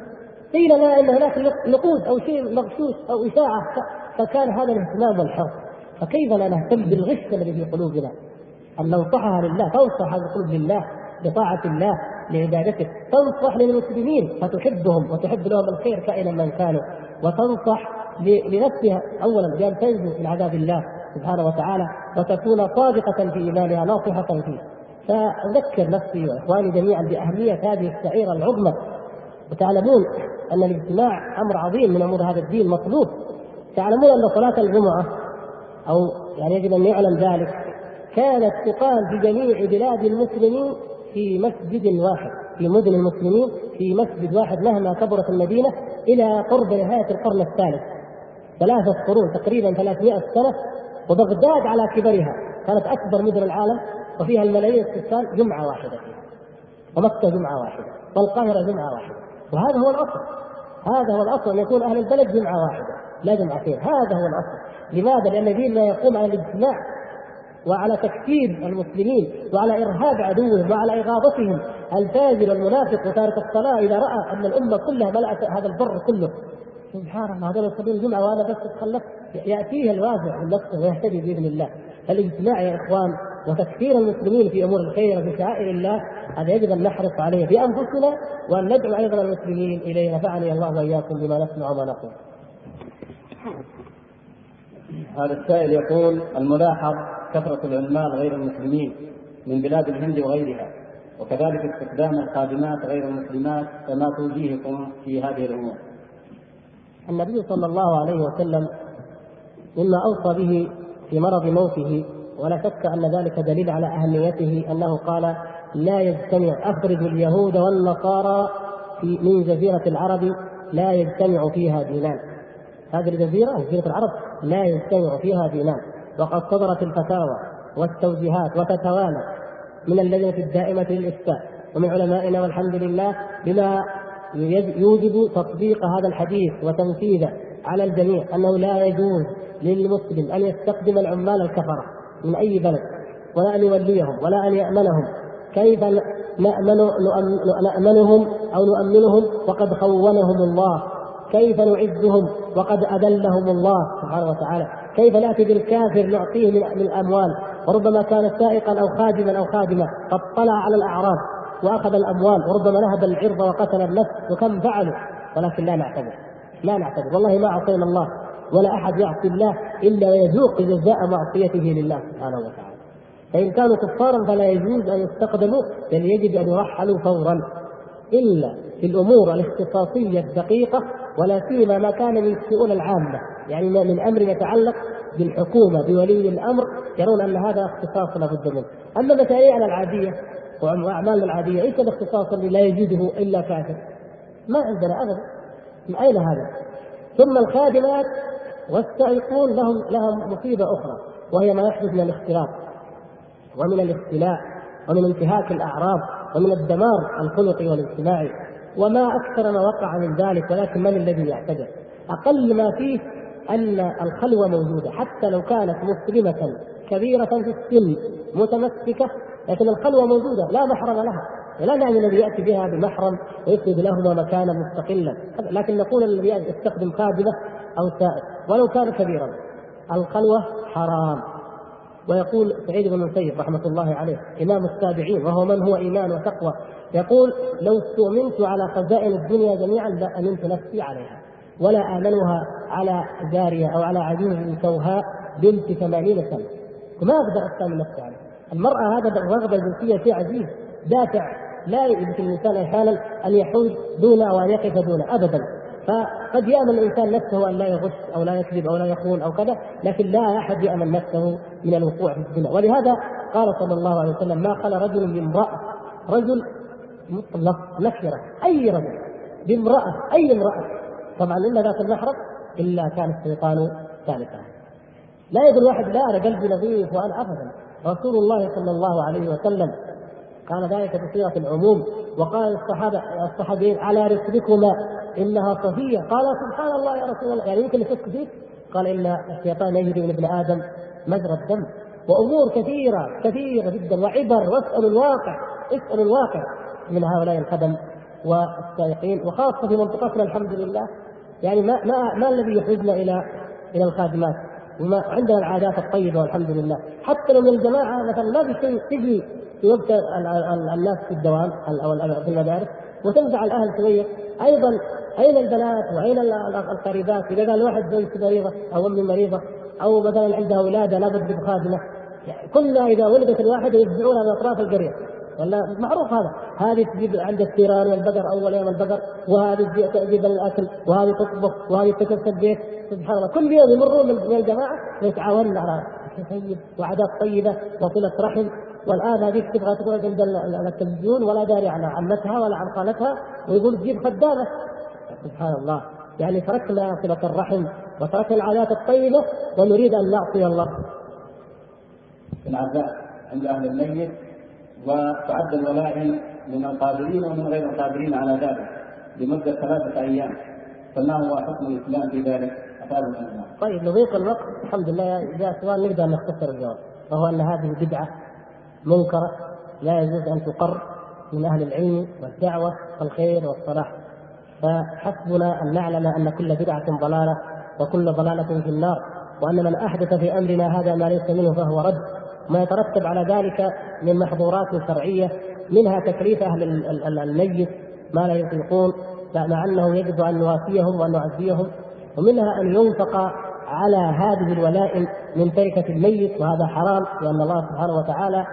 قيل لا إن هناك نقود أو شيء مغشوش أو إشاعة، فكان هذا الاهتمام والحرص. فكيف لا نهتم بالغش الذي في قلوبنا؟ أن ننصحها لله، تنصح القلوب لله بطاعة الله لعبادته، تنصح للمسلمين فتحبهم وتحب لهم الخير كائنا من كانوا، وتنصح لنفسها أولا بأن تنجو من عذاب الله سبحانه وتعالى وتكون صادقة في إيمانها ناصحة فيه. فأذكر نفسي وإخواني جميعا بأهمية هذه الشعيرة العظمى. وتعلمون أن الاجتماع أمر عظيم من أمور هذا الدين مطلوب. تعلمون أن صلاة الجمعة أو يعني يجب أن يعلم ذلك كانت تقام في جميع بلاد المسلمين في مسجد واحد، في مدن المسلمين في مسجد واحد مهما كبرت المدينة إلى قرب نهاية القرن الثالث، ثلاثة قرون تقريبا ثلاثمائة سنة. وبغداد على كبرها كانت أكبر مدن العالم وفيها الملايين السكان جمعة واحدة فيها، ومكة جمعة واحدة، والقاهرة جمعة واحدة. وهذا هو الأصل، هذا هو الأصل أن يكون أهل البلد جمعة واحدة لا جمعتين، هذا هو الأصل. لماذا؟ لأن ديننا يقوم على الاجتماع وعلى تكفير المسلمين وعلى إرهاب عدوهم وعلى إغاظتهم. الفاجر المنافق وتارك الصلاة إذا رأى أن الأمة كلها ملأت هذا البر كله، سبحان الله هذول يصلون الجمعة وأنا بس أتخلف، يأتيه الواسع من نفسه ويهتدي بإذن الله. الاجتماع يا إخوان وتكفير المسلمين في أمور الخير وفي شعائر الله هذا يجب أن نحرص عليه في أنفسنا وأن ندعو أيضا المسلمين إليه. نفعني الله وإياكم بما نسمع وما نقول. هذا السائل يقول: الملاحظ كثرة العمال غير المسلمين من بلاد الهند وغيرها، وكذلك استخدام الخادمات غير المسلمات، فما توجيهكم في هذه الأمور؟ النبي صلى الله عليه وسلم مما أوصى به في مرض موته، ولا شك أن ذلك دليل على أهميته، أنه قال: لا يجتمع أخرج اليهود والنصارى في من جزيرة العرب لا يجتمع فيها دينان. هذه الجزيرة جزيرة العرب لا يجتمع فيها دينان. وقد صدرت الفتاوى والتوجيهات وتتوالى من اللجنة الدائمة للإفتاء ومن علمائنا والحمد لله بما يوجب تطبيق هذا الحديث وتنفيذه على الجميع، أنه لا يجوز للمسلم أن يستخدم العمال الكفرة من أي بلد، ولا أن يوليهم ولا أن يأمنهم. كيف نأمن نأمنهم أو نؤمنهم وقد خونهم الله؟ كيف نعزهم وقد أذلهم الله سبحانه وتعالى؟ كيف نأتي بالكافر نعطيه من الأموال، وربما كان سائقا أو خادما أو خادمة قد طلع على الأعراض وأخذ الأموال، وربما نهب العرض وقتل النفس، وكم فعلوا، ولكن لا نعتذر لا نعتذر والله ما عصينا الله، ولا أحد يعصي الله إلا ويذوق جزاء معصيته لله سبحانه وتعالى. فإن كانوا كفارا فلا يجوز أن يستخدموا، بل يجب أن يرحلوا فورا، إلا في الأمور الاختصاصية الدقيقة، ولا سيما ما كان من الشؤون العامة، يعني من أمر يتعلق بالحكومة بولي الأمر، يرون أن هذا اختصاص لا بد منه. أما مشاريعنا العادية وأعمالنا العادية ايش الاختصاص اللي لا يجده إلا كافر؟ ما عندنا أبدا. من أين هذا؟ ثم الخادمات والسائقون لهم لهم مصيبة أخرى، وهي ما يحدث من الاختلاط ومن الاختلاء ومن انتهاك الأعراض ومن الدمار الخلقي والاجتماعي، وما أكثر ما وقع من ذلك. ولكن من الذي يعتذر؟ أقل ما فيه أن الخلوة موجودة، حتى لو كانت مسلمة كبيرة في السن متمسكة، لكن الخلوة موجودة لا محرم لها، لا نعني الذي يأتي بها بمحرم ويفرد لهما مكانا مستقلا، لكن نقول الذي يستخدم خادمة أو سائق ولو كان كبيرا. الخلوة حرام. ويقول سعيد بن المسيب رحمة الله عليه إمام التابعين، وهو من هو إيمان وتقوى، يقول: لو استؤمنت على خزائن الدنيا جميعا لأمنت نفسي عليها، ولا آمنها على جارية أو على عجوز سوهاء بنت ثمانين سنة، وما أقدر أستأمن نفسي عليها. المرأة هذا الرغبة الجنسية شيء عجيب دافع لا يمكن الإنسان أحيانا أن يحوز دونه أو أن يقف دونه أبدا. فقد يأمن الإنسان نفسه أن لا يغش أو لا يكذب أو لا يخون أو كذا، لكن لا أحد يأمن نفسه من الوقوع في الزنا. ولهذا قال صلى الله عليه وسلم: ما خلى رجل بامرأة، رجل مطلق نكرة، أي رجل بامرأة، أي امرأة، طبعا إلا ذات المحرم، إلا كان الشيطان ثالثا. لا يقول واحد: لا أنا قلبي نظيف وأنا أبدا. رسول الله صلى الله عليه وسلم قال ذلك بصيغة العموم، وقال الصحابة الصحابيين: على رسلكما إنها صفية. قال: سبحان الله يا رسول الله، يعني يمكن يشك فيك؟ قال: إن الشيطان يجري من ابن آدم مجرى الدم. وأمور كثيرة كثيرة جدا وعبر. واسألوا الواقع، اسألوا الواقع من هؤلاء الخدم والسائقين، وخاصة في منطقتنا الحمد لله، يعني ما ما, ما الذي يحوجنا إلى إلى الخادمات، وما عندنا العادات الطيبة والحمد لله. حتى لو من الجماعة مثلا ما في شيء تجي في وقت الناس في الدوام أو في المدارس وتنفع الأهل شوية. أيضا أين البنات وأين القريبات؟ إذا قال واحد زوجته مريضة أو أمي مريضة أو مثلا عندها أولادها لا بد بخادمة، يعني كنا إذا ولدت الواحدة يتبعونها من أطراف القرية، ولا معروف هذا، هذه تجيب عند الثيران والبقر أول يوم البقر، وهذه تجيب الأكل، وهذه تطبخ، وهذه تكسر البيت. سبحان الله كل يوم يمرون من الجماعة ويتعاونون على شيء طيب وعادات طيبة وصلة رحم. والآن هذه تبغى تقعد عند التلفزيون ولا داري عن عمتها ولا عن خالتها، ويقول تجيب خدامة. سبحان الله، يعني تركنا صلة الرحم وتركنا العادات الطيبة ونريد أن نعصي الله. العزاء عند أهل الميت وتعد الولائم من القادرين ومن غير القادرين على ذلك لمدة ثلاثة أيام، فما هو حكم الإسلام في ذلك؟ طيب لضيق الوقت الحمد لله جاء سؤال نقدر نختصر الجواب، وهو أن هذه بدعة منكرة لا يجوز أن تقر من أهل العلم والدعوة والخير والصلاح، فحسبنا أن نعلم أن كل بدعة ضلالة وكل ضلالة في النار، وأن من أحدث في أمرنا هذا ما ليس منه فهو رد. ما يترتب على ذلك من محظورات شرعية منها تكليف أهل الميت ما لا يطيقون مع أنه يجب أن نوافيهم وأن نعزيهم، ومنها أن ينفق على هذه الولائم من تركة الميت، وهذا حرام لأن الله سبحانه وتعالى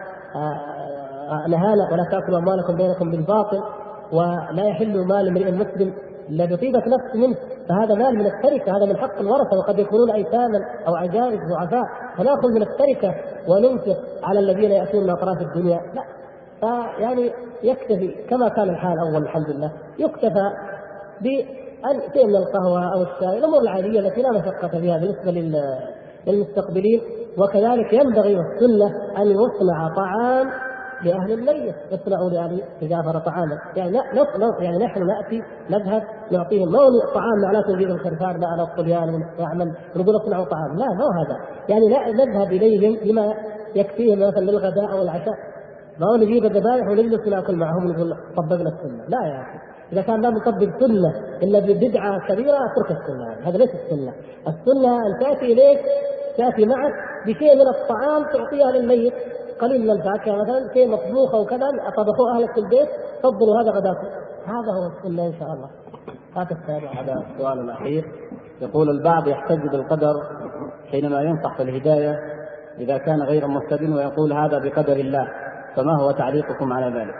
نهانا ولا تأكلوا أموالكم بينكم بالباطل، ولا يحل مال امرئ مسلم إلا بطيبة نفس منه، فهذا مال من التركة، هذا من حق الورثة، وقد يكونون أيتاما أو عجائز ضعفاء، فنأخذ من التركة وننفق على الذين يأتون من أطراف الدنيا؟ لا. فيعني يكتفي كما كان الحال أول الحمد لله، يكتفى بأن شيء من القهوة أو الشاي، الأمور العادية التي لا مشقة فيها بالنسبة للمستقبلين. وكذلك ينبغي والسنة أن يصنع طعام لأهل الميت، يصنعوا لأهل جعفر طعاما، يعني يعني نحن نأتي نذهب نعطيهم، ما هو طعام معناته نجيب الخرفان لا على الطليان ونعمل نقول اصنعوا طعام، لا ما هو هذا، يعني لا نذهب إليهم بما يكفيهم مثلا للغداء أو العشاء، ما هو نجيب الذبائح ونجلس ناكل معهم ونقول طبقنا السنة، لا يا أخي، إذا كان لا نطبق سنة إلا ببدعة كبيرة اترك السنة، هذا ليس السنة. السنة أن تأتي إليك تأتي معك بشيء من الطعام تعطيها للميت، قليل من الفاكهة مثلا، شيء مطبوخ أو كذا طبخوه أهلك في البيت، تفضلوا هذا غداكم، هذا هو السنة إن شاء الله. هذا السابع. هذا السؤال الأخير يقول البعض يحتج بالقدر حينما ينصح في الهداية إذا كان غير مهتد ويقول هذا بقدر الله، فما هو تعليقكم على ذلك؟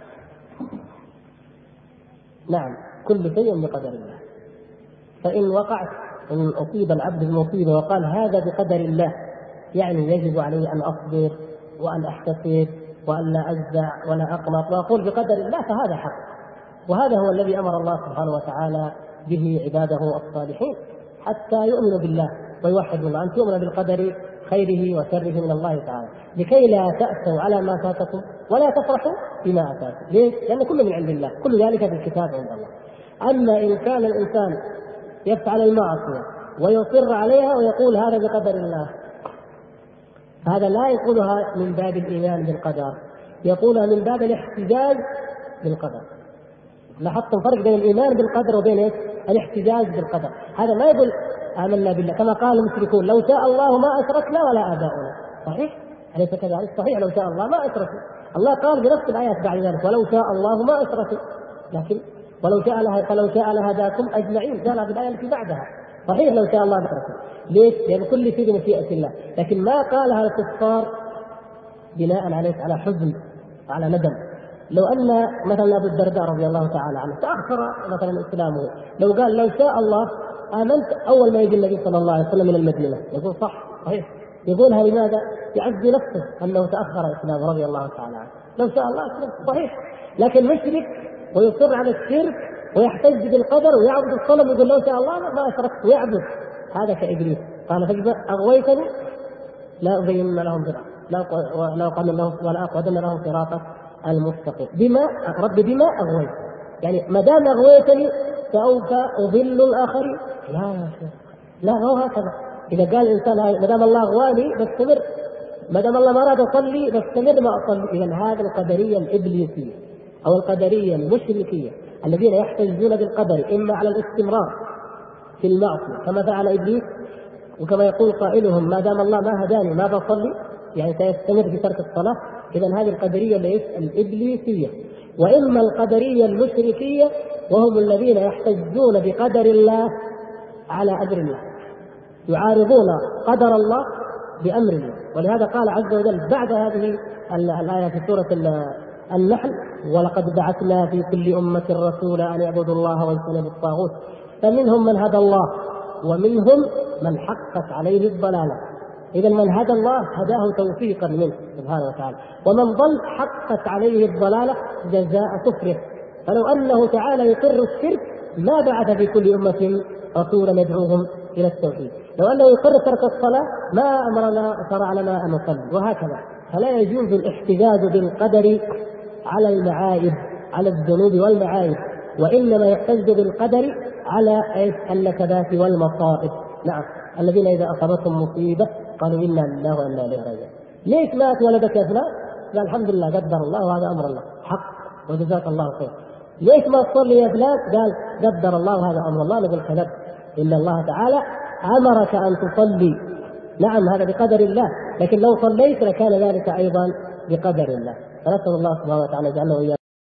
نعم، كل شيء بقدر الله، فإن وقعت إن أصيب العبد المصيبة وقال هذا بقدر الله، يعني يجب علي أن أصبر وأن أحتسب وأن لا أجزع ولا أقنط وأقول بقدر الله، فهذا حق، وهذا هو الذي أمر الله سبحانه وتعالى به عباده الصالحين حتى يؤمنوا بالله ويوحدوا الله، أن تؤمن بالقدر خيره وشره من الله تعالى، لكي لا تأسوا على ما فاتكم ولا تفرحوا بما أتاكم. ليش؟ لأن كله من عند الله، كل ذلك في الكتاب عند الله. أما إن كان الإنسان يفعل المعصية ويصر عليها ويقول هذا بقدر الله، هذا لا يقولها من باب الإيمان بالقدر، يقولها من باب الاحتجاج بالقدر. لاحظتم فرق بين الإيمان بالقدر وبين الاحتجاج بالقدر؟ هذا ما يقول آمنا بالله كما قال المشركون لو شاء الله ما أشركنا ولا آباؤنا، صحيح؟ أليس كذلك؟ صحيح، لو شاء الله ما أشركوا، الله قال بنفس الآيات بعد ذلك ولو شاء الله ما أشركوا، لكن ولو شاء لها فلو شاء لهداكم أجمعين، قالها بالآية التي بعدها، صحيح لو شاء الله ما أشركوا. ليش؟ لأن كل شيء بمشيئة الله، لكن ما قالها الكفار بناء عليه على حزن على ندم. لو أن مثلا أبو الدرداء رضي الله تعالى عنه تأخر مثلا إسلامه، لو قال لو شاء الله آمنت أول ما يجي النبي صلى الله عليه وسلم من المدينة، يقول صح صحيح، يقولها لماذا؟ يعزي نفسه أنه تأخر إسلامه رضي الله تعالى عنه، لو شاء الله أسلم صحيح. لكن مشرك ويصر على الشرك ويحتج بالقدر ويعبد الصنم يقول لو شاء الله ما أشركت ويعبد، هذا كإبليس قال فإذا أغويتني لا أبين لهم صراطا لا أقعدن لهم ولا أقعدن لهم صراطا المستقيم. بما رب بما أغويت، يعني ما دام أغويتني سوف أضل الآخرين، لا يا شيخ لا هو هكذا. إذا قال الإنسان ما دام الله أغواني بستمر، ما دام الله ما أراد أصلي بستمر ما أصلي. إذا هذا القدرية الإبليسية أو القدرية المشركية الذين يحتجون بالقدر إما على الاستمرار في المعصية كما فعل إبليس، وكما يقول قائلهم ما دام الله ما هداني ما بصلي، يعني سيستمر في ترك الصلاة. إذا هذه القدرية الإبليسية. وإما القدرية المشركية وهم الذين يحتجون بقدر الله على أمر الله، يعارضون قدر الله بأمر الله. ولهذا قال عز وجل بعد هذه الآية في سورة النحل: ولقد بعثنا في كل أمة رسولا أن يعبدوا الله واجتنبوا الطاغوت فمنهم من هدى الله ومنهم من حقت عليه الضلالة. إذا من هدى الله هداه توفيقا منه سبحانه وتعالى، ومن ضل حقت عليه الضلالة جزاء كفره. فلو أنه تعالى يقر الشرك ما بعث في كل أمة رسولا يدعوهم إلى التوحيد. لو أنه يقر ترك الصلاة ما أمرنا شرع لنا أن نصلي، وهكذا. فلا يجوز الاحتجاج بالقدر على المعايب، على الذنوب والمعايب، وإنما يحتج بالقدر على النكبات والمصائب. نعم، الذين إذا أصابتهم مصيبة قالوا إنا لله وإنا إليه راجعون. ليش مات ولدك يا فلان؟ قال الحمد لله قدر الله وهذا أمر الله، حق وجزاك الله خير. ليش ما تصلي يا فلان؟ قال قدر الله وهذا أمر الله. نقول كذب، إن الله تعالى أمرك أن تصلي، نعم هذا بقدر الله، لكن لو صليت لكان ذلك أيضا بقدر الله. فنسأل الله سبحانه وتعالى يجعلنا وإياكم